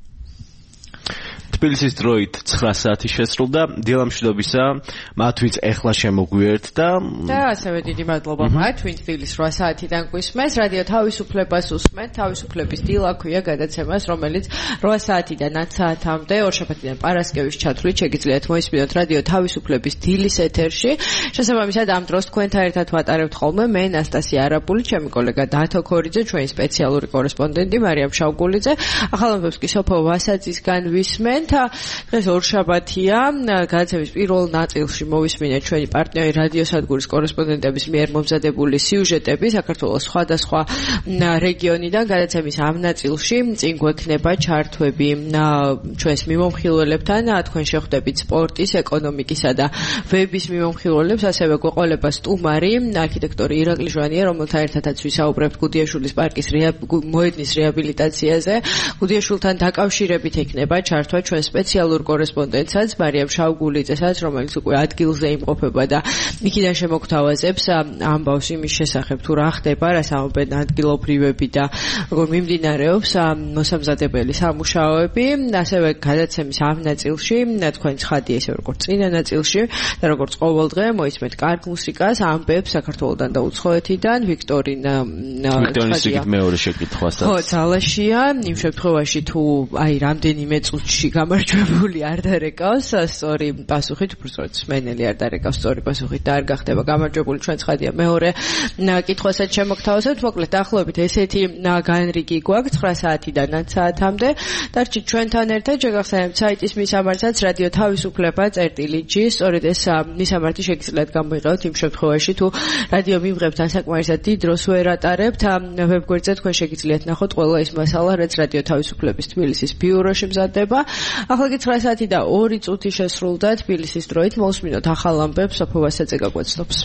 თბილისის დროით ცხრა საათი შესრულდა. დილამშვიდობისა მათ ვინც ეხლა შემოგვიერთდა და ასევე დიდი მადლობა მათ ვინც დილის რვა საათიდან გვისმენს. რადიო თავისუფლებას უსმენთ. თავისუფლების დილა ქვია გადაცემას, რომელიც რვა საათიდან ათი საათამდე ორშაბათიდან პარასკევის ჩათვლით შეგიძლიათ მოისმინოთ რადიო თავისუფლების დილის ეთერში. შესაბამისად ამ დროს თქვენთან ერთად ვატარებთ ხოლმე მე ნასტასია არაბული, ჩემი კოლეგა დათო ქორიძე, ჩვენი სპეციალური კორესპონდენტი მარიამ შავგულიძე. ახალამბებს კი სოფო ვასაძისგან ვისმენთ. დღეს ორშაბათია. გადაცემის პირველ ნაწილში მოვისმინეთ ჩვენი პარტნიორი რადიოსადგურის კორესპონდენტების მიერ მომზადებული სიუჟეტები საქართველოს სხვადასხვა რეგიონიდან. გადაცემის ამ ნაწილში წინ გვექნება ჩართვები ჩვენს მიმომხილველებთან. თქვენ შეხვდებით სპორტის, ეკონომიკისა და ვების მიმომხილველებს, ასევე გვეყოლება სტუმარი არქიტექტორი ირაკლი ჟვანია, რომელთან ერთადაც ვისაუბრებთ გუდიაშვილის პარკის მოედნის რეაბილიტაციაზე. გუდიაშვილთან დაკავშირებით ექნება ჩართვა ჩვენ სპეციალურ კორესპონდენტსაც მარიამ შავგულიძესაც, რომელიც უკვე ადგილზე იმყოფება და იქიდან შემოგთავაზებს ამბავს იმის შესახებ თუ რა ხდება, რა საუბრობენ ადგილობრივები და როგორ მიმდინარეობს მოსამზადებელი სამუშაოები. ასევე გადაცემის ამ ნაწილში თქვენ ცხადია ისე როგორც წინა ნაწილში და როგორც ყოველდღე მოისმენთ კარგ მუსიკას, ამბებს საქართველოსთან და უცხოეთიდან. ვიქტორინა ვიქტორინის მეორე შეკითხვასაც ხო ძალაშია იმ შემთხვევაში თუ აი რამდენიმე წუთში გამარჯვებული არ დარეკავს სწორი პასუხით, უბრალოდ სმენელი არ დარეკავს სწორი პასუხით და არ გახდება გამარჯვებული. ჩვენ ცხადია მეორე კითხვასაც შემოგთავაზებთ. მოკლედ დაახლოებით ესეთი განრიგი გვაქვს ცხრა საათიდან ათი საათამდე. დარჩით ჩვენთან ერთად. შეგახსენებთ საიტის მისამართსაც რადიო თავისუფლება წერტილი ჯი. სწორედ ეს მისამართი შეგიძლიათ გამოიყენოთ იმ შემთხვევაში თუ რადიო მივღებთ ასაკმარისად დიდ დროს ვერ ატარებთ. ვებგვერდზე თქვენ შეგიძლიათ ნახოთ ყველა ის მასალა, რაც რადიო თავისუფლების თბილისის ბიუროში მზადდება. ახლა კი ცხრა საათი და ორი წუთი შესრულდა თბილისის დროით. მოусმინოთ ახალ ამბებს სოფო ვასაძე გაგვაცნობს.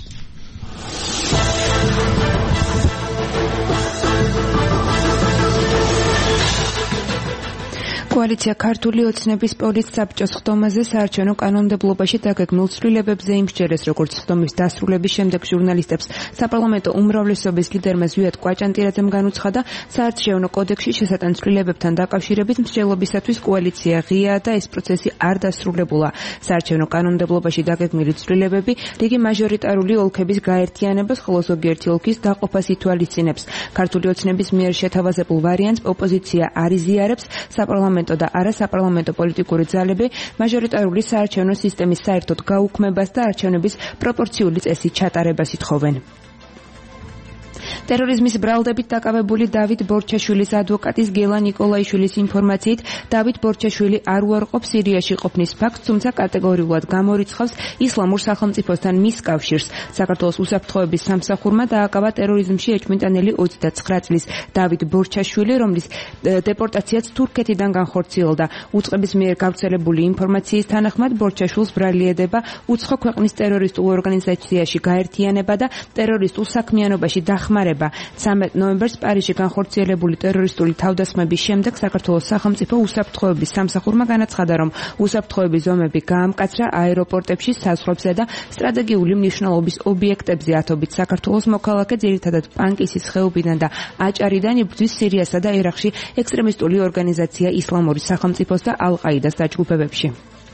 კოალიცია ქართული ოცნების პოლის საბჭოს ხდომაზე საარჩევნო კანონმდებლობაში დაგეგმილ ცვლილებებზე იმსჯერეს, როგორც ხდომის დასრულების შემდეგ ჟურნალისტებს საპარლამენტო უმრავლესობის ლიდერმა ზვიად კვაჭანტირაძემ განუცხადა, საარჩევნო კოდექსში შესატან ცვლილებებთან დაკავშირებით მსჯელობისათვის კოალიცია ღიაა და ეს პროცესი არ დასრულებულა. საარჩევნო კანონმდებლობაში დაგეგმილი ცვლილებები რიგი მაჟორიტარული ოლქების გაერთიანებას, ხოლო ზოგიერთი ოლქის დაყოფას ითვალისწინებს. ქართული ოცნების მიერ შეთავაზებულ ვარიანტს ოპოზიცია არ იზიარებს, საპარლამენტო და არასაპარლამენტო პოლიტიკური ძალები მაჟორიტარული საარჩევნო სისტემის საერთოდ გაუქმებას და არჩევნების პროპორციული წესით ჩატარებას ითხოვენ. ტერორიზმის ბრალდებით დაკავებული დავით ბორჩაშვილის ადვოკატის გელა ნიკოლაიშვილის ინფორმაციით, დავით ბორჩაშვილი არ უარყოფს სირიაში ყოფნის ფაქტს, თუმცა კატეგორიულად გამორიცხავს ისლამურ სახელმწიფოსთან მის კავშირს. საქართველოს უსაფრთხოების სამსახურმა დააკავა ტერორიზმში ეჭვმიტანილი ოცდაცხრა წლის დავით ბორჩაშვილი, რომლის დეპორტაციაც თურქეთიდან განხორციელდა. უწყების მიერ გავრცელებული ინფორმაციის თანახმად ბორჩაშვილს ბრალი ედება უცხო ქვეყნის ტერორისტულ ორგანიზაციაში გაერთიანება და ტერორისტულ საქმიანობაში დახმარება. ცამეტ ნოემბერს პარიზში განხორციელებული ტერორისტული თავდასხმების შემდეგ საქართველოს სახელმწიფო უსაფრთხოების სამსახურმა განაცხადა, რომ უსაფრთხოების ზომები გაამკაცრა აეროპორტებში, საზღვრებზე და სტრატეგიული მნიშვნელობის ობიექტებზე. ათობით საქართველოს მოქალაქე ძირითადად პანკისის ხეობიდან და აჭარიდან იბრძვის სირიასა და ერაყში ექსტრემისტული ორგანიზაცია ისლამური სახელმწიფოს და ალ-ყაიდას დაჯგუფებებში.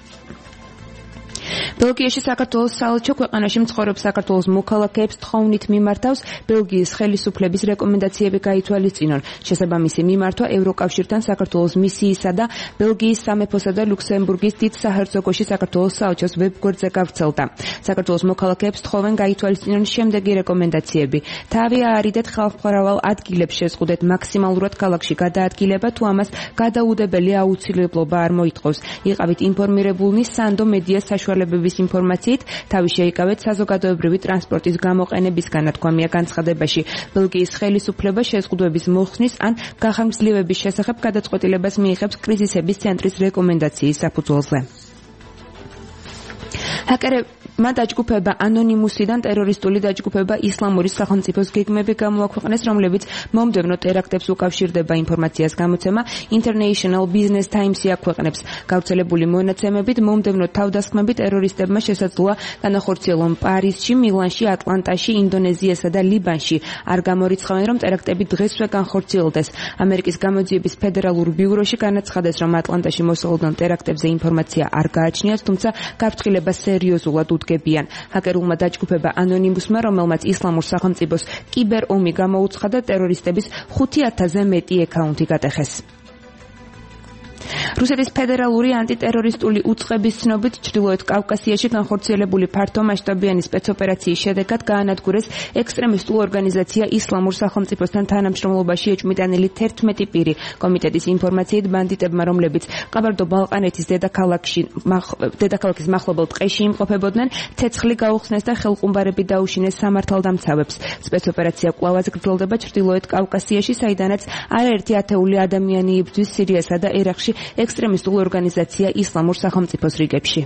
ბელგიაში საქართველოს საელჩო ქვეყანაში მცხოვრებ საქართველოს მოქალაქეებს თხოვნით მიმართავს ბელგიის ხელისუფლების რეკომენდაციები გაითვალისწინონ. შესაბამისი მიმართვა ევროკავშირთან საქართველოს მისიისა და ბელგიის სამეფოსა და ლუქსემბურგის დიდ საჰერცოგოში საქართველოს საელჩოს ვებგვერდზე გავრცელდა. საქართველოს მოქალაქეებს თხოვენ გაითვალისწინონ შემდეგი რეკომენდაციები. თავი აარიდეთ ხალხმრავალ ადგილებს, შეზღუდეთ მაქსიმალურად ქალაქში გადაადგილება, თუ ამას გადაუდებელი აუცილებლობა არ მოითხოვს. იყავით ინფორმირებულნი სანდო მედიას საშუალებების ინფორმაციით, თავი შეიკავეთ საზოგადოებრივი ტრანსპორტის გამოყენებისგან, თქვამია განცხადებაში. ბელგიის ხელისუფლება შეზღუდვების მოხსნის ან გახანგრძლივების შესახებ გადაწყვეტილებას მიიღებს კრიზისების ცენტრის რეკომენდაციის საფუძველზე. ჰაკერებმა დაჯგუფება ანონიმუსიდან ტერორისტული დაჯგუფება ისლამური სახელმწიფოს გეგმები გამოაქვეყნეს, რომლებიც მომდევნო ტერაქტებს უკავშირდება. ინფორმაციას გამოცემა International Business Times-ი აქვეყნებს. გავრცელებული მონაცემებით, მომდევნო თავდასხმები ტერორისტებმა შესაძლოა განახორციელონ პარიზში, მილანში, ატლანტაში, ინდონეზიასა და ლიბანში. არ გამორიცხავენ, რომ ტერაქტები დღესვე განხორციელდეს. ამერიკის გამოძიების ფედერალურ ბიუროში განაცხადეს, რომ ატლანტაში მოსალოდნელ ტერაქტებზე ინფორმაცია არ გააჩნიათ, თუმცა გაფრთხილება სერიოზულად უდგებიან. ჰაკერულმა დაჯგუფება ანონიმუსმა, რომელმაც ისლამურ სახელმწიფოს კიბერ ომი გამოუცხადა, ტერორისტების ხუთი ათასზე მეტი ეკაუნთი გატეხეს. რუსეთის ფედერალური ანტიტერორისტული უწყების ცნობით, ჩრდილოეთ კავკასიაში განხორციელებული ფართომასშტაბიანი სპეცოპერაციის შედეგად გაანადგურეს ექსტრემისტულ ორგანიზაცია ისლამურ სახელმწიფოსთან თანამშრომლობაში ეჭვმიტანილი თერთმეტი პირი. კომიტეტის ინფორმაციით, ბანდიტებმა, რომლებიც ყაბარდო-ბალყანეთის დედაქალაქში დედაქალაქის მახლობელ ტყეში იმყოფებოდნენ, ცეცხლი გაუხსნეს და ხელყუმბარები დაუშინეს სამართალდამცავებს. სპეცოპერაცია კვლავაც გრძელდება ჩრდილოეთ კავკასიაში, საიდანაც არაერთი ათეული ადამიანი იბრძვის სირიასა და ერაყში ექსტრემისტულ ორგანიზაცია ისლამურ სახელმწიფოს რიგებში.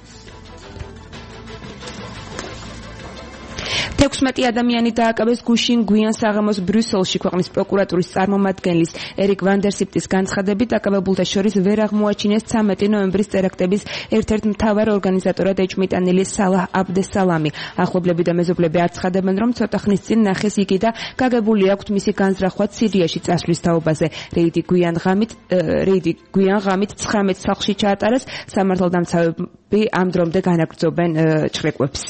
ექვსმეტი ადამიანი დააკავეს გუშინ გვიან საღამოს ბრიუსელში. ქვეყნის პროკურატურის წარმომადგენლის ერიკ ვანდერსიპტის განცხადებით, დაკავებულთა შორის ვერ აღმოაჩინეს ცამეტი ნოემბრის ტერაქტების ერთ-ერთ მთავარ ორგანიზატორად ეჭვმიტანილი სალაჰ აბდესალამი. ახლობლები და მეზობლები აცხადებენ, რომ ცოტა ხნის წინ ნახეს იგი და გაგებული აქვთ მისი განზრახვა სირიაში წასვლის თაობაზე. რეიდი გვიან ღამით რეიდი გვიან ღამით ცხრამეტ სახლში ჩაატარეს. სამართალდამცავები ამ დრომდე განაგრძობენ ჩხრეკვებს.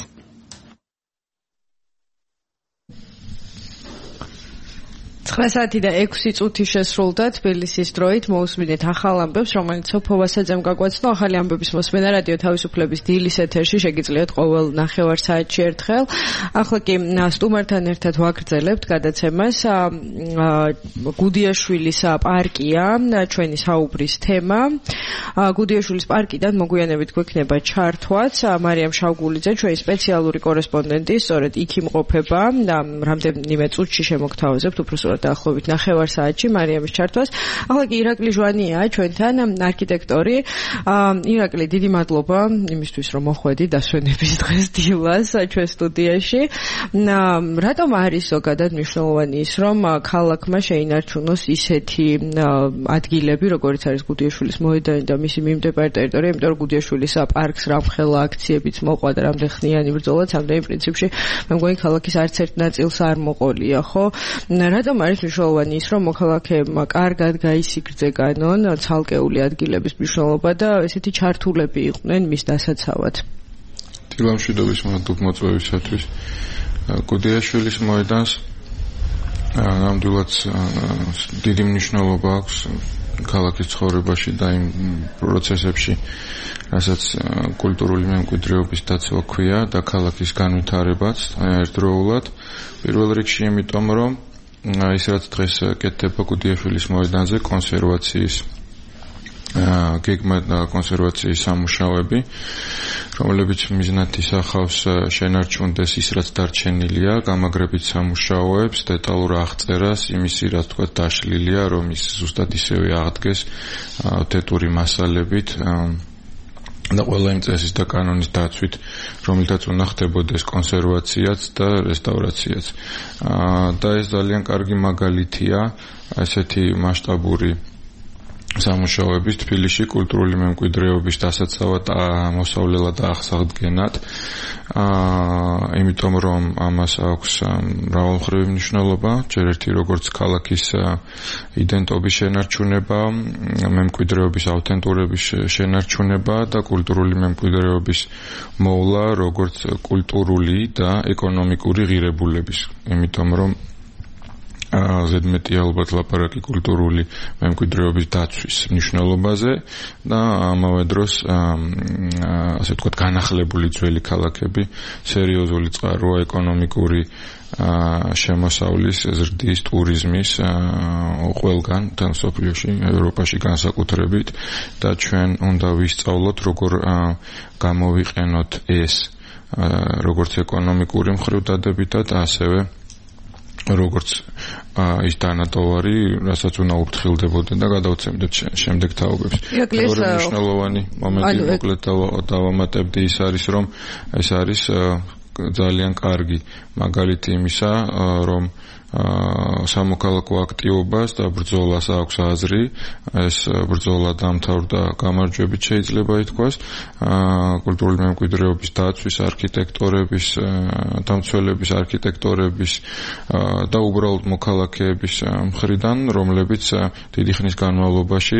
ცხრა საათი და ექვსი წუთი შესრულდა თბილისის დროით. მოусმინეთ ახალ ამბებს, რომელიც სოფოვასაძემ გაგვაცნო. ახალი ამბების მოსმენა რადიო თავისუფლების დილის ეთერში შეგიძლიათ ყოველ ნახევარ საათში ერთხელ. ახლა კი სტუმართან ერთად ვაგრძელებთ გადაცემას. გუდიაშვილის პარკია ჩვენი საუბრის თემა. გუდიაშვილის პარკიდან მოგვიანებით გვექნება ჩართვაც. მარიამ შავგულიძე, ჩვენი სპეციალური კორესპონდენტი, სწორედ იქ იმყოფება. რამდენიმე წუთში შემოგთავაზებთ უფრო საშუალო დაახლოებით ნახევარ საათში მარიამის ჩართვას. ახლა კი ირაკლი ჟვანია ჩვენთან, არქიტექტორი. ირაკლი, დიდი მადლობა იმისთვის, რომ მოხვედი დასვენების დღეს დილას ჩვენ სტუდიაში. რატომ არის ზოგადად მნიშვნელოვანი ის, რომ ქალაქმა შეინარჩუნოს ისეთი ადგილები, როგორც არის გუდიაშვილის მოედანი და მისი მიმდებარე ტერიტორია, იმიტომ რომ გუდიაშვილის პარკს რამხელა აქციებიც მოყვა და რამდენ ხნიანი ბრძოლაც, ამდენი პრინციპში მე მგონი ქალაქის არც ერთ ნაწილს არ მოყოლია, ხო? რატომ არის მნიშვნელოვანი ის, რომ მოქალაქეებმა კარგად გაისიგრძე განონ ცალკეული ადგილების მნიშვნელობა და ესეთი ჩართულები იყვნენ მის დასაცავად? დილამშვიდობის მოწვევისათვის გუდიაშვილის მოედანს ნამდვილად დიდი მნიშვნელობა აქვს ქალაქის ცხოვრებაში და იმ პროცესებში, რასაც კულტურული მემკვიდრეობის დაცვა ქვია და ქალაქის განვითარებაც ერთდროულად. პირველ რიგში იმიტომ, რომ ის რაც დღეს კეთდება გუდიაშვილის მოედანზე, კონსერვაციის გეგმა და კონსერვაციის სამუშაოები, რომლებიც მიზნად ისახავს შენარჩუნდეს ის, რაც დარჩენილია, გამაგრებით სამუშაოებს, დეტალურ აღწერას, იმისი, რაც თქვა დაშლილია, რომ ის ზუსტად ისევე აღდგეს თეთური მასალებით და ყველა იმ წესის და კანონის დაცვით, რომელთაც უნდა ხდებოდეს კონსერვაციაც და რესტავრაციაც. და ეს ძალიან კარგი მაგალითია ესეთი მასშტაბური სამუშაოების თბილისში კულტურული მემკვიდრეობის დასაცავად, მოსავლელად და აღსადგენად. აა იმიტომ რომ ამას აქვს მრავალმხრივი მნიშვნელობა, ჯერ ერთი როგორც ქალაქის იდენტობის შენარჩუნება, მემკვიდრეობის ავთენტურობის შენარჩუნება და კულტურული მემკვიდრეობის მოვლა როგორც კულტურული და ეკონომიკური ღირებულების. იმიტომ რომ ზედმეტი ალბათ ლაპარაკი კულტურული მემკვიდრეობის დაცვის მნიშვნელობაზე და ამავე დროს ასე ვთქვათ განახლებული ძველი ქალაქები სერიოზული წყაროა ეკონომიკური შემოსავლის, ზრდის, ტურიზმის ყველგან თან სოფლიოში, ევროპაში განსაკუთრებით და ჩვენ უნდა ვისწავლოთ როგორ გამოვიყენოთ ეს როგორც ეკონომიკური მხრივ დადებითად, ასევე როგორც ის დანატოვარი, რასაც უნდა უფრთხილდებოდა და გადავცემდეთ შემდეგ თაობებს. მეორე მნიშვნელოვანი მომენტი მოკლედ დავამატებდი ის არის, რომ ეს არის ძალიან კარგი მაგალითი იმისა, რომ სამოქალაქო აქტივობას და ბრძოლას აქვს აზრი. ეს ბრძოლა დამთავრდა გამარჯვებით შეიძლება ითქვას. კულტურული მემკვიდრეობის დაცვის, არქიტექტორების, დამცველების, არქიტექტორების და უბრალოდ მოქალაქეების მხრიდან, რომლებიც დიდი ხნის განმავლობაში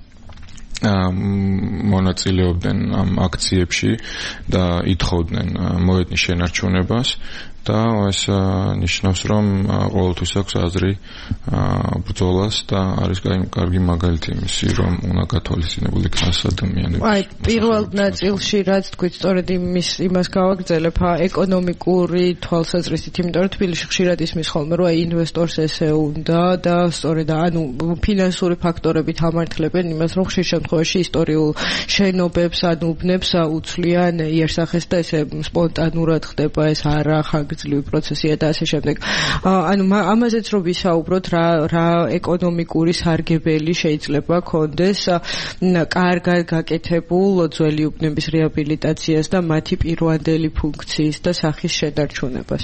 მონაწილეობდნენ ამ აქციებში და ითხოვდნენ მოედნის შენარჩუნებას და ეს ნიშნავს, რომ ყოველთვის აქვს აზრი ბრძოლას და არის კარგი მაგალითი იმისი, რომ უნდა გათვალისწინებული იქნას ადამიანები. აი, პირველ ნაწილში რაც თქვით, სწორედ იმის იმას გავაგრძელებ, ეკონომიკური თვალსაზრისით, იმიტომ რომ თბილისში ხშირად ისმის ხოლმე, რომ აი ინვესტორს ესე უნდა და სწორედ ანუ ფინანსური ფაქტორებით ამართლებენ იმას, რომ ხშირ შემთხვევაში ისტორიულ შენობებს ან უბნებს უცვლიან იერსახეს და ესე სპონტანურად ხდება ეს არახანგრძლივი პროცესია და ასე შემდეგ. ანუ ამაზეც რომ ვისაუბროთ, რა რა ეკონომიკური სარგებელი შეიძლება ქონდეს კარგად გაკეთებულ ძველი უბნების რეაბილიტაციას და მათი პირვანდელი ფუნქციის და სახის შედარჩუნებას.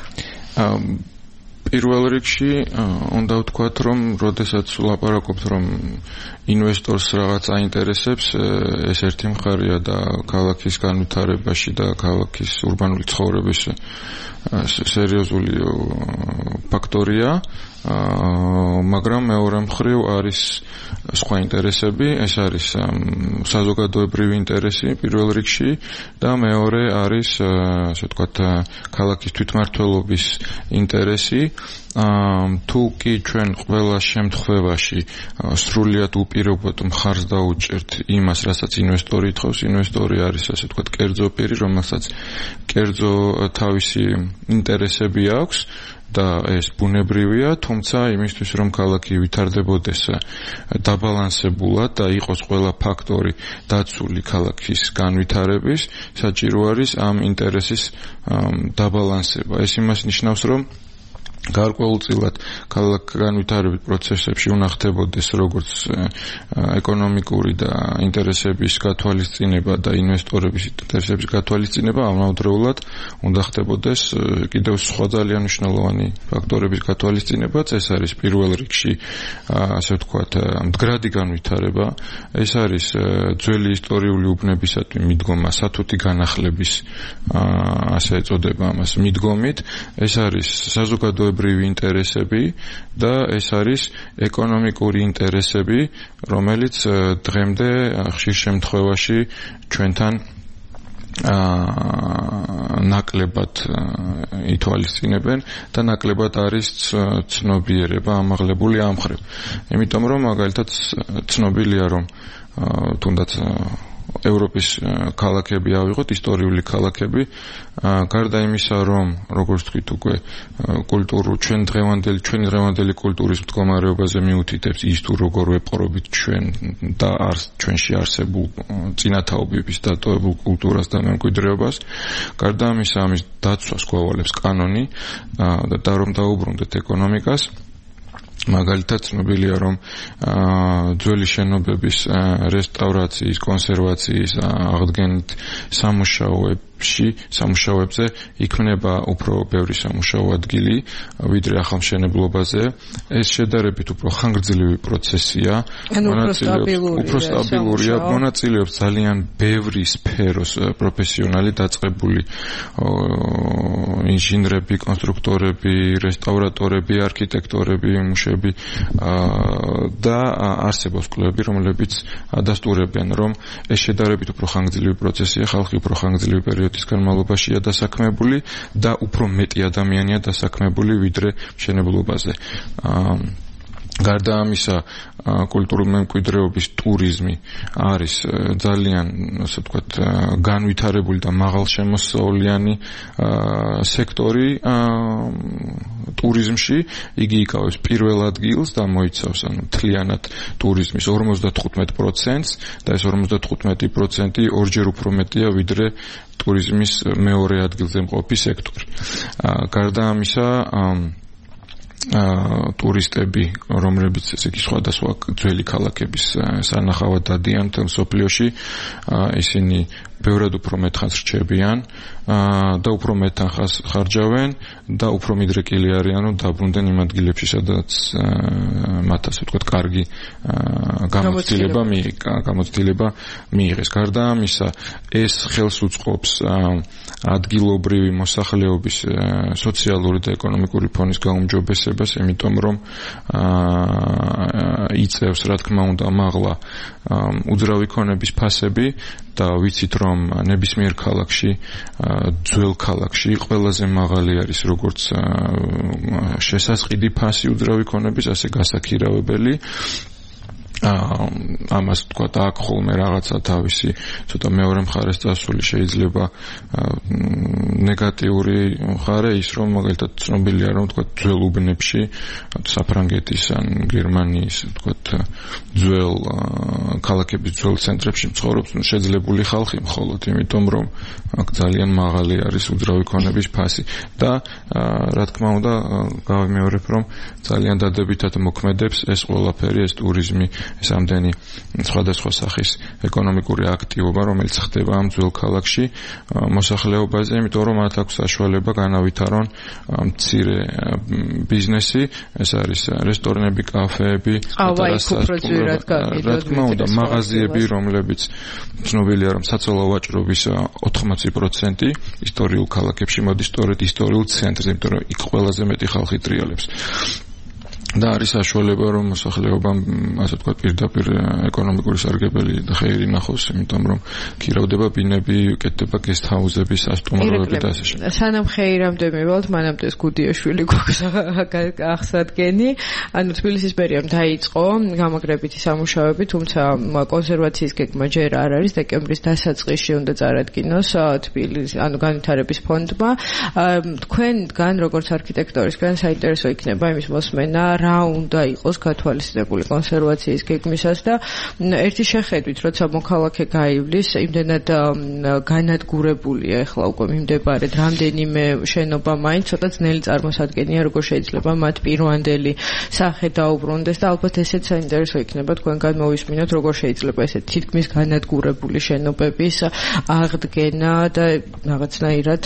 პირველ რიგში უნდა ვთქვათ, რომ როდესაც ლაპარაკობთ, რომ ინვესტორს რაღაც აინტერესებს, ეს ერთი მხარეა და ქალაქის განვითარებაში და ქალაქის ურბანული ცხოვრების სერიოზული ფაქტორია, მაგრამ მეორე მხრივ არის სხვა ინტერესები, ეს არის საზოგადოებრივი ინტერესი პირველ რიგში და მეორე არის, ასე ვთქვათ, ქალაქის თვითმმართველობის ინტერესი. თუ კი ჩვენ ყველა შემთხვევაში სრულიად უპირობოდ მხარს დაუჭერთ იმას, რასაც ინვესტორი ითხოვს, ინვესტორი არის, ასე ვთქვათ, კერძო პირი, რომელსაც კერძო თავისი ინტერესები აქვს და ეს ბუნებრივია, თუმცა იმისთვის, რომ ქალაქი ვითარდებოდეს დაბალანსებულად და იყოს ყველა ფაქტორი დაცული ქალაქის განვითარების, საჭირო არის ამ ინტერესის დაბალანსება. ეს იმას ნიშნავს, რომ გარკვეულწილად ქალაქ განვითარების პროცესებში უნდა ხდებოდეს როგორც ეკონომიკური და ინტერესების გათვალისწინება და ინვესტორების ინტერესების გათვალისწინება, ამავდროულად უნდა ხდებოდეს კიდევ სხვა ძალიან მნიშვნელოვანი ფაქტორების გათვალისწინებაც. ეს არის პირველ რიგში, ასე ვთქვათ, მდგრადი განვითარება, ეს არის ძველი ისტორიული უბნებისადმი მიდგომა სათუთი განახლების, ასე ეწოდება ამას, მიდგომით, ეს არის საზოგადოებრივი ინტერესები და ეს არის ეკონომიკური ინტერესები, რომელიც დღემდე ხშირ შემთხვევაში ჩვენთან ნაკლებად ითვალისწინებენ და ნაკლებად არის ცნობიერება ამაღლებული ამ მხრივ. იმიტომ რომ მაგალითად ცნობილია რომ თუნდაც ევროპის ქალაქები ავიღოთ, ისტორიული ქალაქები, გარდა იმისა, რომ როგორც თქვით უკვე კულტურულ ჩვენ დღევანდელი ჩვენი დღევანდელი კულტურის მდგომარეობაზე მიუთითებს ის თუ როგორ ვეპყრობით ჩვენ და ჩვენში არსებულ წინათაობების დატოვებულ კულტურას და მემკვიდრეობას, გარდა ამისა ამის დაცვას გვავალებს კანონი და რომ დაუბრუნდეთ ეკონომიკას. მაგალითად ცნობილია რომ ძველი შენობების რესტავრაციის, კონსერვაციის აღდგენით სამუშაოებში, სამუშაოებზე იქმნება უფრო ბევრი სამუშაო ადგილი, ვიდრე ახალმშენებლობაზე. ეს შედარებით უფრო ხანგრძლივი პროცესია, უფრო სტაბილურია, მონაწილეობს ძალიან ბევრი სფეროს პროფესიონალი დაწყებული ინჟინრები, კონსტრუქტორები, რესტავრატორები, არქიტექტორები, მუშები და არსებობს კვლევები, რომლებიც ადასტურებენ, რომ ეს შედარებით უფრო ხანგრძლივი პროცესია, ხალხი უფრო ხანგრძლივი პერიოდის განმავლობაშია დასაქმებული და უფრო მეტი ადამიანია დასაქმებული ვიდრე მშენებლობაზე. გარდა ამისა, კულტურული მემკვიდრეობის ტურიზმი არის ძალიან, ასე ვთქვათ, განვითარებული და მაღალშემოსავლიანი სექტორი ტურიზმში. იგი იკავებს პირველ ადგილს და მოიცავს ანუ მთლიანად ტურიზმის ორმოცდათხუთმეტ პროცენტს და ეს ორმოცდათხუთმეტი პროცენტი ორჯერ უფრო მეტია ვიდრე ტურიზმის მეორე ადგილზე მყოფი სექტორი. გარდა ამისა, ტურისტები, რომლებიც ესე იგი სხვადასხვა ძველი ქალაქების სანახავად დადიან მთელ მსოფლიოში, ისინი ბევრად უფრო მეტ ხანს რჩებიან და უფრო მეტ ხანს ხარჯავენ და უფრო მიდრეკილი არიან, რომ დაბრუნდნენ იმ ადგილებში, სადაც მათ ასე ვთქვათ, კარგი გამოცდილება გამოცდილება მიიღეს. გარდა ამისა, ეს ხელს უწყობს ადგილობრივი მოსახლეობის სოციალური და ეკონომიკური ფონის გაუმჯობესებას, იმიტომ რომ იწევს, რა თქმა უნდა, მაღლა უძრავი ქონების ფასები და ვიცით რომ ნებისმიერ ქალაქში, ძველ ქალაქში ყველაზე მაღალი არის როგორც შესასყიდი ფასი უძრავი ქონების, ასე გასაქირავებელი. ამას ვთქვათ, აქ ხოლმე რაღაცა თავისი ცოტა მეორე მხარეს წასული შეიძლება ნეგატიური მხარე ის, რომ მაგალითად ცნობილია, რომ ვთქვათ, ძველ უბნებში, საფრანგეთის ან გერმანიის, ვთქვათ, ძველ ქალაქების ძველ ცენტრებში მცხოვრობს შეძლებული ხალხი მხოლოდ, იმიტომ რომ აქ ძალიან მაღალი არის უძრავი ქონების ფასი და რა თქმა უნდა, გავიმეორებ, რომ ძალიან დადებითად მოქმედებს ეს ყველაფერი, ეს ტურიზმი, ეს ამდენი სხვადასხვა სახის ეკონომიკური აქტივობა, რომელიც ხდება ამ ძველ ქალაქში მოსახლეობაზე, იმიტომ რომ მათ აქვს საშუალება განავითარონ მცირე ბიზნესი, ეს არის რესტორნები, კაფეები, რა თქმა უნდა, მაღაზიები, რომლებიც ცნობილია, რომ საცოლო ვაჭრობის ოთხმოცი პროცენტი ისტორიულ ქალაქებში მოდის სწორედ ისტორიულ ცენტრზე, იმიტომ რომ იქ ყველაზე მეტი ხალხი ტრიალებს. და არის საშუალება, რომ მოსახლეობამ, ასე ვთქვათ, პირდაპირ ეკონომიკური სარგებელი და ხეირი ნახოს, იმიტომ რომ ქირავდება ბინები, კეთდება გესტჰაუზები, სასტუმროები და ასე შემდეგ. სანამ ხეირამდე მივალთ, მანამდე გუდიაშვილი გვაქვს აღსადგენი. ანუ თბილისის მერიამ დაიწყო გამაგრებითი სამუშაოები, თუმცა კონსერვაციის გეგმა ჯერ არ არის, დეკემბრის დასაწყისში უნდა წარადგინოს თბილისის, ანუ განვითარების ფონდმა. თქვენგან, როგორც არქიტექტორისგან, საინტერესო იქნება იმის მოსმენა, რა უნდა იყოს გათვალისწინებული კონსერვაციის გეგმისას და ერთი შეხედვით, როცა მოქალაქე გაივლის, იმდენად განადგურებულია ახლა უკვე მიმდებარედ რამდენიმე შენობა მაინც ცოტა ძნელი წარმოსადგენია, როგორ შეიძლება მათ პირვანდელი სახე დაუბრუნდეს და ალბათ ესეც საინტერესო იქნება თქვენგან მოვისმინოთ, როგორ შეიძლება ესეთ თითქმის განადგურებული შენობების აღდგენა და რაღაცნაირად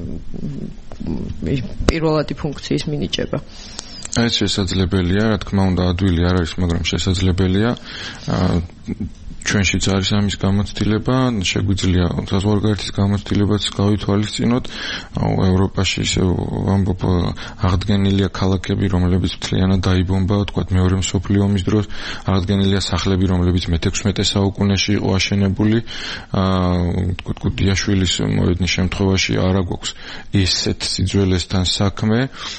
პირველადი ფუნქციის მინიჭება. ეს შესაძლებელია, რა თქმა უნდა, ადვილი არ არის, მაგრამ შესაძლებელია. ჩვენშიც არის ამის გამოცდილება, შეგვიძლია საზღვარგარეთის გამოცდილებაც გავითვალისწინოთ. ევროპაში ისე ვამბობ, აღდგენილია ქალაქები, რომლებიც მთლიანად დაიბომბა, თქვათ მეორე მსოფლიო ომის დროს, აღდგენილია სახლები, რომლებიც მეთექვსმეტე საუკუნეში იყო აშენებული. თქვათ გუდიაშვილის მოედნის შემთხვევაში არა გვაქვს ისეთ სიძველესთან საქმე.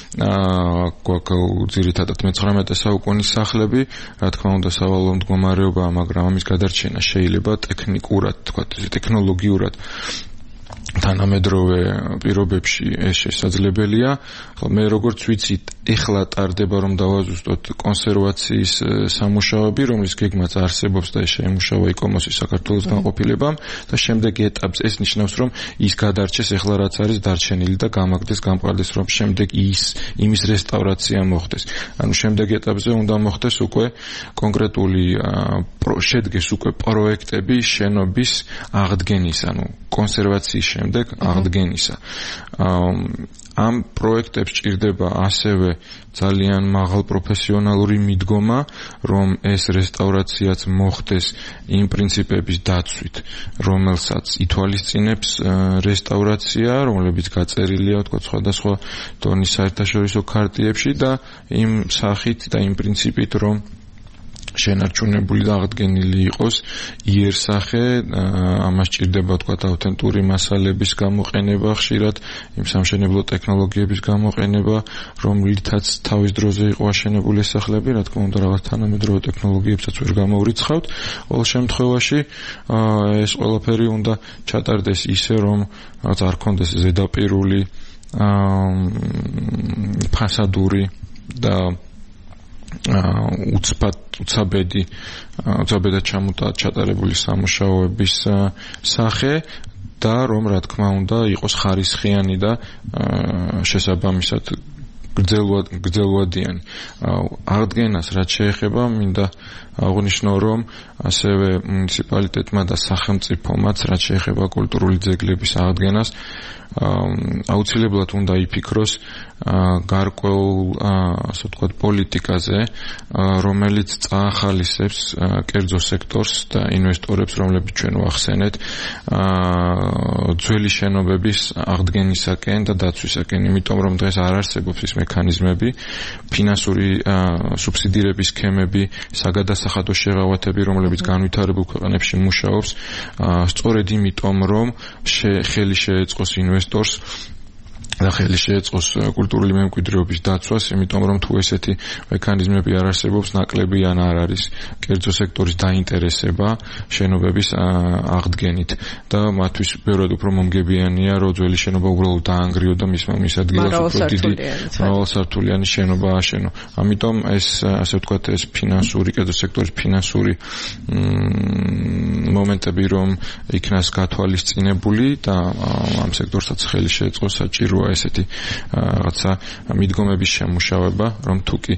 გვაქვს ძირითადად მეცხრამეტე საუკუნის სახლები, რა თქმა უნდა, სავალალო მდგომარეობაა, მაგრამ ამის გადარჩენა შეიძლება ტექნიკურად, თქვათ, ტექნოლოგიურად თანამედროვე პირობებში ეს შესაძლებელია. მე როგორც ვიცით, ეხლა ტარდება რომ დავაზუსტოთ კონსერვაციის სამუშაოები, რომლის გეგმაც არსებობს და შეიმუშავა იკომოსის საქართველოს განყოფილებამ და შემდეგ ეტაპს ეს ნიშნავს რომ ის გადარჩეს ეხლა რაც არის დარჩენილი და გამაგდეს, გამყარდეს, რომ შემდეგ ის იმის რესტავრაცია მოხდეს. ანუ შემდეგ ეტაპზე უნდა მოხდეს უკვე კონკრეტული შედგეს უკვე პროექტები შენობის აღდგენის, ანუ კონსერვაციის შემდეგ აღდგენისა. ამ პროექტებს ჭირდება ასევე ძალიან მაღალ პროფესიონალური მიდგომა, რომ ეს რესტავრაციაც მოხდეს იმ პრინციპების დაცვით, რომელსაც ითვალისწინებს რესტავრაცია, რომლებიც გაწერილია, თქვა, სხვადასხვა დონის საერთაშორისო ქარტიებში და იმ სახით და იმ პრინციპით, რომ შენარჩუნებული და აღდგენილი იყოს იერსახე, ამას ჭირდება თქვა ავთენტური მასალების გამოყენება, ხშირად იმ სამშენებლო ტექნოლოგიების გამოყენება, რომლითაც თავის დროზე იყო აშენებული სახლები, რა თქმა უნდა, რაღაც თანამედროვე ტექნოლოგიებსაც ვერ გამოვრიცხავთ. ყოველ შემთხვევაში ეს ყველაფერი უნდა ჩატარდეს ისე, რომ რაღაც არ ქონდეს ზედაპირული, ფასადური და უცბად უცაბედი უცაბედად ჩატარებული სამუშაოების სახე და რომ რა თქმა უნდა იყოს ხარისხიანი და შესაბამისად გრძელვადიანი. აღდგენას რაც შეეხება, მინდა აღნიშნო, რომ ასევე მუნიციპალიტეტმა და სახელმწიფომაც რაც შეეხება კულტურული ძეგლების აღდგენას აუცილებლად უნდა იფიქროს გარკვეულ, ასე ვთქვათ, პოლიტიკაზე, რომელიც წაახალისებს კერძო სექტორს და ინვესტორებს, რომლებიც ჩვენ ვახსენეთ, ძველი შენობების აღდგენისაკენ და დაცვისაკენ, იმიტომ რომ დღეს არ არსებობს ის მექანიზმები, ფინანსური სუბსიდირების სქემები, საგადასახადო შეღავათები, რომლებიც განვითარებულ ქვეყნებში მუშაობს, სწორედ იმიტომ, რომ ხელი შეეწყოს ინვესტორს და ხელი შეეწყოს კულტურული მემკვიდრეობის დაცვას, იმიტომ რომ თუ ესეთი მექანიზმები არ არსებობს, ნაკლები ან არ არის კერძო სექტორის დაინტერესება შენობების აღდგენით და მათთვის ბევრად უფრო მომგებიანია, რომ ძველი შენობა უბრალოდ დაანგრიო და მის მის ადგილას უფრო დიდი მრავალსართულიანი შენობა აშენო. ამიტომ ეს, ასე ვთქვათ, ეს ფინანსური, კერძო სექტორის ფინანსური მომენტები რომ იქნას გათვალისწინებული და ამ სექტორსაც ხელი შეეწყოს, საჭიროა ესეთი რაღაცა მიდგომების შემუშავება, რომ თუკი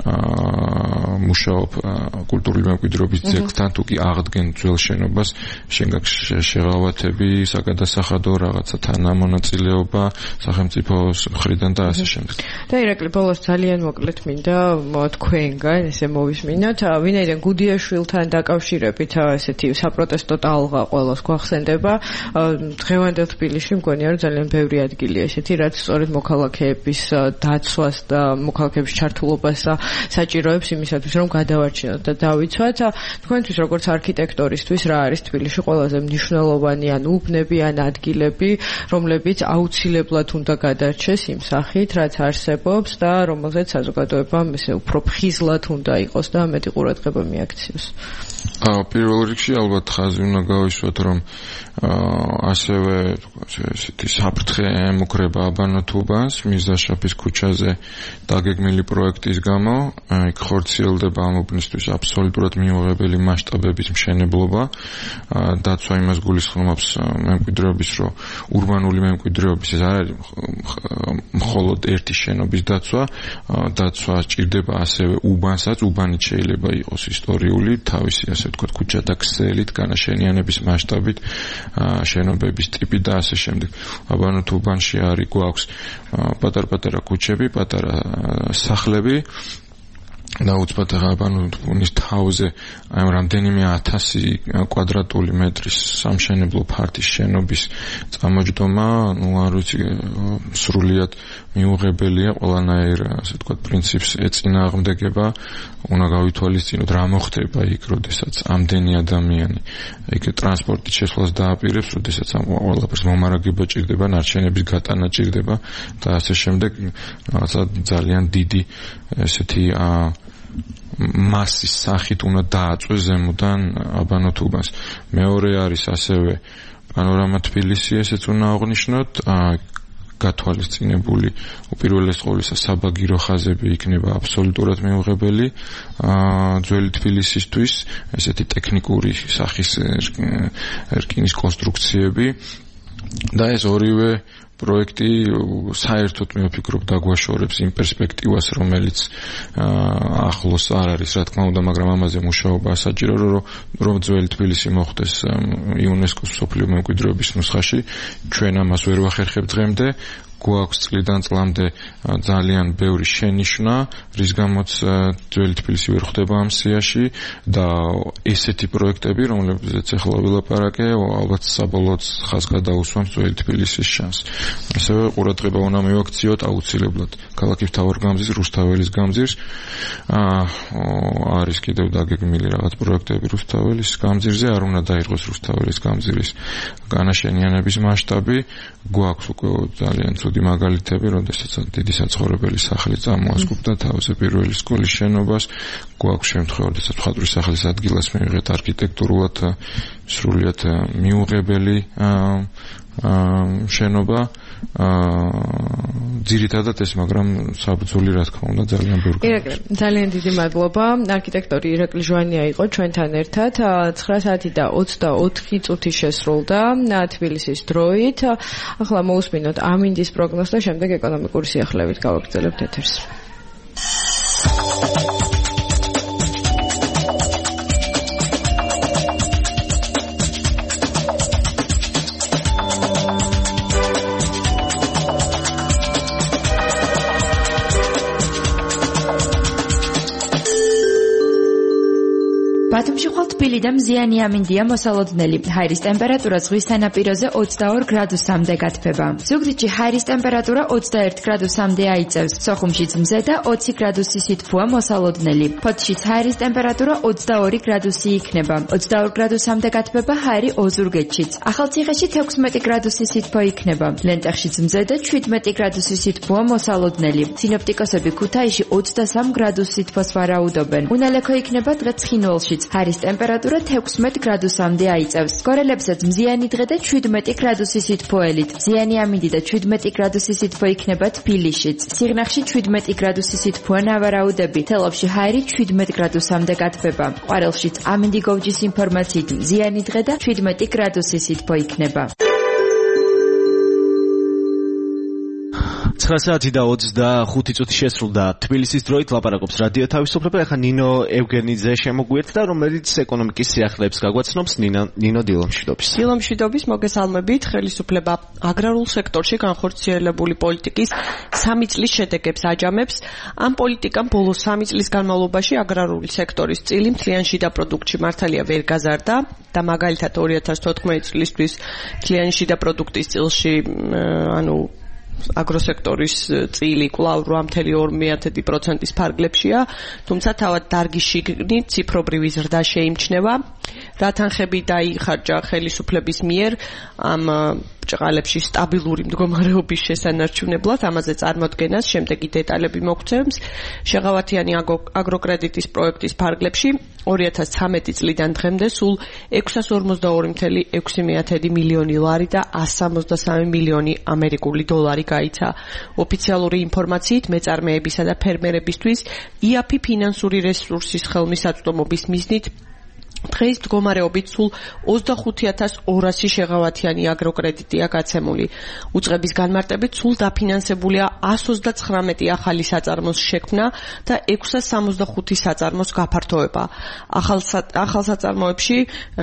მუშაობ კულტურული მემკვიდრეობის ძეგლთან, თუკი აღდგენ ძველ შენობას, შენ გაქვს შეღავათები, საგადასახადო რაღაცა თანამონაწილეობა სახელმწიფოს მხრიდან და ასე შემდეგ. და ირაკლი, ბოლოს ძალიან მოკლედ მინდა თქვენგან ესე მოვისმინოთ, ვინაიდან გუდიაშვილთან დაკავშირებით ესეთი საპროტესტო ტალღა ყველას გვახსენდება, დღევანდელ თბილისში მგონია რომ ძალიან ბევრი ადგილია ესეთი, რაც სწორედ მოქალაქეების დაცვას და მოქალაქეების ჩართულობას საჭიროებს იმისათვის, რომ გადავარჩინოთ და დავიცვათ. თქვენთვის როგორც არქიტექტორისთვის რა არის თბილისში ყველაზე მნიშვნელოვანი ან უბნები ან ადგილები, რომლებიც აუცილებლად უნდა გადარჩეს იმ სახით, რაც არსებობს და რომელზეც საზოგადოებამ ესე უფრო ფხიზლად უნდა იყოს და მეტი ყურადღება მიაქციოს. პირველ რიგში ალბათ ხაზი უნდა გავისვათ, რომ ასევე ესეთი საფრთხე ემუქრება აბანოთუბანს მიზაშაფის ქუჩაზე დაგეგმილი პროექტის გამო. იქ ხორციელდება ამ უბნისთვის აბსოლუტურად მიუღებელი მასშტაბების მშენებლობა. დაცვა იმას გულისხმობს მემკვიდრეობის, რომ ურბანული მემკვიდრეობის ეს არ არის მხოლოდ ერთი შენობის დაცვა, დაცვა ჭირდება ასევე უბანსაც, უბანიც შეიძლება იყოს ისტორიული, თავისი ასე ვთქვათ ქუჩათა ქსელით, განაშენიანების მასშტაბით, შენობების ტიპი და ასე შემდეგ. აბანოთ უბანში არის გვაქვს პატარ-პატარა ქუჩები, პატარა სახლები და უცბად აბანოთუბნის თავზე აი რამდენიმე ათასი კვადრატული მეტრის სამშენებლო ფართის შენობის წამოჯდომა, ну არ ვიცი, სრულიად მიუღებელია, ყველანაირ ასე ვთქვათ პრინციპს ეწინააღმდეგება. უნდა გავითვალისწინოთ რა მოხდება იქ, როდესაც ამდენი ადამიანი იქ ტრანსპორტით შესვლას დააპირებს, როდესაც ამ ყველაფერს მომარაგება ჭირდება, ნარჩენების გატანა ჭირდება და ასე შემდეგ. რაღაცა ძალიან დიდი ესეთი მასის სახით უნდა დააწვეს ზემოდან აბანოთუბანს. მეორე არის ასევე პანორამა თბილისი, ესეც უნდა აღვნიშნოთ, გათვალისწინებული უპირველეს ყოვლისა საბაგირო ხაზები იქნება აბსოლუტურად მიუღებელი ძველი თბილისისთვის, ესეთი ტექნიკური სახის რკინის კონსტრუქციები და ეს ორივე პროექტი საერთოდ მე ვფიქრობ დაგვაშორებს იმ პერსპექტივას, რომელიც ახლოს არ არის, რა თქმა უნდა, მაგრამ ამაზე მუშაობა საჭირო, რომ რომ ძველი თბილისი მოხვდეს იუნესკოს მსოფლიო მემკვიდრეობის ნუსხაში. ჩვენ ამას ვერ ვახერხებთ დღემდე. გვაქვს წლიდან წლამდე ძალიან ბევრი შენიშვნა, რის გამოც ძველი თბილისი ვერ ხვდება ამ სიაში და ესეთი პროექტები, რომლებზეც ახლა ვილაპარაკე, ალბათ საბოლოოდ ხაზს გადაუსვამს ძველი თბილისის შანსს. ასევე ყურადღება უნდა მივაქციოთ აუცილებლად ქალაქის მთავრგამზის, რუსთაველის გამზირს. არის კიდევ დაგეგმილი რაღაც პროექტები რუსთაველის გამზირზე, არ უნდა დაიღოს რუსთაველის გამზირის განაშენიანების მასშტაბი. გვაქვს უკვე ძალიან ცუდი მაგალითები, როდესაც დიდი საცხოვრებელი სახლი წამოასკუპდა თავზე პირველი სკოლის შენობას. გვაქვს შემთხვევა, როდესაც მხატვრის სახლის ადგილას მივიღეთ არქიტექტურულად სრულიად მიუღებელი შენობა. ძირითადად ეს, მაგრამ საბრძოლი რა თქმა უნდა ძალიან ბევრი. ირაკლი, ძალიან დიდი მადლობა. არქიტექტორი ირაკლი ჟვანია იყო ჩვენთან ერთად. ცხრა საათი და ოცდაოთხი წუთი შესრულდა თბილისის დროით. ახლა მოусმინოთ ამინდის პროგნოზს და შემდეგ ეკონომიკური სიახლეებით გავაგრძელებთ ეთერს. ბათუმში ხვალ თბილი და მზიანი ამინდია მოსალოდნელი. ჰაერის ტემპერატურა ზღვის სანაპიროზე ოცდაორ გრადუსამდე გათბება. ზუგდიდში ჰაერის ტემპერატურა ოცდაერთ გრადუსამდე აიწევს. სოხუმშიც მზე და ოცი გრადუსი სითბოა მოსალოდნელი. ფოთშიც ჰაერის ტემპერატურა ოცდაორი გრადუსი იქნება. ოცდაორ გრადუსამდე გათბება ჰაერი ოზურგეთშიც. ახალციხეში თექვსმეტი გრადუსი სითბო იქნება. ლენტეხშიც მზე და შვიდმეტი გრადუსი სითბოა მოსალოდნელი. სინოპტიკოსები ქუთაისში ოცდასამ გრადუს სითბოს ვარაუდობენ. უნალექო იქნება დღე ცხინვალშიც. ჰაერის ტემპერატურა თექვსმეტ გრადუსამდე აიწევს. გორელებსაც მზიანი დღე და შვიდმეტი გრადუსი სითბოელით. მზიანი ამინდი და შვიდმეტი გრადუსი სითბო იქნება თბილისშიც. სიღნაღში შვიდმეტი გრადუსი სითბოა ნავარაუდები. თელავში ჰაერი შვიდმეტ გრადუსამდე გათბება. ყვარელშიც ამინდი გოვჯის ინფორმაციით მზიანი დღე და შვიდმეტი გრადუსი სითბო იქნება. ცხრა საათი და ოცდახუთი წუთი შესრულდა თბილისის დროით. ლაპარაკობს რადიო თავისუფლება. ახლა ნინო ევგენიძე შემოგვიერთდა, რომელიც ეკონომიკის სიახლეებს გაგვაცნობს. ნინო, დილომშვიდობის. დილომშვიდობის, მოგესალმებით. ხელისუფლება აგრარულ სექტორში განხორციელებული პოლიტიკის სამი წლის შედეგებს აჯამებს. ამ პოლიტიკამ ბოლოს სამი წლის განმავლობაში აგრარული სექტორის წილი მთლიან შიდა პროდუქტში მართალია ვერ გაზარდა და მაგალითად ორი ათას თოთხმეტი წლისთვის მთლიანი შიდა პროდუქტის წილში ანუ აგროსექტორის წილი კვლავ რვა წუთი ორი პროცენტის ფარგლებშია, თუმცა თავად დარგის შიგნით ციფრობრივი ზრდა შეიმჩნევა. რა თანხები დაიხარჯა ხელისუფლების მიერ ამ ბრჭყალებში სტაბილური მდგომარეობის შესანარჩუნებლად, ამაზე წარმოდგენას შემდეგი დეტალები მოგცემს. შეღავათიანი აგროკრედიტის პროექტის ფარგლებში ორი ათას ცხრამეტი წლიდან დღემდე სულ ექვსას ორმოცდაორი целых ექვსი დесятых მილიონი ლარი და εκατს სამოცდასამი მილიონი ამერიკული დოლარი გაიცა. ოფიციალური ინფორმაციით მეწარმეებისა და ფერმერებისთვის ი эй პი ფინანსური რესურსის ხელმისაწვდომობის მიზნით დღეს მდგომარეობით სულ ოცდახუთი ათას ორასი შეღავათიანი აგროკრედიტია გაცემული. უწყების განმარტებით სულ დაფინანსებულია εκατს ოცდაცხრამეტი ახალი საწარმოს შექმნა და ექვსას სამოცდახუთი საწარმოს გაფართოება. ახალ ახალ საწარმოებში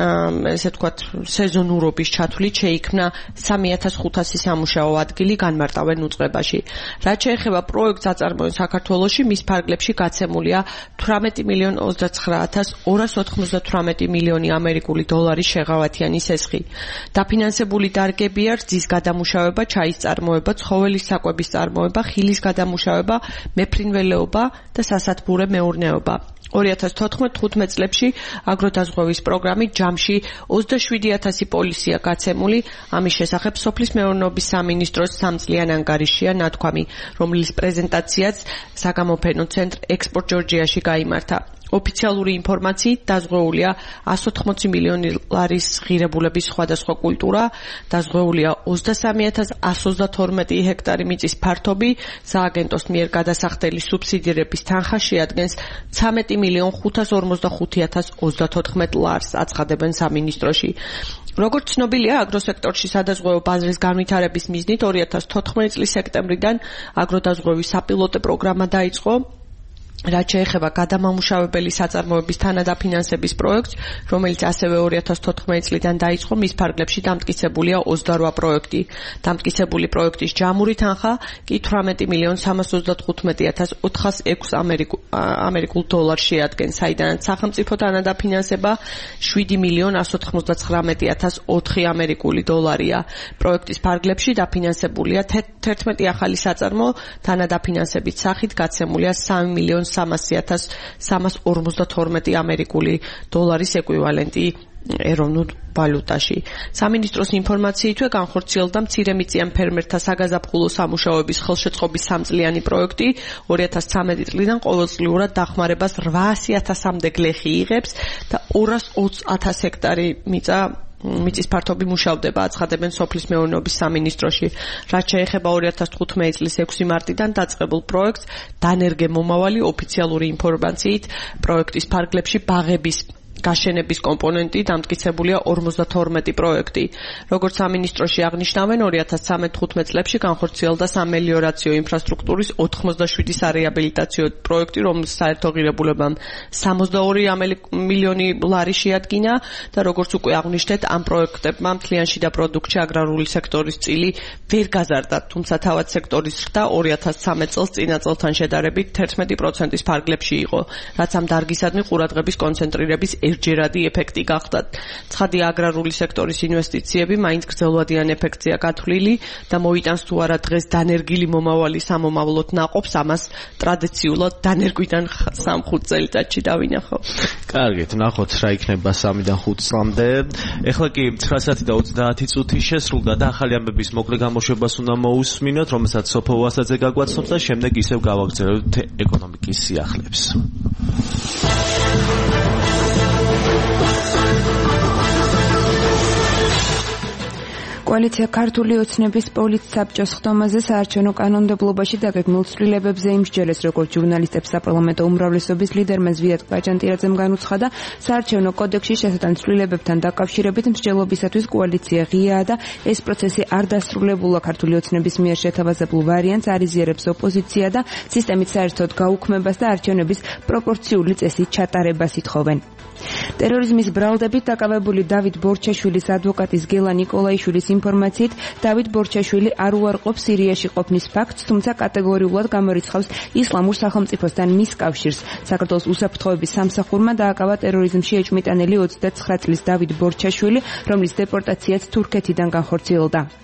ესე ვთქვათ სეზონურობის ჩათვლით შეიქმნა სამი ათას ხუთასი სამუშაო ადგილი განმარტავენ უწყებაში. რაც შეეხება პროექტ საწარმოებს საქართველოში, მის ფარგლებში გაცემულია თვრამეტი მილიონი ოცდაცხრა ათას ორას ოთხმოცდათვრამეტი მილიონი ამერიკული დოლარი შეღავათიანი სესხი. დაფინანსებული დარგებია რძის გადამუშავება, ჩაის წარმოება, ცხოველის საკვების წარმოება, ხილის გადამუშავება, მეფრინველეობა და სასათბურე მეურნეობა. ორი ათას თოთხმეტ თხუთმეტ წლებში აგროდაზღვევის პროგრამით ჯამში ოცდაშვიდი ათასი პოლისია გაცემული. ამის შესახებ სოფლის მეურნეობის სამინისტროს სამწლიან ანგარიშია ნათქვამი, რომლის პრეზენტაციაც საგამოფენო ცენტრ ექსპორტ ჯორჯიაში გაიმართა. ოფიციალური ინფორმაციით დაზღვეულია εκατს ოთხმოცი მილიონი ლარის ღირებულების სხვადასხვა კულტურა, დაზღვეულია ოცდასამი ათას εκατს ოცდათორმეტი ჰექტარი მიწის ფართობი, სააგენტოს მიერ გადასახდელი სუბსიდირების თანხა შეადგენს ცხრამეტი მილიონი ხუთას ორმოცდახუთი ათას ოცდათოთხმეტ ლარს, აცხადებენ სამინისტროში. როგორც ცნობილია, აგროსექტორში სადაზღვევო ბაზრის განვითარების მიზნით ორი ათას თოთხმეტი წლის სექტემბრიდან აგროდაზღვევის საპილოტო პროგრამა დაიწყო. რაც შეეხება გადამამუშავებელი საწარმოების თანადაფინანსების პროექტს, რომელიც ასევე ორი ათას თოთხმეტი წლიდან დაიწყო, მის ფარგლებში დამტკიცებულია ოცდარვა პროექტი. დამტკიცებული პროექტის ჯამური თანხა კი თვრამეტი მილიონი სამას ოცდათხუთმეტი ათას ოთხას ექვსი ამერიკულ დოლარს შეადგენს, საიდანაც სახელმწიფო თანადაფინანსება შვიდი მილიონი εκατს ოთხმოცდაცხრამეტი ათას ოთხი ამერიკული დოლარია. პროექტის ფარგლებში დაფინანსებულია თერთმეტი ახალი საწარმო, თანადაფინანსებით სახით გაცემულია სამი მილიონი სამასი ათას სამას ორმოცდათორმეტი ამერიკული დოლარის ეკვივალენტი ეროვნულ ვალუტაში. სამინისტროს ინფორმაციითვე განხორციელდა მცირემიწიან ფერმერთა საგაზაფხულო სამუშაოების ხელშეწყობის სამწლიანი პროექტი. ორი ათას ცხრამეტი წლიდან ყოველწლიურად დახმარებას რვაასი ათასამდე გლეხი იღებს და ორას ოცი ათას ჰექტარი მიწა მიწის ფართობი მუშავდება, აცხადებენ სოფლის მეურნეობის სამინისტროში. რაც შეეხება ორი ათას თხუთმეტი წლის ექვსი მარტიდან დაწყებულ პროექტს, დანერგე მომავალი ოფიციალური ინფორმაციით პროექტის ფარგლებში ბაღების გაშენების კომპონენტი დამტკიცებულია ორმოცდათორმეტი პროექტი. როგორც სამინისტროში აღნიშნავენ, ორი ათას ცხრამეტ თხუთმეტ წლებში განხორციელდა სამელიორაციო ინფრასტრუქტურის ოთხმოცდაშვიდი სარეაბილიტაციო პროექტი, რომლის საერთო ღირებულებამ სამოცდაორი მილიონი ლარი შეადგინა და როგორც უკვე აღნიშნეთ, ამ პროექტებმა მთლიანში და პროდუქტში აგრარული სექტორის წილი ვერ გაზარდა, თუმცა თავად სექტორის ზრდა ორი ათას ცხრამეტ წელს წინა წელთან შედარებით თერთმეტი პროცენტის ფარგლებში იყო, რაც ამ დარგისადმი ყურადღების კონცენტრირების ერთჯერადი ეფექტი გახდათ. ცხადია, აგრარული სექტორის ინვესტიციები მაინც გრძელვადიან ეფექტზეა გათვლილი და მოიტანს თუ არა დღეს დანერგილი მომავალი სამომავლოდ ნაყოფს, ამას ტრადიციულად დანერგვიდან სამ-ხუთ წელიწადში დავინახო. კარგით, ნახოთ რა იქნება სამიდან ხუთ წლამდე. ეხლა კი ცხრა საათი და ოცდაათი წუთი შესრულდა და ახალი ამბების მოკლე გამოშვებას უნდა მოусმინოთ, რომელსაც სოფო ვასაძე გაგვაცნობს და შემდეგ ისევ გავაგრძელებთ ეკონომიკის სიახლეებს. კოალიცია ქართული ოცნების პოლიტსაბჭოს ხდომაზე საარჩევნო კანონმდებლობაში დაგეგმილ ცვლილებებზე იმსჯელეს, როგორც ჟურნალისტებს საპარლამენტო უმრავლესობის ლიდერმა ზვიად კვაჭანტირაძემ განუცხადა, საარჩევნო კოდექსში შესატან ცვლილებებთან დაკავშირებით მსჯელობისათვის კოალიცია ღიაა და ეს პროცესი არ დასრულებულა. ქართული ოცნების მიერ შეთავაზებულ ვარიანტს არიზიერებს ოპოზიცია და სისტემით საერთოდ გაუქმებას და არჩევნების პროპორციული წესით ჩატარებას ითხოვენ. ტერორიზმის ბრალდებით დაკავებული დავით ბორჩაშვილის ადვოკატის გელა ნიკოლაიშვილის ინფორმაციით, დავით ბორჩაშვილი არ უარყოფს სირიაში ყოფნის ფაქტს, თუმცა კატეგორიულად გამორიცხავს ისლამურ სახელმწიფოსთან მის კავშირს. საქართველოს უსაფრთხოების სამსახურმა დააკავა ტერორიზმში ეჭვმიტანილი ოცდაცხრა წლის დავით ბორჩაშვილი, რომლის დეპორტაციაც თურქეთიდან განხორციელდა.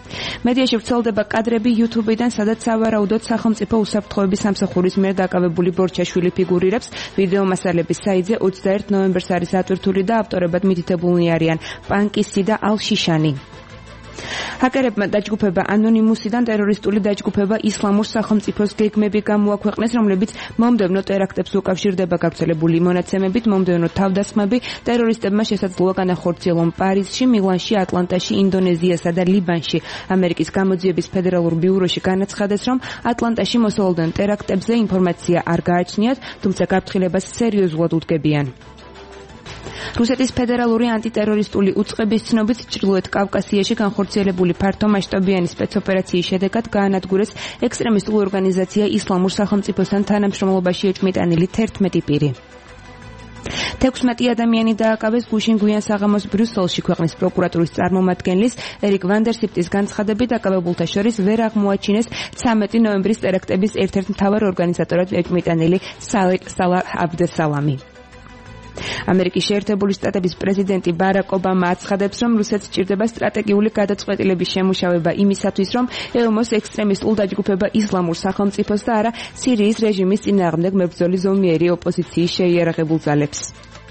მედიაში ვრცელდება კადრები YouTube-დან, სადაც სავარაუდოდ სახელმწიფო უსაფრთხოების სამსახურის მიერ დაკავებული ბორჩაშვილი ფიგურირებს. ვიდეო მასალების საიტზე ოცდაერთი ნოემბერს არის ატვირთული და ავტორებად მითითებულნი არიან პანკისი და ალ-შიშანი. ჰაკერებმა დაჯგუფება ანონიმუსიდან ტერორისტული დაჯგუფება ისლამურ სახელმწიფოს გეგმები გამოაქვეყნეს, რომლებიც მომდევნო ტერაქტებს უკავშირდება. გავრცელებული მონაცემებით მომდევნო თავდასხმები ტერორისტებმა შესაძლოა განახორციელონ პარიზში, მილანში, ატლანტაში, ინდონეზიასა და ლიბანში. ამერიკის გამოძიების ფედერალურ ბიუროში განაცხადეს, რომ ატლანტაში მოსალოდნელ ტერაქტებზე ინფორმაცია არ გააჩნიათ, თუმცა გაფრთხილებას სერიოზულად უდგებიან. რუსეთის ფედერალური ანტიტერორისტული უწყების ცნობით ჩრდილოეთ კავკასიაში განხორციელებული ფართომასშტაბიანი სპეცოპერაციის შედეგად გაანადგურეს ექსტრემისტული ორგანიზაცია ისლამურ სახელმწიფოსთან თანამშრომლობაში ეჭმიტანილი თერთმეტი პირი. თექვსმეტი ადამიანი დააკავეს გუშინ გვიან საღამოს ბრიუსელში. ქვეყნის პროკურატურის წარმომადგენლის ერიკ ვანდერსიპტის განცხადებით დაკავებულთა შორის ვერ აღმოაჩინეს ცამეტი ნოემბრის ტერაქტების ერთ-ერთ მთავარ ორგანიზატორად ეჭმიტანილი სალა აბდესალამი. ამერიკის შეერთებული შტატების პრეზიდენტი ბარაკ ობამა აცხადებს, რომ რუსეთს სჭირდება სტრატეგიული გადაწყვეტილების შემუშავება იმისათვის, რომ ეომოს ექსტრემისტულ დაჯგუფება ისლამურ სახელმწიფოს და არა სირიის რეჟიმის წინააღმდეგ მებრძოლი ზომიერი ოპოზიციის შეიარაღებულ ძალებს.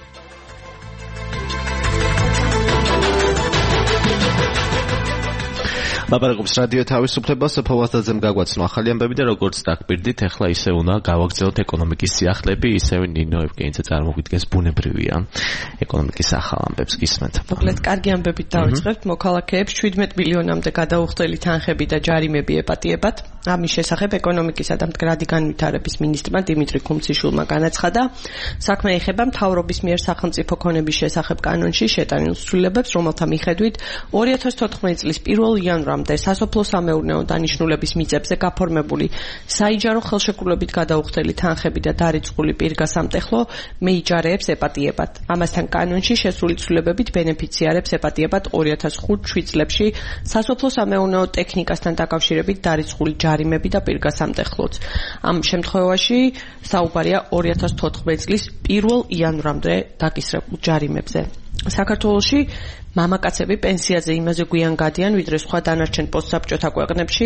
ლაპარაკობს რადიო თავისუფლება, სოფო ვასდაძემ გაგვაცნო ახალი ამბები და როგორც დაგპირდით, ახლა ისე უნდა გავაგრძელოთ ეკონომიკის სიახლეები, ისევ ნინო ევგენიძე წარმოგვიდგენს ბუნებრივია ეკონომიკის ახალ ამბებს გისმენთ. მოკლედ, კარგი ამბებით დავიწყებთ. მოქალაქეებს შვიდმეტ მილიონამდე გადაუხდელი თანხები და ჯარიმები ეპატიებათ. ამის შესახებ ეკონომიკისა და მდგრადი განვითარების მინისტრმა დიმიტრი კუმციშვილმა განაცხადა, საქმე ეხება მთავრობის მიერ სახელმწიფო ქონების შესახებ კანონში შეტანილ ცვლილებებს, რომელთა მიხედვით ორი ათას თოთხმეტი წლის პირველ იანვრამდე სასოფლო-სამეურნეო დანიშნულების მიწებზე გაფორმებული საიჯარო ხელშეკრულებით გადაუხდელი თანხები და დარიცხული პირგასამტეხლო მეიჯარეებს ეპატიებათ. ამასთან კანონში შესული ცვლილებებით ბენეფიციარებს ეპატიებათ ორი ათას ხუთ-შვიდ წლებში სასოფლო-სამეურნეო ტექნიკასთან დაკავშირებით დარიცხული ჯარიმები და პირგასამტეხლოც. ამ შემთხვევაში საუბარია ორი ათას თოთხმეტი წლის პირველ იანვრამდე დაკისრებულ ჯარიმებზე. საქართველოში მამაკაცები პენსიაზე იმაზე გვიან გადიან, ვიდრე სხვა დანარჩენ პოსტსაბჭოთა ქვეყნებში.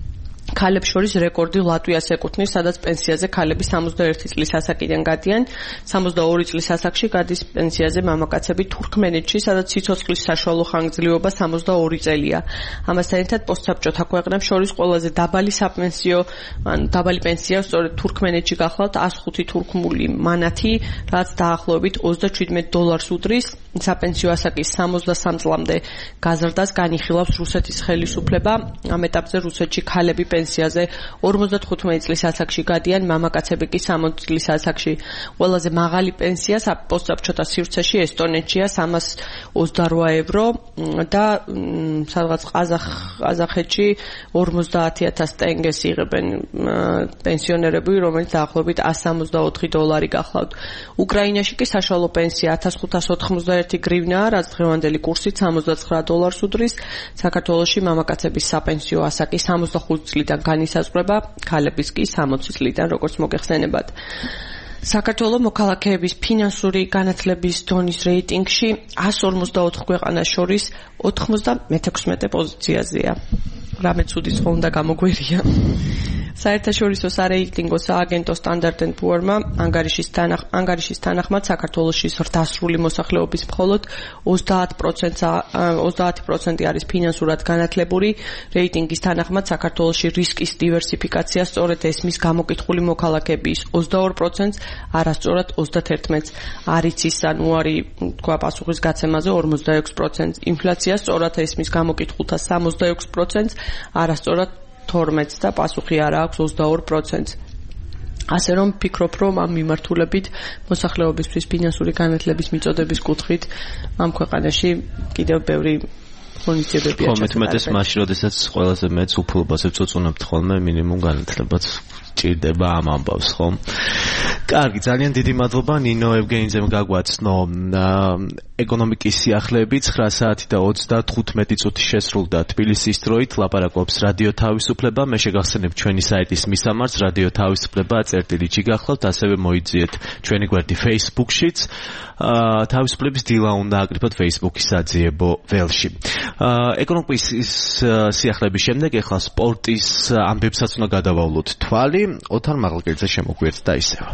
ქალებს შორის რეკორდი ლატვიას ეკუთვნის, სადაც პენსიაზე ქალები სამოცდაერთი წლის ასაკიდან გადიან, სამოცდაორი წლის ასაკში გადის პენსიაზე მამაკაცები თურქმენეთში, სადაც სიცოცხლის საშუალო ხანგრძლივობა სამოცდაორი წელია. ამასთან ერთად პოსტსაბჭოთა ქვეყნებს შორის ყველაზე დაბალი საპენსიო, ან დაბალი პენსია სწორედ თურქმენეთში გახლავთ ას ხუთი თურქმული მანათი, რაც დაახლოებით ოცდაჩვიდმეტ დოლარს უდრის. საპენსიო ასაკის სამოცდასამ წლამდე გაზრდას განიხილავს რუსეთის ხელისუფლება. ამ ეტაპზე რუსეთში ქალები პენსიაზე ორმოცდათხუთმეტი წლის ასაკში გადიან, მამაკაცები კი სამოცდაორი წლის ასაკში. ყველაზე მაღალი პენსია პოსტსაბჭოთა სივრცეში ესტონეთშია სამას ოცდარვა ევრო და სადღაც ყაზახეთში ორმოცდაათი ათას ტენგეს იღებენ პენსიონერები, რომელიც დაახლოებით ას სამოცდაოთხი დოლარი გახლავთ. უკრაინაში კი საშუალო პენსია ათას ხუთას ოთხმოცდაერთი გრივნაა, რაც დღევანდელი კურსით სამოცდაცხრა დოლარს უდრის. საქართველოში მამაკაცების საპენსიო ასაკი სამოცდახუთი წლიდან განისაზღვრება, ქალების კი სამოცი წლიდან, როგორც მოგეხსენებათ. საქართველოს მოქალაქეების ფინანსური განათლების დონის რეიტინგში ას ორმოცდაოთხ ქვეყანას შორის ოთხმოცდამეთექვსმეტე პოზიციაზეა. რამე ცუდის ხო უნდა გამოგვერია. საერთაშორისო სარეიტინგო სააგენტო Standard and Poor's-მა ანგარიშის თანახ ანგარიშის თანახმად საქართველოში ზრდასრული მოსახლეობის მხოლოდ ოცდაათი პროცენტი არის ფინანსურად განათლებული. რეიტინგის თანახმად საქართველოში რისკის დივერსიფიკაცია სწორედ ესმის გამოკითხული მოქალაქეების ოცდაორ პროცენტს, არასწორად ოცდათერთმეტს. არიცის ანუ არის თქვა პასუხის გაცემაზე ორმოცდაექვსი პროცენტს. ინფლაცია სწორად ესმის გამოკითხულთა სამოცდაექვსი პროცენტს, არასწორად თორმეტს და პასუხი არა აქვს ოცდაორ პროცენტს. ასე რომ ფიქრობ, რომ ამ მიმართულებით მოსახლეობისთვის ფინანსური განათლების მიწოდების კუთხით ამ ქვეყანაში კიდევ ბევრი ღონისძიებებია ჩატარებული. ხომ მეტმეტეს მაშინ, როდესაც ყველაზე მეც უფლებაზე წუწუნებთ ხოლმე მინიმუმ განათლებას. ჭირდება ამ ამბავს, ხო? კარგი, ძალიან დიდი მადლობა ნინო ევგენიძემ გაგვაცნო ეკონომიკის სიახლეები ცხრა საათი და ოცდათხუთმეტი წუთი შესრულდა თბილისის დროით ლაპარაკობს რადიო თავისუფლება მე შეგახსენებ ჩვენი საიტის მისამართს რადიო თავისუფლება წერტილი ჯი გახლავთ ასევე მოიძიეთ ჩვენი გვერდი Facebook-შიც თავისუფლების დილა უნდა აკრიფოთ Facebook-ის საძიებო ველში ეკონომიკის სიახლეების შემდეგ ახლა სპორტის ამბებსაც უნდა გადავავლოთ თვალი ოთარ მაღალკელიძე შემოგვიერთდა ისევ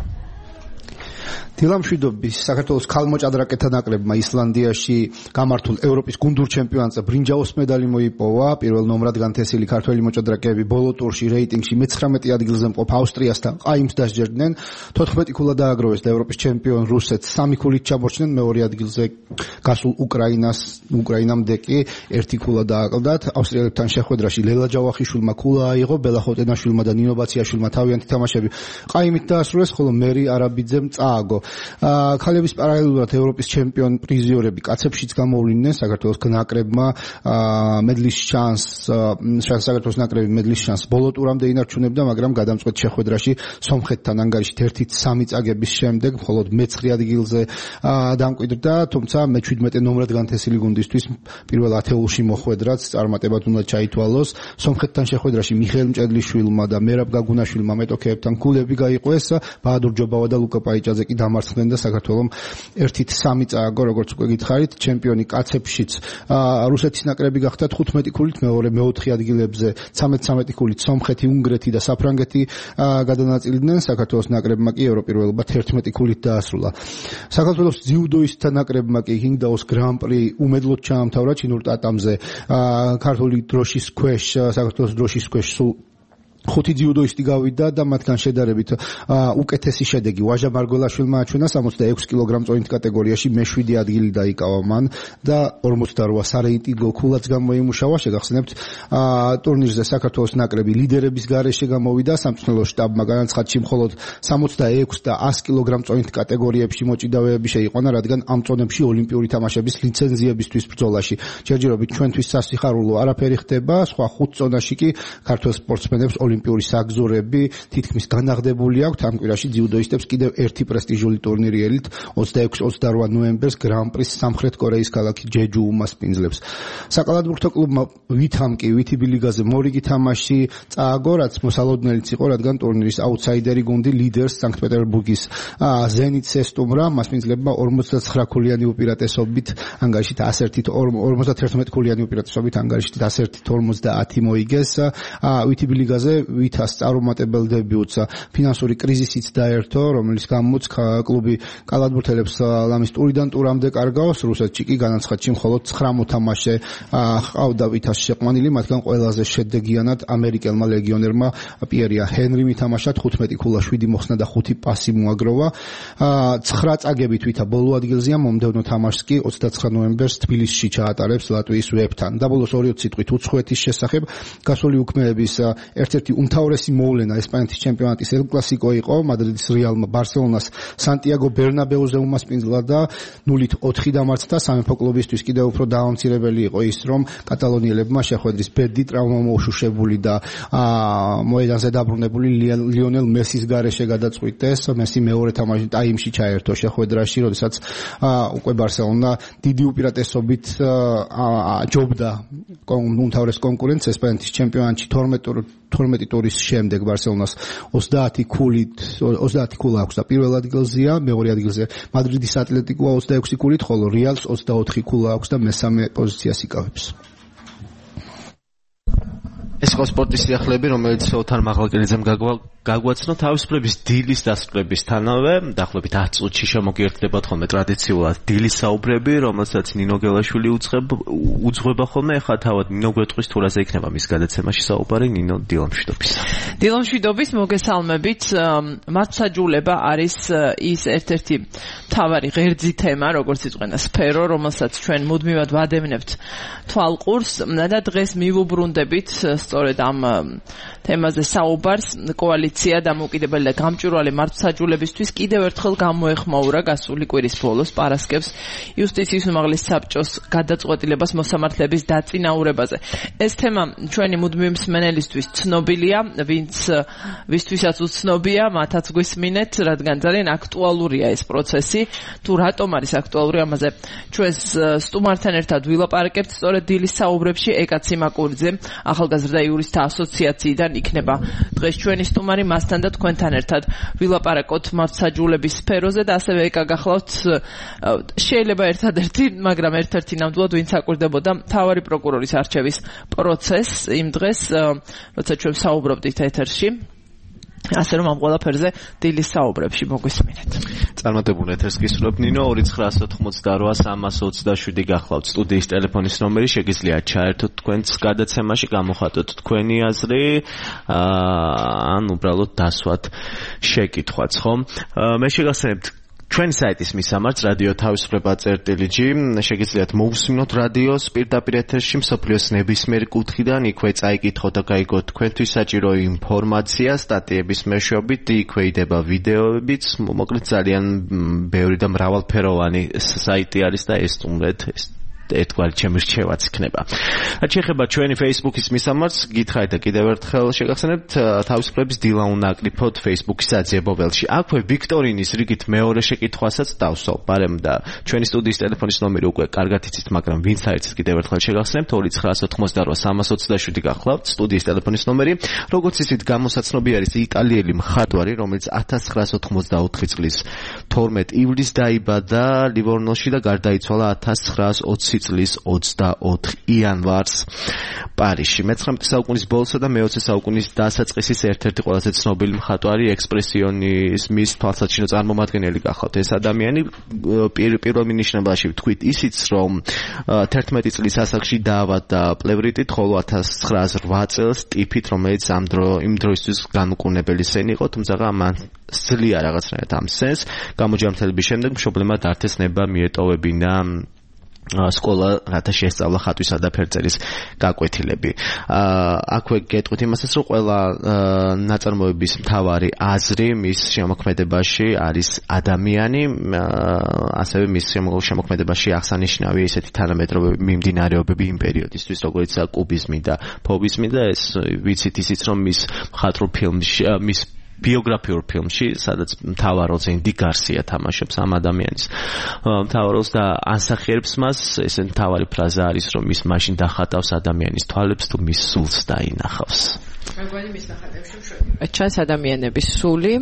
დილამშვიდობის საქართველოს ქალმოჭადრაკეთა ნაკრებმა ისლანდიაში გამართულ ევროპის გუნდურ ჩემპიონატზე ბრინჯაოს მედალი მოიპოვა. პირველ ნომრად განთესილი ქართველი მოჭადრაკეები ბოლო ტურში რეიტინგში მეცხრამეტე ადგილზე მყოფ ავსტრიასთან ყაიმს დასჯერდნენ. თოთხმეტი ქულა დააგროვეს და ევროპის ჩემპიონ რუსეთს სამი ქულით ჩამორჩნენ. მეორე ადგილზე გასულ უკრაინას უკრაინამ დეკი ერთი ქულა დააკლდათ. ავსტრიელებთან შეხვედრაში ლელა ჯავახიშვილმა ქულა აიღო, ბელა ხოტენაშვილმა და ნინო ბაციაშვილმა თავიანთი თამაშები ყაიმით დაასრულეს, ხოლო მერი არაბიძემ წააგო. ქალების პარალელურად ევროპის ჩემპიონ პრიზიორები კაცებშიც გამოვლინდნენ საქართველოს ნაკრებმა მედლის შანს საქართველოს ნაკრები მედლის შანს ბოლო ტურამდე ინარჩუნებდა მაგრამ გადამწყვეტ შეხვედრაში სომხეთთან ანგარიშით ერთი სამი წაგების შემდეგ მხოლოდ მეცხრე ადგილზე დამკვიდრდა თუმცა მეჩვიდმეტე ნომრად განთესილი გუნდისთვის პირველ ათეულში მოხვედრაც წარმატებად უნდა ჩაითვალოს სომხეთთან შეხვედრაში მიხეილ მჭედლიშვილმა და მერაბ გაგუნაშვილმა მეტოქეებთან ქულები გაიყვეს ბაადურ ჯობავა და ლუკა პაიჭაძე კი დამარცხდნენ და საქართველოს ერთით სამი წააგო როგორც უკვე გითხარით ჩემპიონი კაცებშიც რუსეთის ნაკრები გახდა თხუთმეტი ქულით მეორე მეოთხე ადგილებზე ცამეტ-ცამეტი ქულით სომხეთი უნგრეთი და საფრანგეთი გადანაწილიდნენ საქართველოს ნაკრებმა კი ევროპირველობა თერთმეტი ქულით დაასრულა საქართველოს ძიუდოისტთა ნაკრებმა კი ჰინგდაოს გრან-პრი უმედლოდ ჩაამთავრა ჩინურ ტატამზე ქართული დროშის ქვეშ საქართველოს დროშის ქვეშ სულ ხუთი ძიუდოისტი გავიდა და მათგან შედარებით უკეთესი შედეგი ვაჟა მარგველაშვილმა აჩვენა სამოცდაექვსი კილოგრამ-წონით კატეგორიაში მეშვიდე ადგილი დაიკავა მან და ორმოცდარვა სარეიტინგო ქულაც გამოიმუშავა შეგახსენებთ ტურნირზე საქართველოს ნაკრები ლიდერების გარეშე გამოვიდა სამწვრთნელო შტაბმა განაცხადი მხოლოდ სამოცდაექვსი და ასი კილოგრამ-წონით კატეგორიებში მოჭიდავეები შეიყვანა რადგან ამ წონებში ოლიმპიური თამაშების ლიცენზიებისთვის ბრძოლაში ჯერჯერობით ჩვენთვის სასიხარულო არაფერი ხდება სხვა ხუთ წონაში კი ქართულ სპორტსმენებს ოლიმპიური საგზურები თითქმის განაღდებული აქვთ ამ კვირაში ძიუდოისტებს კიდევ ერთი პრესტიჟული ტურნირი ელით ოცდაექვსი ოცდარვა ნოემბერს გრან-პრის სამხრეთ კორეის ქალაქი ჯეჯუ უმასპინძლებს საკალათბურთო კლუბმა ვითამ კი ვითიბი ლიგაზე მორიგი თამაში წააგო რაც მოსალოდნელიც იყო რადგან ტურნირის აუთსაიდერი გუნდი ლიდერს სანქტ-პეტერბურგის ზენიტს ესტუმრა მასპინძლებმა ორმოცდაცხრა ქულიანი უპირატესობით ანგარიშით ასერთით ორმოცდაერთმეტი ქულიანი უპირატესობით ანგარიშით ასერთით ორმოცდაათი მოიგეს ვითიბი ლიგაზე ვითას წარუმატებელ დებიუტს ფინანსური კრიზისიც დაერთო, რომელიც გამოც კლუბი კალათბურთელებს ლამის ტურიდან ტურამდე კარგავს, რუსეთში კი განაცხადში მხოლოდ ცხრა მოთამაშე ჰყავდა ვითას შეყვანილი, მათგან ყველაზე შედეგიანად ამერიკელმა ლეგიონერმა პიერია ჰენრიმ ითამაშა თხუთმეტი ქულა შვიდი მოხსნა და ხუთი პასი მოაგროვა. ცხრა წაგებით ვითა ბოლო ადგილზეა, მომდევნო თამაშს კი ოცდაცხრა ნოემბერს თბილისში ჩაატარებს ლატვიის ვებთან. და ბოლოს ორი სიტყვით უცხოეთის შესახებ გასული უქმეების ერთ-ერთი უმთავრესი მოვლენა ესპანეთის ჩემპიონატის ელ კლასიკო იყო მადრიდის რეალმა ბარსელონას სანტიაგო ბერნაბეუზე უმასპინძლა და ნულით ოთხი დამარცხდა სამეფო კლუბისთვის კიდევ უფრო დაამცირებელი იყო ის რომ კატალონიელებმა შეხვედრის ბედი ტრავმა მოუშუშებული და მოედანზე დაბრუნებული ლიონელ მესის გარეშე გადაწყვიტეს მესი მეორე თამაში ტაიმში ჩაერთო შეხვედრაში როდესაც უკვე ბარსელონა დიდი უპირატესობით ჯობდა უმთავრეს კონკურენტს ესპანეთის ჩემპიონატში თორმეტი ტურის შემდეგ ბარსელონას ოცდაათი ქულით ოცდაათი ქულა აქვს და პირველ ადგილზეა მეორე ადგილზე მადრიდის ატლეტიკოა ოცდაექვსი ქულით ხოლო რეალს ოცდაოთხი ქულა აქვს და მესამე პოზიციას იკავებს ეს იყო სპორტის სიახლეები, რომელიც ოთარ მაღალკელიძემ გაგვაცნო თავისუფლების დილის დასრულებისთანავე, დაახლოებით ათ წუთში შემოგიერთდებათ ხოლმე ტრადიციულად დილის საუბრები, რომელსაც ნინო გელაშვილი უძღვება ხოლმე, ახლა თავად ნინო გვეტყვის თუ რაზე იქნება მის გადაცემაში საუბარი, ნინო დილამშვიდობის. დილამშვიდობის მოგესალმებით, მართლმსაჯულება არის ის ერთ-ერთი მთავარი ღერძი თემა, როგორც იყვენა სფერო, რომელსაც ჩვენ მუდმივად ვადევნებთ თვალყურს და დღეს მივუბრუნდებით სწორედ ამ თემაზე საუბარს. კოალიცია დამოუკიდებელი და გამჭვირვალე მართლმსაჯულებისთვის კიდევ ერთხელ გამოეხმაურა გასული კვირის ბოლოს პარასკევს იუსტიციის უმაღლეს საბჭოს გადაწყვეტილებას მოსამართლეების დაწინაურებაზე. ეს თემა ჩვენი მუდმივი მსმენელისთვის ცნობილია, ვინც ვისთვისაც უცნობია, მათაც გვისმინეთ, რადგან ძალიან აქტუალურია ეს პროცესი. თუ რატომ არის აქტუალური, ამაზე ჩვენს სტუმართან ერთად ვილაპარაკებთ. სწორედ დილის საუბრებში ეკა ციმაკურიძე, ახალგაზრდა იურისტთა ასოციაციიდან იქნება დღეს ჩვენი სტუმარი, მასთან და თქვენთან ერთად ვილაპარაკოთ მართლმსაჯულების სფეროზე და ასევე ეკა გახლავთ შეიძლება ერთადერთი, მაგრამ ერთ-ერთი ნამდვილად ვინც აკვირდებოდა მთავარი პროკურორის არჩევის პროცესს იმ დღეს, როცა ჩვენ საუბრობდით ეთერში. ასე რომ ამ ყველაფერზე დილის საუბრებში მოგვისმინეთ. წარმატებულ ეთერს გისურვებ ნინო. ორი ცხრა ოცდაოთხ სამას ოცდაშვიდი გახლავთ სტუდიის ტელეფონის ნომერი, შეგიძლიათ ჩაერთოთ თქვენს გადაცემაში, გამოხატოთ თქვენი აზრი, ან უბრალოდ დასვათ შეკითხვაც, ხო? მე შეგახსენებთ ჩვენი საიტის მისამართს რადიო თავისუფლება წერტილი ჯი, შეგიძლიათ მოусმინოთ რადიოს პირდაპირ ეთერში მსოფლიოს ნებისმიერ კუთხიდან, იქვე წაიკითხოთ და გაიგოთ თქვენთვის საჭირო ინფორმაცია, სტატიების მეშვეობით, იქვე იდება ვიდეოებიც, მოკლედ ძალიან ბევრი და მრავალფეროვანი საიტი არის და ეს სტუმრეთ ეს ერთგვარი ჩემი რჩევაც იქნება. რაც შეეხება ჩვენი Facebook-ის მისამართს, გითხარით და კიდევ ერთხელ შეგახსენებთ თავისუფლების დილა უნდა აკრიფოთ Facebook-ის საძიებობელში. აქვე ვიქტორინის რიგით მეორე შეკითხვასაც დავსვავ. ბარემ და ჩვენი სტუდიის ტელეფონის ნომერი უკვე კარგად იცით, მაგრამ ვინც აიცით კიდევ ერთხელ შეგახსენებთ ორი ცხრა ოცდაოთხ სამას ოცდაშვიდი გახლავთ სტუდიის ტელეფონის ნომერი. როგორც იცით, გამოსაცნობი არის იტალიელი მხატვარი, რომელიც ათას ცხრაასა ოცდაოთხი წლის თორმეტ ივლისს დაიბადა ლივორნოში და გარდაიცვალა ათას ცხრაასა ოცი წლის ოცდაოთხ იანვარს პარიზში. მეცხრამეტე საუკუნის ბოლოსა და მეოცე საუკუნის დასაწყისის ერთ-ერთი ყველაზე ცნობილი მხატვარი, ექსპრესიონიზმის თვალსაჩინო წარმომადგენელი გახლავთ. ეს ადამიანი პირველ მინიშნებაში ვთქვით ისიც, რომ თერთმეტი წლის ასაკში დაავადდა პლევრიტით, ხოლო ათას ცხრაასა ოთხ წელს ტიფით, რომელიც ამ დრო იმ დროისთვის განუკურნებელი სენი იყო, თუმცა მან სძლია რაღაცნაირად ამ სენს. გამოჯანმრთელების შემდეგ მშობლებმა დართეს ნება მიეტოვებინა სკოლა, რათა შეესწავლა ხატვისა და ფერწერის გაკვეთილები. აქვე გეტყვით იმასაც, რომ ყველა ნაწარმოების მთავარი აზრი მის შემოქმედებაში არის ადამიანი, ასევე მის შემოქმედებაში აღსანიშნავი ესეთი თანამედროვე მიმდინარეობები იმ პერიოდისთვის, როგორიცაა კუბიზმი და ფოვიზმი და ეს ვიცით ისიც, რომ მის მხატვრულ ფილმში, მის ბიოგრაფიურ ფილმში, სადაც მთავარ როლს ინდი გარსია თამაშობს ამ ადამიანის მთავარ როლს და ანსახიერებს მას, ეს მთავარი ფრაზა არის, რომ ის მაშინ დახატავს ადამიანის თვალებს თუ მის სულს დაინახავს. მეგონი მის ნახატებში მშვენივრად ჩანს ადამიანების სული.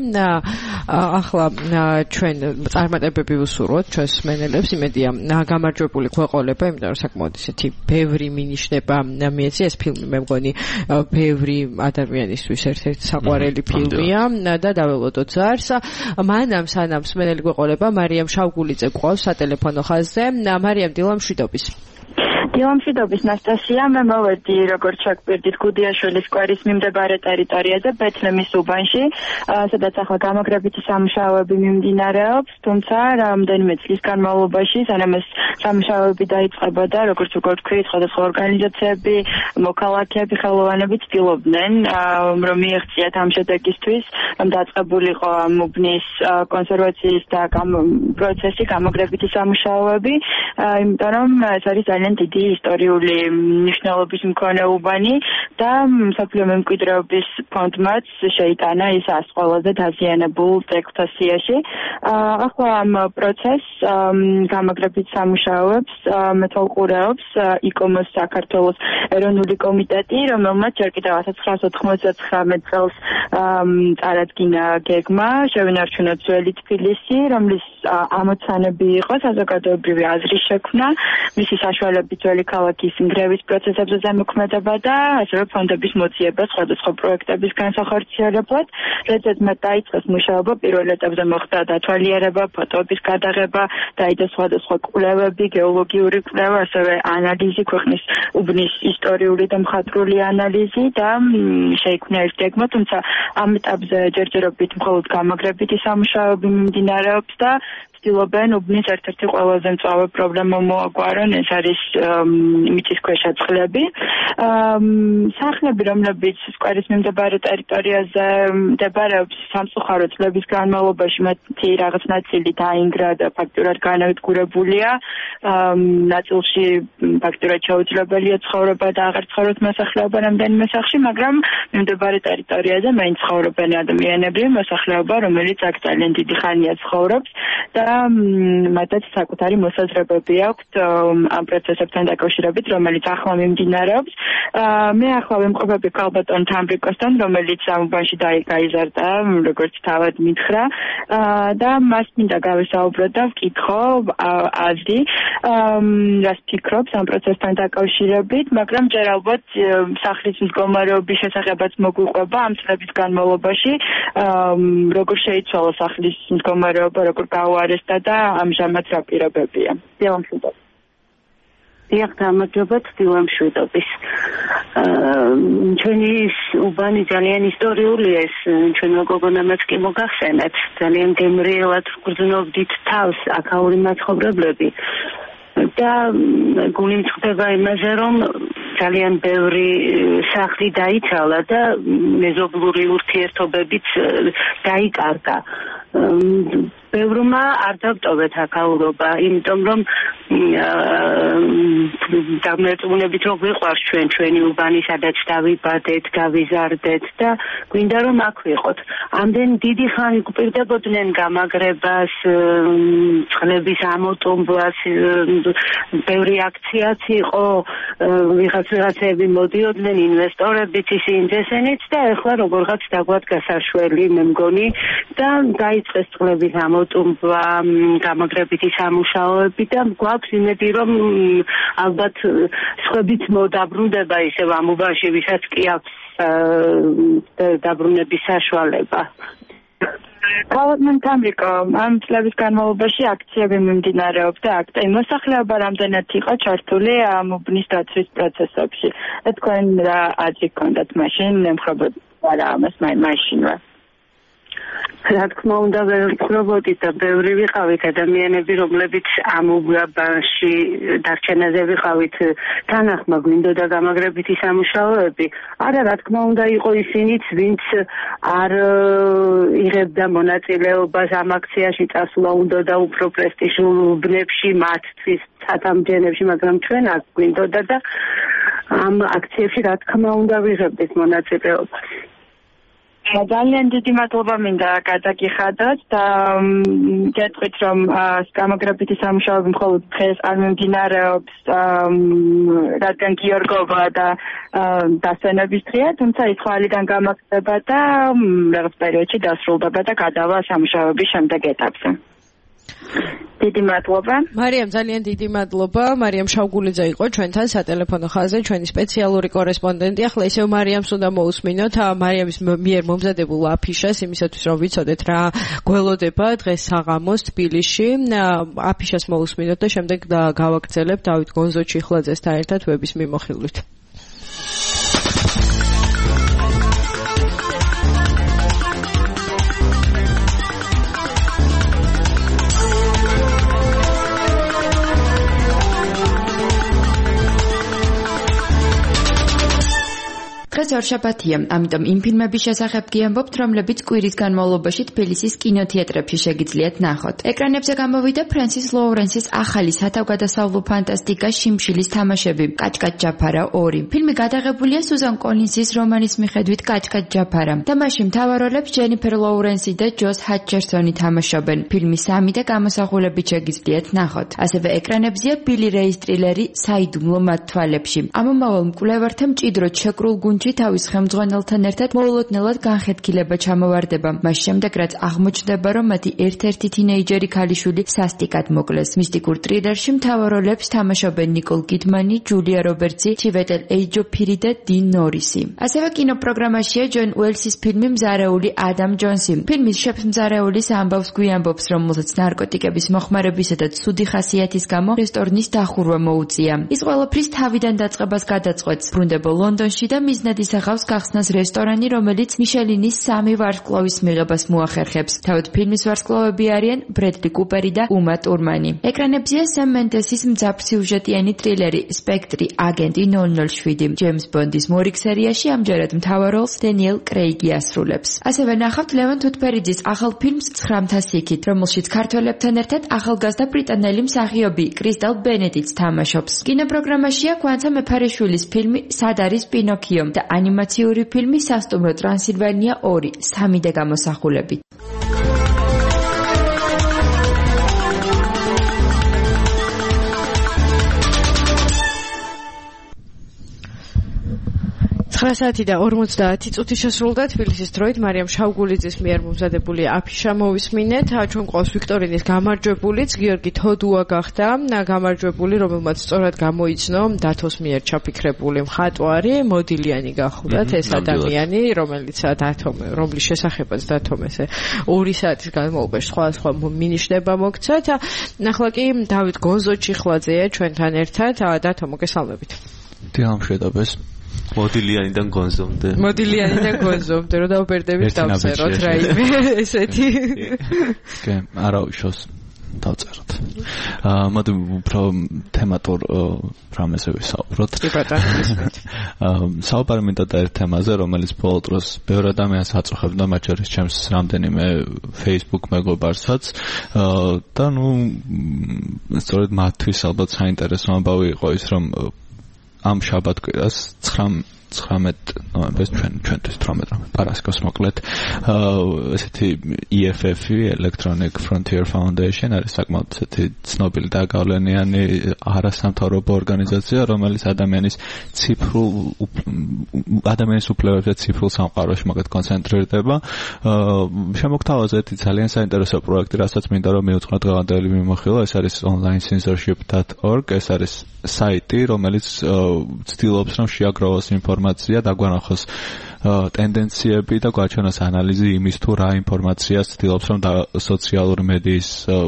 ახლა ჩვენ წარმატებები ვუსურვოთ ჩვენს მსმენელებს, იმედია გამარჯვებული გვეყოლება, იმიტომ რომ საკმაოდ ისეთი ბევრი მინიშნება მიეცი ეს ფილმი, მე მგონი ბევრი ადამიანისთვის ერთ-ერთი საყვარელი ფილმია და დაველოდოთ ზარს. მანამ სანამ მსმენელი გვეყოლება, მარიამ შავგულიძე გვყავს სატელეფონო ხაზზე. მარიამ, დილა მშვიდობის. დილამშვიდობის ნასტასია, მე მოვედი როგორც ჩაგვირდით გუდიაშვილის სკვერის მიმდებარე ტერიტორიაზე, ბეთლემის უბანში, სადაც ახლა გამაგრებითი სამუშაოები მიმდინარეობს, თუმცა რამდენიმე წლის განმავლობაში, სანამ ეს სამუშაოები დაიწყებოდა, როგორც უკვე ვთქვით, სხვადასხვა ორგანიზაციები, მოქალაქეები, ხელოვანები ცდილობდნენ, რომ მიეღწიათ ამ შედეგისთვის, რომ დაწყებულიყო ამ უბნის კონსერვაციის და პროცესი, გამაგრებითი სამუშაოები, იმიტომ რომ ეს არის ძალიან დიდი ისტორიული მნიშვნელობის მქონე უბანი და მსოფლიო მემკვიდრეობის ფონდმაც შეიტანა ის ას ყველაზე დაზიანებულ პროექტთა სიაში. ახლა ამ პროცესს გამაგრებით სამუშაოებს მეთვალყურეობს იკომოს საქართველოს ეროვნული კომიტეტი, რომელმაც ჯერ კიდევ ათას ცხრაასა ოცდათვრამეტ წელს წარადგინა გეგმა შევინარჩუნოთ ძველი თბილისი, რომლის ამოცანები იყო საზოგადოებრივი აზრის შექმნა, მისი საშუალებით ძველი ქალაქის ნგრევის პროცესებზე ზემოქმედება და ასევე ფონდების მოძიება სხვადასხვა პროექტების განსახორციელებლად. როდესაც მათ დაიწყეს მუშაობა, პირველ ეტაპზე მოხდა დათვალიერება, ფოტოების გადაღება, დაიწყო სხვადასხვა კვლევები, გეოლოგიური კვლევა, ასევე ანალიზი, ქვეყნის უბნის ისტორიული და მხატვრული ანალიზი და შეიქმნა ეს გეგმა, თუმცა ამ ეტაპზე ჯერჯერობით მხოლოდ გამაგრებითი სამუშაოები მიმდინარეობს და ცდილობენ უბნის ერთ-ერთი ყველაზე მწვავე პრობლემა მოაგვარონ, ეს არის მიწისქვეშა წყლები. სახლები, რომლებიც სკვერის მიმდებარე ტერიტორიაზე მდებარეობს, სამწუხარო წლების განმავლობაში მათი რაღაც ნაწილი დაინგრა და ფაქტურად განადგურებულია. ნაწილში ფაქტურად შეუძლებელია ცხოვრება და აღარ ცხოვრობს მოსახლეობა რამდენიმე სახლში, მაგრამ მიმდებარე ტერიტორიაზე მაინც ცხოვრობენ ადამიანები, მოსახლეობა, რომელიც აქ ძალიან დიდი ხანია ცხოვრობს და მათაც საკუთარი მოსაზრებები აქვთ ამ პროცესებთან დაკავშირებით, რომელიც ახლა მიმდინარეობს. მე ახლა ვიმყოფები ქალბატონ თამბიკოსთან, რომელიც ამ უბანში გაიზარდა, როგორც თავად მითხრა და მას მინდა გავესაუბრო და ვკითხო აზრი, რას ფიქრობს ამ პროცესთან დაკავშირებით, მაგრამ ჯერ ალბათ სახლის მდგომარეობის შესახებაც მოგვიყვება ამ წლების განმავლობაში, როგორ შეიცვალა სახლის მდგომარეობა, როგორ გაუარესდა და ამჟამად რა პირობებია. დილამშვიდობა. დიახ, გამარჯობა, დილამშვიდობის. ჩვენი უბანი ძალიან ისტორიულია, ეს ჩვენმა გოგონამაც კი მოგახსენეთ. ძალიან გემრიელად გრძნობდით თავს აქაური მაცხოვრებლები. და გული მწყდება იმაზე, რომ ძალიან ბევრი სახლი დაიცალა და მეზობლური ურთიერთობებიც დაიკარგა. ბევრმა არ დავტოვეთ აქაურობა, იმიტომ რომ დამერწმუნებით რომ ვიყვარს ჩვენ ჩვენი უბანი, სადაც დავიბადეთ, გავიზარდეთ და გვინდა რომ აქ ვიყოთ. ამდენ დიდი ხანი გვპირდებოდნენ გამაგრებას, წყლების ამოტომბლას, ბევრი აქციაც იყო, ვიღაც ვიღაცები მოდიოდნენ, ინვესტორებიც, ისინი ესენიც და ეხლა როგორღაც დაგვადგა საშველი, მე მგონი და დაიწყეს წყლების ამოტომბლა, გამაგრებითი სამუშაოები და გვაქვს იმედი, რომ ალბათ სხვებიც მოდაბრუნდება ისევ ამ უბანში, ვისაც კი აქვს დაბრუნების საშუალება. ქალბატონ თამბიკო, ამ წლების განმავლობაში აქციები მიმდინარეობდა აქ და მოსახლეობა რამდენად იყო ჩართული ამ უბნის დაცვის პროცესებში. თქვენ რა აზრი გქონდათ მაშინ, ემხრობოდ არა ამას მაშინვე? რა თქმა უნდა, ვერ ვფიქრობოდი და ბევრი ვიყავით ადამიანები, რომლებიც ამ უბანში დარჩენაზე ვიყავით, თანახმა გვინდოდა გამაგრებითი სამუშაოები. არა, რა თქმა უნდა, იყო ისინიც, ვინც არ იღებდა მონაწილეობას ამ აქციაში წასვლა უნდოდა უფრო პრესტიჟულ უბნებში, მათთვის ცათამბჯენებში, მაგრამ ჩვენ აქ გვინდოდა და ამ აქციებში რა თქმა უნდა ვიღებდით მონაწილეობას. ძალიან დიდი მადლობა მინდა გადაგიხადოთ და გეტყვით რომ გამაგრებითი სამუშაოები მხოლოდ დღეს არ მიმდინარეობს, რადგან გიორგობა და დასვენების დღეა, თუმცა ის ხვალიდან გამაგრდება და რაღაც პერიოდში დასრულდება და გადავა სამუშაოების შემდეგ ეტაპზე. დიდი მადლობა. მარიამ, ძალიან დიდი მადლობა. მარიამ შავგულიძე იყო ჩვენთან სატელეფონო ხაზზე, ჩვენი სპეციალური კორესპონდენტი. ახლა ისევ მარიამს უნდა მოусმინოთ მარიამის მიერ მომზადებულ აფიშას, იმისათვის რომ ვიცოდეთ რა გველოდება დღეს საღამოს თბილისში. აფიშას მოусმინოთ და შემდეგ გავაგრძელებთ დავით გონზო-ჩიხლაძესთან ერთად ვების მიმოხილვით. დღეს ორშაბათია, ამიტომ იმ ფილმების შესახებ გიამბობთ, რომლებიც კვირის განმავლობაში თბილისის კინოთეატრებში შეგიძლიათ ნახოთ. ეკრანებზე გამოვიდა ფრენსის ლოურენსის ახალი სათავგადასავლო ფანტასტიკა შიმშილის თამაშები კაჭკაჭ ჯაფარა ორი. ფილმი გადაღებულია სუზან კოლინსის რომანის მიხედვით კაჭკაჭ ჯაფარა. თამაში მთავარ როლებს ჯენიფერ ლოურენსი და ჯოს ჰატჩერსონი თამაშობენ. ფილმი სამი და გამოსახულებით შეგიძლიათ ნახოთ. ასევე ეკრანებზეა ბილი რეის ტრილერი საიდუმლო მათ თვალებში. ამომავალ მკვლევართა მჭიდროდ შეკრულ გუნდში თავის ხელმძღვანელთან ერთად მოულოდნელად განხეთქილება ჩამოვარდება. მას შემდეგ, რაც აღმოჩნდება, რომ მათი ერთ-ერთი თინეიჯერი ქალიშვილი სასტიკად მოკლეს. მისტიკურ ტრილერში მთავარ როლებს თამაშობენ ნიკოლ კიდმანი, ჯულია რობერტსი, ჩივეტელ ეიჯოფირი და 딘 ნორისი. ასევე კინოპროგრამაშია ჯონ უელსის ფილმი მზარეული ადამ ჯონსი. ფილმის შეფმზარეულის ამბავს გვიამბობს, რომელსაც ნარკოტიკების მოხმარებისა და ცუდი ხასიათის გამო რესტორნის დახურვა მოუწია. ის ყველაფრის თავიდან დაწყებას გადაწყვეტს, ბრუნდება ლონდონში და მიზნად ისახავს გახსნას რესტორანი, რომელიც მიშელინის სამი ვარსკვლავის მიღებას მოახერხებს. თავად ფილმის ვარსკვლავები არიან ბრედლი კუპერი და უმა ტურმანი. ეკრანებზეა სემ მენდესის მძაფრ სიუჟეტიანი ტრილერი სპექტრი აგენტი ნული ნული შვიდი. ჯეიმს ბონდის მორიგ სერიაში ამჯერად მთავარ როლს დენიელ კრეიგი ასრულებს. ასევე ნახავთ ლევან თუთბერიძის ახალ ფილმს ცხრამთა სიქით, რომელშიც ქართველებთან ერთად ახალგაზრდა ბრიტანელი მსახიობი კრისტალ ბენედიტს თამაშობს. კინოპროგრამაშია კვანცა მეფარიშვილის ფილმი სად არის პინოქიო და ანიმაციური ფილმი სასტუმრო ტრანსილვანია ორი სამი დე გამოსახულებით. ცხრა საათი და ორმოცდაათი წუთი შესრულდა თბილისის დროით. მარიამ შავგულიძის მიერ მომზადებული აფიშა მოვისმინეთ. ჩვენ ყავს ვიქტორინის გამარჯვებულიც გიორგი თოდუა გახდა გამარჯვებული, რომელმაც სწორად გამოიცნო დათოს მიერ ჩაფიქრებული მხატვარი მოდილიანი გახურათ ეს ადამიანი, რომელიც დათომ რომლის შესახებაც დათომ ესე ორი საათის განმავლობაში სხვადასხვა მინიშნება მოგცა და ნახლა კი დავით გონზოჩიხლაძეა ჩვენთან ერთად. დათო, მოგესალმებით. დიახ, მოდილიანიდან გონზომდე. მოდილიანიდან გონზომდე, რომ დავბერდებით დავწეროთ რაიმე ესეთი. კი, არა უშავს დავწეროთ. აა მოდი უფრო თემატურ რამეზე ვისაუბროთ. კი ბატონო. აა საუბარი მინდა და ერთ თემაზე, რომელიც ბოლო დროს ბევრ ადამიანს აწუხებდა, მათ შორის ჩემს რამდენიმე Facebook მეგობარსაც. აა და ნუ სწორედ მათთვის ალბათ საინტერესო ამბავი იყო ის, რომ ამ შაბათ-კვირას ცხრამეტ ნოემბერს ჩვენ ჩვენთვის თვრამეტ პარასკევს მოკლედ ესეთი ი ეფ ეფ-ი Electronic Frontier Foundation არის საკმაოდ ესეთი ცნობილი და გავლენიანი არასამთავრობო ორგანიზაცია, რომელიც ადამიანის ციფრულ ადამიანის უფლებებზე ციფრულ სამყაროში მაგათ კონცენტრირდება. შემოგთავაზა ერთი ძალიან საინტერესო პროექტი, რასაც მინდა რომ მივუძღოთ დღევანდელი მიმოხილვა, ეს არის online censorship dot org, ეს არის საიტი, რომელიც ცდილობს რომ შეაგროვოს ინფორმაცია, დაგვანახოს ტენდენციები და გვაჩვენოს ანალიზი იმის თუ რა ინფორმაციას ცდილობს რომ სოციალური მედიის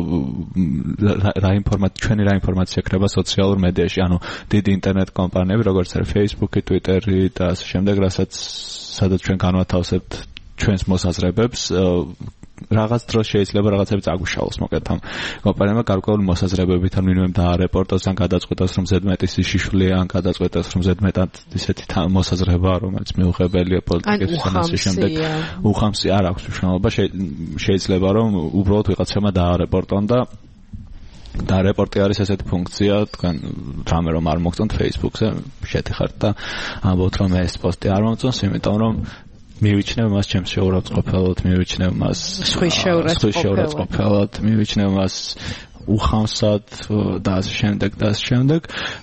რა ინფორმაცია ჩვენი რა ინფორმაცია ეკრება სოციალურ მედიაში, ანუ დიდი ინტერნეტ კომპანიები, როგორც არის Facebook-ი, Twitter-ი და ასე შემდეგ, რასაც სადაც ჩვენ განვათავსებთ ჩვენს მოსაზრებებს, რაღაც დროს შეიძლება რაღაცები წაგვიშალოს მოკლედ ამ კომპანიებმა გარკვეული მოსაზრებებით ან მინიმუმ დაარეპორტოს ან გადაწყვეტოს რომ ზედმეტის შიშველი ან გადაწყვეტოს რომ ზედმეტად ისეთი მოსაზრება რომელიც მიუღებელია პოლიტიკოსის და ასე შემდეგ უხამსი არ აქვს მნიშვნელობა, შეიძლება რომ უბრალოდ ვიღაცებმა დაარეპორტონ და და რეპორტი არის ესეთი ფუნქცია, თქვენ რამე რომ არ მოგწონთ Facebook-ზე შეთიხართ და ამბობთ რომ ეს პოსტი არ მომწონს, იმიტომ რომ მივიჩნევ მას ჩემს შეურაცხყოფელად, მივიჩნევ მას სხვის შეურაცხყოფელად, მივიჩნევ მას უხამსად და ასე შემდეგ და ასე შემდეგ.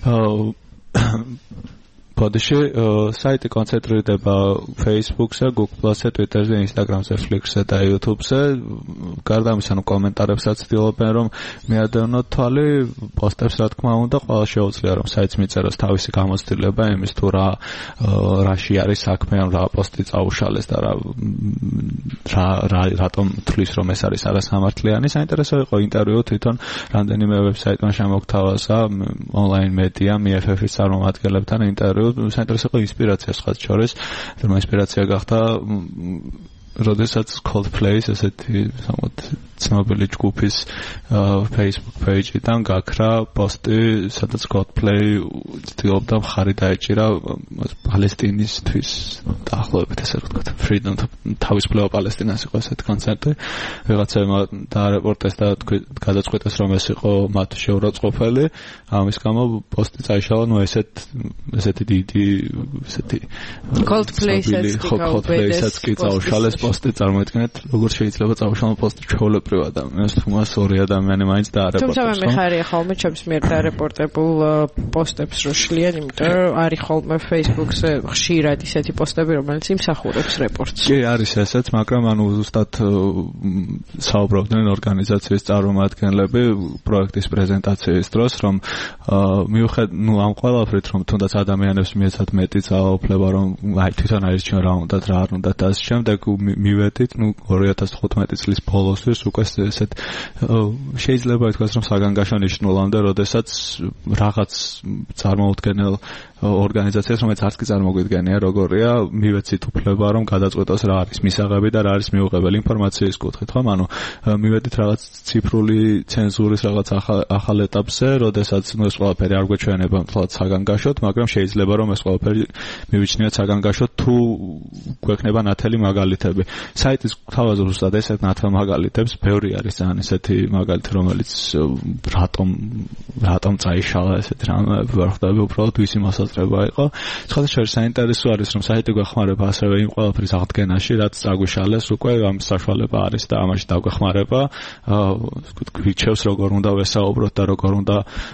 ბოდიში საიტი კონცენტრირდება Facebook-ზე, Google-ზე, Twitter-ზე, Instagram-ზე, Flickr-ზე და YouTube-ზე. გარდა ამისა, ნუ კომენტარებსაც ცდილობენ რომ მიადევნოთ თვალი პოსტებს, რა თქმა უნდა, ყველა შეუძლია რომ საიტს მიწეროს თავისი გამოცდილება იმის თუ რა რაში არის საქმე, ან რა პოსტი წაუშალეს და რა რა რატომ თulis რომ ეს არის არასამართლიანი. საინტერესო იყო ინტერვიუ თვითონ რამდენიმე ვებსაიტმა შემოგთავაზა online media-მ ი ეფ ეფ-ის წარმომადგენლებთან ინტერვიუ. საინტერესო იყო ინსპირაცია სხვა შორის, რომ ინსპირაცია გახდა როდესაც Coldplay-ის ესეთი სამოთ ცნობილი ჯგუფის Facebook page-დან გაქრა პოსტი, სადაც Coldplay ცდილობდა მხარი დაეჭირა პალესტინისთვის დაახლოებით ესე ვთქვათ, freedom თავისუფლება პალესტინას იყო ესეთი კონცერტი. ვიღაცებმა დაარეპორტეს და გადაწყვეტეს რომ ეს იყო მათ შეურაცხყოფელი, ამის გამო პოსტი წაიშალა, ნუ ესეთ ესეთი დიდი ესეთი Coldplay-საც კი წაუშალეს პოსტი, წარმოიდგინეთ როგორ შეიძლება წაუშალოს პოსტი ჩვეულებრივ ადამიანს, თუმას ორი ადამიანი მაინც დაარეპორტებს. თუმცა მე მიხარია ხოლმე ჩემს მიერ დაარეპორტებულ პოსტებს რო შლიან, იმიტომ რომ არის ხოლმე Facebook-ზე ხშირად ისეთი პოსტები, რომელიც იმსახურებს რეპორტს. კი, არის ესეც, მაგრამ ანუ ზუსტად საუბრობდნენ ორგანიზაციის წარმომადგენლები პროექტის პრეზენტაციის დროს, რომ მიუხედავად ნუ ამ ყველაფრით, რომ თუნდაც ადამიანებს მიეცათ მეტი ძალაუფლება, რომ აი თვითონ აირჩიონ რა უნდათ, რა არ უნდათ და ამ შემდეგ მივედით, ნუ ორი ათას თხუთმეტი წლის ბოლოსთვის უკვე ესეთ შეიძლება ითქვას, რომ საგანგაშო ნიშნულამდე, როდესაც რაღაც წარმოუდგენელ ორგანიზაციას, რომელიც არც კი წარმოგვიდგენია როგორია, მივეცით უფლება რომ გადაწყვეტოს რა არის მისაღები და რა არის მიუღებელი ინფორმაციის კუთხით, ხომ? ანუ მივედით რაღაც ციფრული ცენზურის რაღაც ახალ ეტაპზე, როდესაც ნუ ეს ყველაფერი არ გვეჩვენება მთლად საგანგაშოდ, მაგრამ შეიძლება რომ ეს ყველაფერი მივიჩნიოთ საგანგაშოდ თუ გვექნება ნათელი მაგალითები. საიტის თავაზე ზუსტად ესეთ ნათელ მაგალითებს ბევრი არის ძალიან ესეთი მაგალითი, რომელიც რატომ რატომ წაიშალა ესეთი რამე ვერ ხვდები უბრალოდ ვისი მოსაზრება იყო. სხვადასხვა საინტერესო არის რომ საიტი გვეხმარება ასევე იმ ყველაფრის აღდგენაში, რაც წაგვიშალეს უკვე ამ საშუალება არის და ამაში დაგვეხმარება. გვიჩევს როგორ უნდა ვესაუბროთ და როგორ უნდა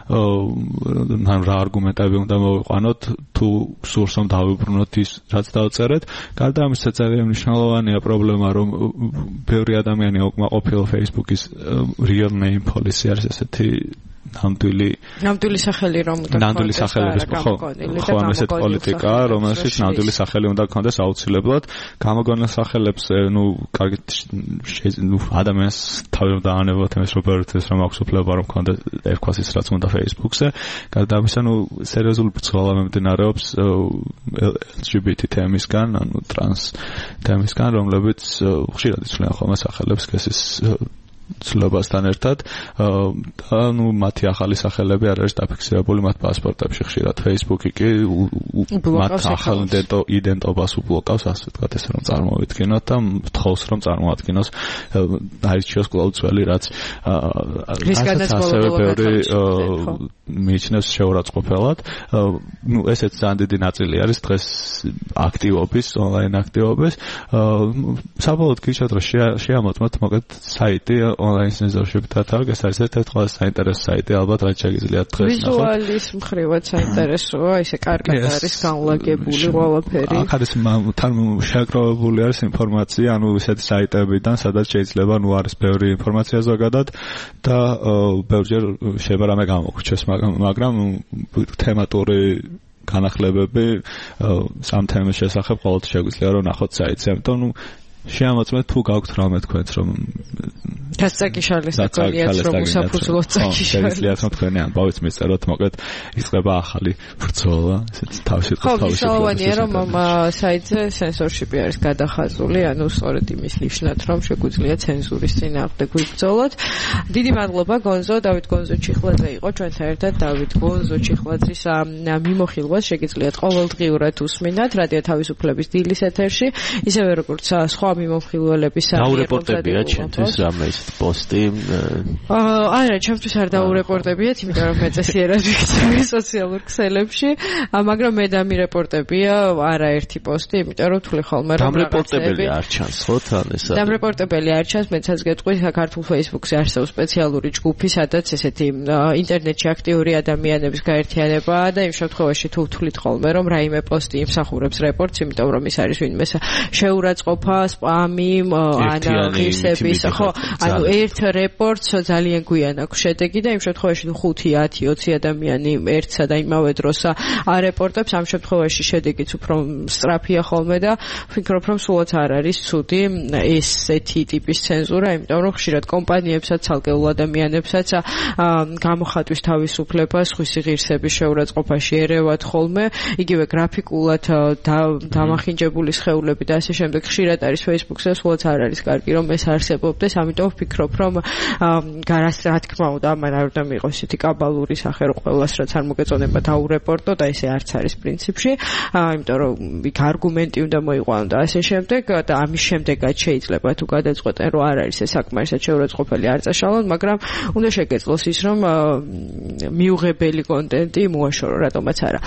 რა არგუმენტები უნდა მოვიყვანოთ თუ სურს რომ დავიბრუნოთ ის რაც დავწერეთ. გარდა ამისა ძალიან მნიშვნელოვანია პრობლემა რომ ბევრი ადამიანი უკმაყოფილ Facebook-ის real name policy არის ესეთი ნამდვილი ნამდვილი სახელი რომ უნდა ნამდვილი სახელების ხო ხო ესეთ პოლიტიკა რომელშიც ნამდვილი სახელი უნდა გქონდეს აუცილებლად გამოგონილ სახელებს ნუ კარგი ნუ ადამიანს თავი უნდა აანებოთ იმის როპერტეს რომ აქვს უფლება რომ გქონდეს ერქვას ის რაც უნდა Facebook-ზე გარდა ამისა ნუ სერიოზული ბრძოლა მიმდინარეობს ელ ჯი ბი თი თემისგან ანუ ტრანს თემისგან რომლებიც ხშირად იცვლიან ხოლმე სახელებს კესის ცნობასთან ერთად და ნუ მათი ახალი სახელები არ არის დაფიქსირებული მათ პასპორტებში ხშირად Facebook-ი კი მათ ახალ იდენტობას უბლოკავს ასე ვთქვათ ესე რომ წარმოვიდგინოთ და თხოვს რომ წარმოადგინოს აირჩიოს კვლავ ძველი რაც ასევე ბევრი მიიჩნევს შეურაცხყოფელად ნუ ესეც ძალიან დიდი ნაწილი არის დღეს აქტივობის ონლაინ აქტივობის საბოლოოდ გიჩვენოთ რომ შეამოწმოთ მოგეთ საიტი online censorship-თან ეს არის ერთ-ერთი ყველაზე საინტერესო საიტი ალბათ რაც შეგიძლიათ დღეს ნახოთ. ვიზუალის მხრივაც საინტერესოა, ისე კარგად არის განლაგებული ყველაფერი. აქ არის თან შეგროვებული არის ინფორმაცია, ანუ ესეთი საიტებიდან, სადაც შეიძლება ნუ არის ბევრი ინფორმაცია ზოგადად და ბევრჯერ შეიძლება რამე გამოგვრჩეს, მაგრამ თემატური განახლებები სამ თემის შესახებ ყოველთვის შეგვიძლია რომ ნახოთ საიტზე, ამიტომ ნუ შეამოწმეთ თუ გაქვთ რამე თქვენს რომ გასაკიშალეს და გოლიათ რომ უსაფუძვლოდ წაკიშალეს შეგიძლიათ რომ თქვენი ამბავიც მისწეროთ მოკლედ იწყება ახალი ბრძოლა ესეც თავში თავში ხო მნიშვნელოვანია რომ ამ საიტზე სენსორშიპი არის გადახაზული ანუ სწორედ იმის ნიშნად რომ შეგვიძლია ცენზურის წინააღმდეგ ვიბრძოლოთ დიდი მადლობა გონზო დავით გონზო ჩიხლაძე იყო ჩვენთან ერთად დავით გონზო ჩიხლაძის მიმოხილვას შეგიძლიათ ყოველდღიურად უსმინათ რადიო თავისუფლების დილის ეთერში ისევე როგორც სხვა მიმოხილველების დაურეპორტებია ჩვენთვის რამე ის პოსტი აა არა ჩემთვის არ დაურეპორტებიათ იმიტომ რომ მეწესიერად ვიქცევი სოციალურ ქსელებში მაგრამ მე და მირეპორტებია არაერთი პოსტი იმიტომ რომ თვლი ხოლმე რომ დამრეპორტებელი არ ჩანს ხო თან ეს დამრეპორტებელი არ ჩანს მეცაც გეტყვი საქართველოს Facebook-ზე არსებობს სპეციალური ჯგუფი სადაც ესეთი ინტერნეტში აქტიური ადამიანების გაერთიანებაა და იმ შემთხვევაში თუ თვლით ხოლმე რომ რაიმე პოსტი იმსახურებს რეპორტს იმიტომ რომ ის არის ვინმე შეურაცხყოფა სპამი ან ღირსების ხო ანუ ერთ რეპორტს ძალიან გვიან აქვს შედეგი და იმ შემთხვევაში ხუთი ათი ოცი ადამიანი ერთსა და იმავე დროს არეპორტებს ამ შემთხვევაში შედეგიც უფრო სწრაფია ხოლმე და ვფიქრობ რომ სულაც არ არის ცუდი ესეთი ტიპის ცენზურა იმიტომ რომ ხშირად კომპანიებსაც ცალკეულ ადამიანებსაც გამოხატვის თავისუფლებას ხვისი ღირსების შეურაცხყოფაში ერევათ ხოლმე იგივე გრაფიკულად დამახინჯებული სხეულები და ასე შემდეგ ხშირად არის Facebook-ზე სულაც არ არის კარგი რომ ეს არსებობდეს ამიტომ ვფიქრობ რომ გარას რა თქმა უნდა ამან არ უნდა მიიღოს ისეთი კაბალური სახე რომ ყველას რაც არ მოგეწონება დაურეპორტო და ესე არც არის პრინციპში იმიტომ რომ იქ არგუმენტი უნდა მოიყვანო და ასე შემდეგ და ამის შემდეგაც შეიძლება თუ გადაწყვეტენ რომ არ არის ეს საკმარისად შეურაცხყოფელი არ წაშალონ მაგრამ უნდა შეგეძლოს ის რომ მიუღებელი კონტენტი მოაშორო რატომაც არა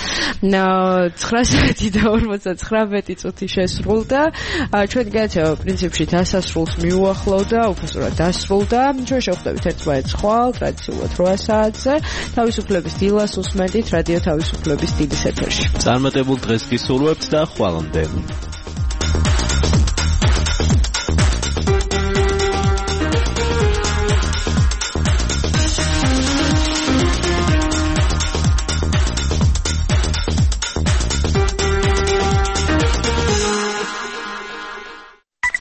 ცხრა საათი და ორმოცდაცხრამეტი წუთი შესრულდა ჩვენი გადაცემა პრინციპში დასასრულს მიუახლოვდა უფასურად დასრულდა ჩვენ შევხვდებით ერთმანეთს ხვალ ტრადიციულად რვა საათზე თავისუფლების დილას უსმენთ რადიო თავისუფლების დილის ეთერში წარმატებულ დღეს გისურვებთ და ხვალამდე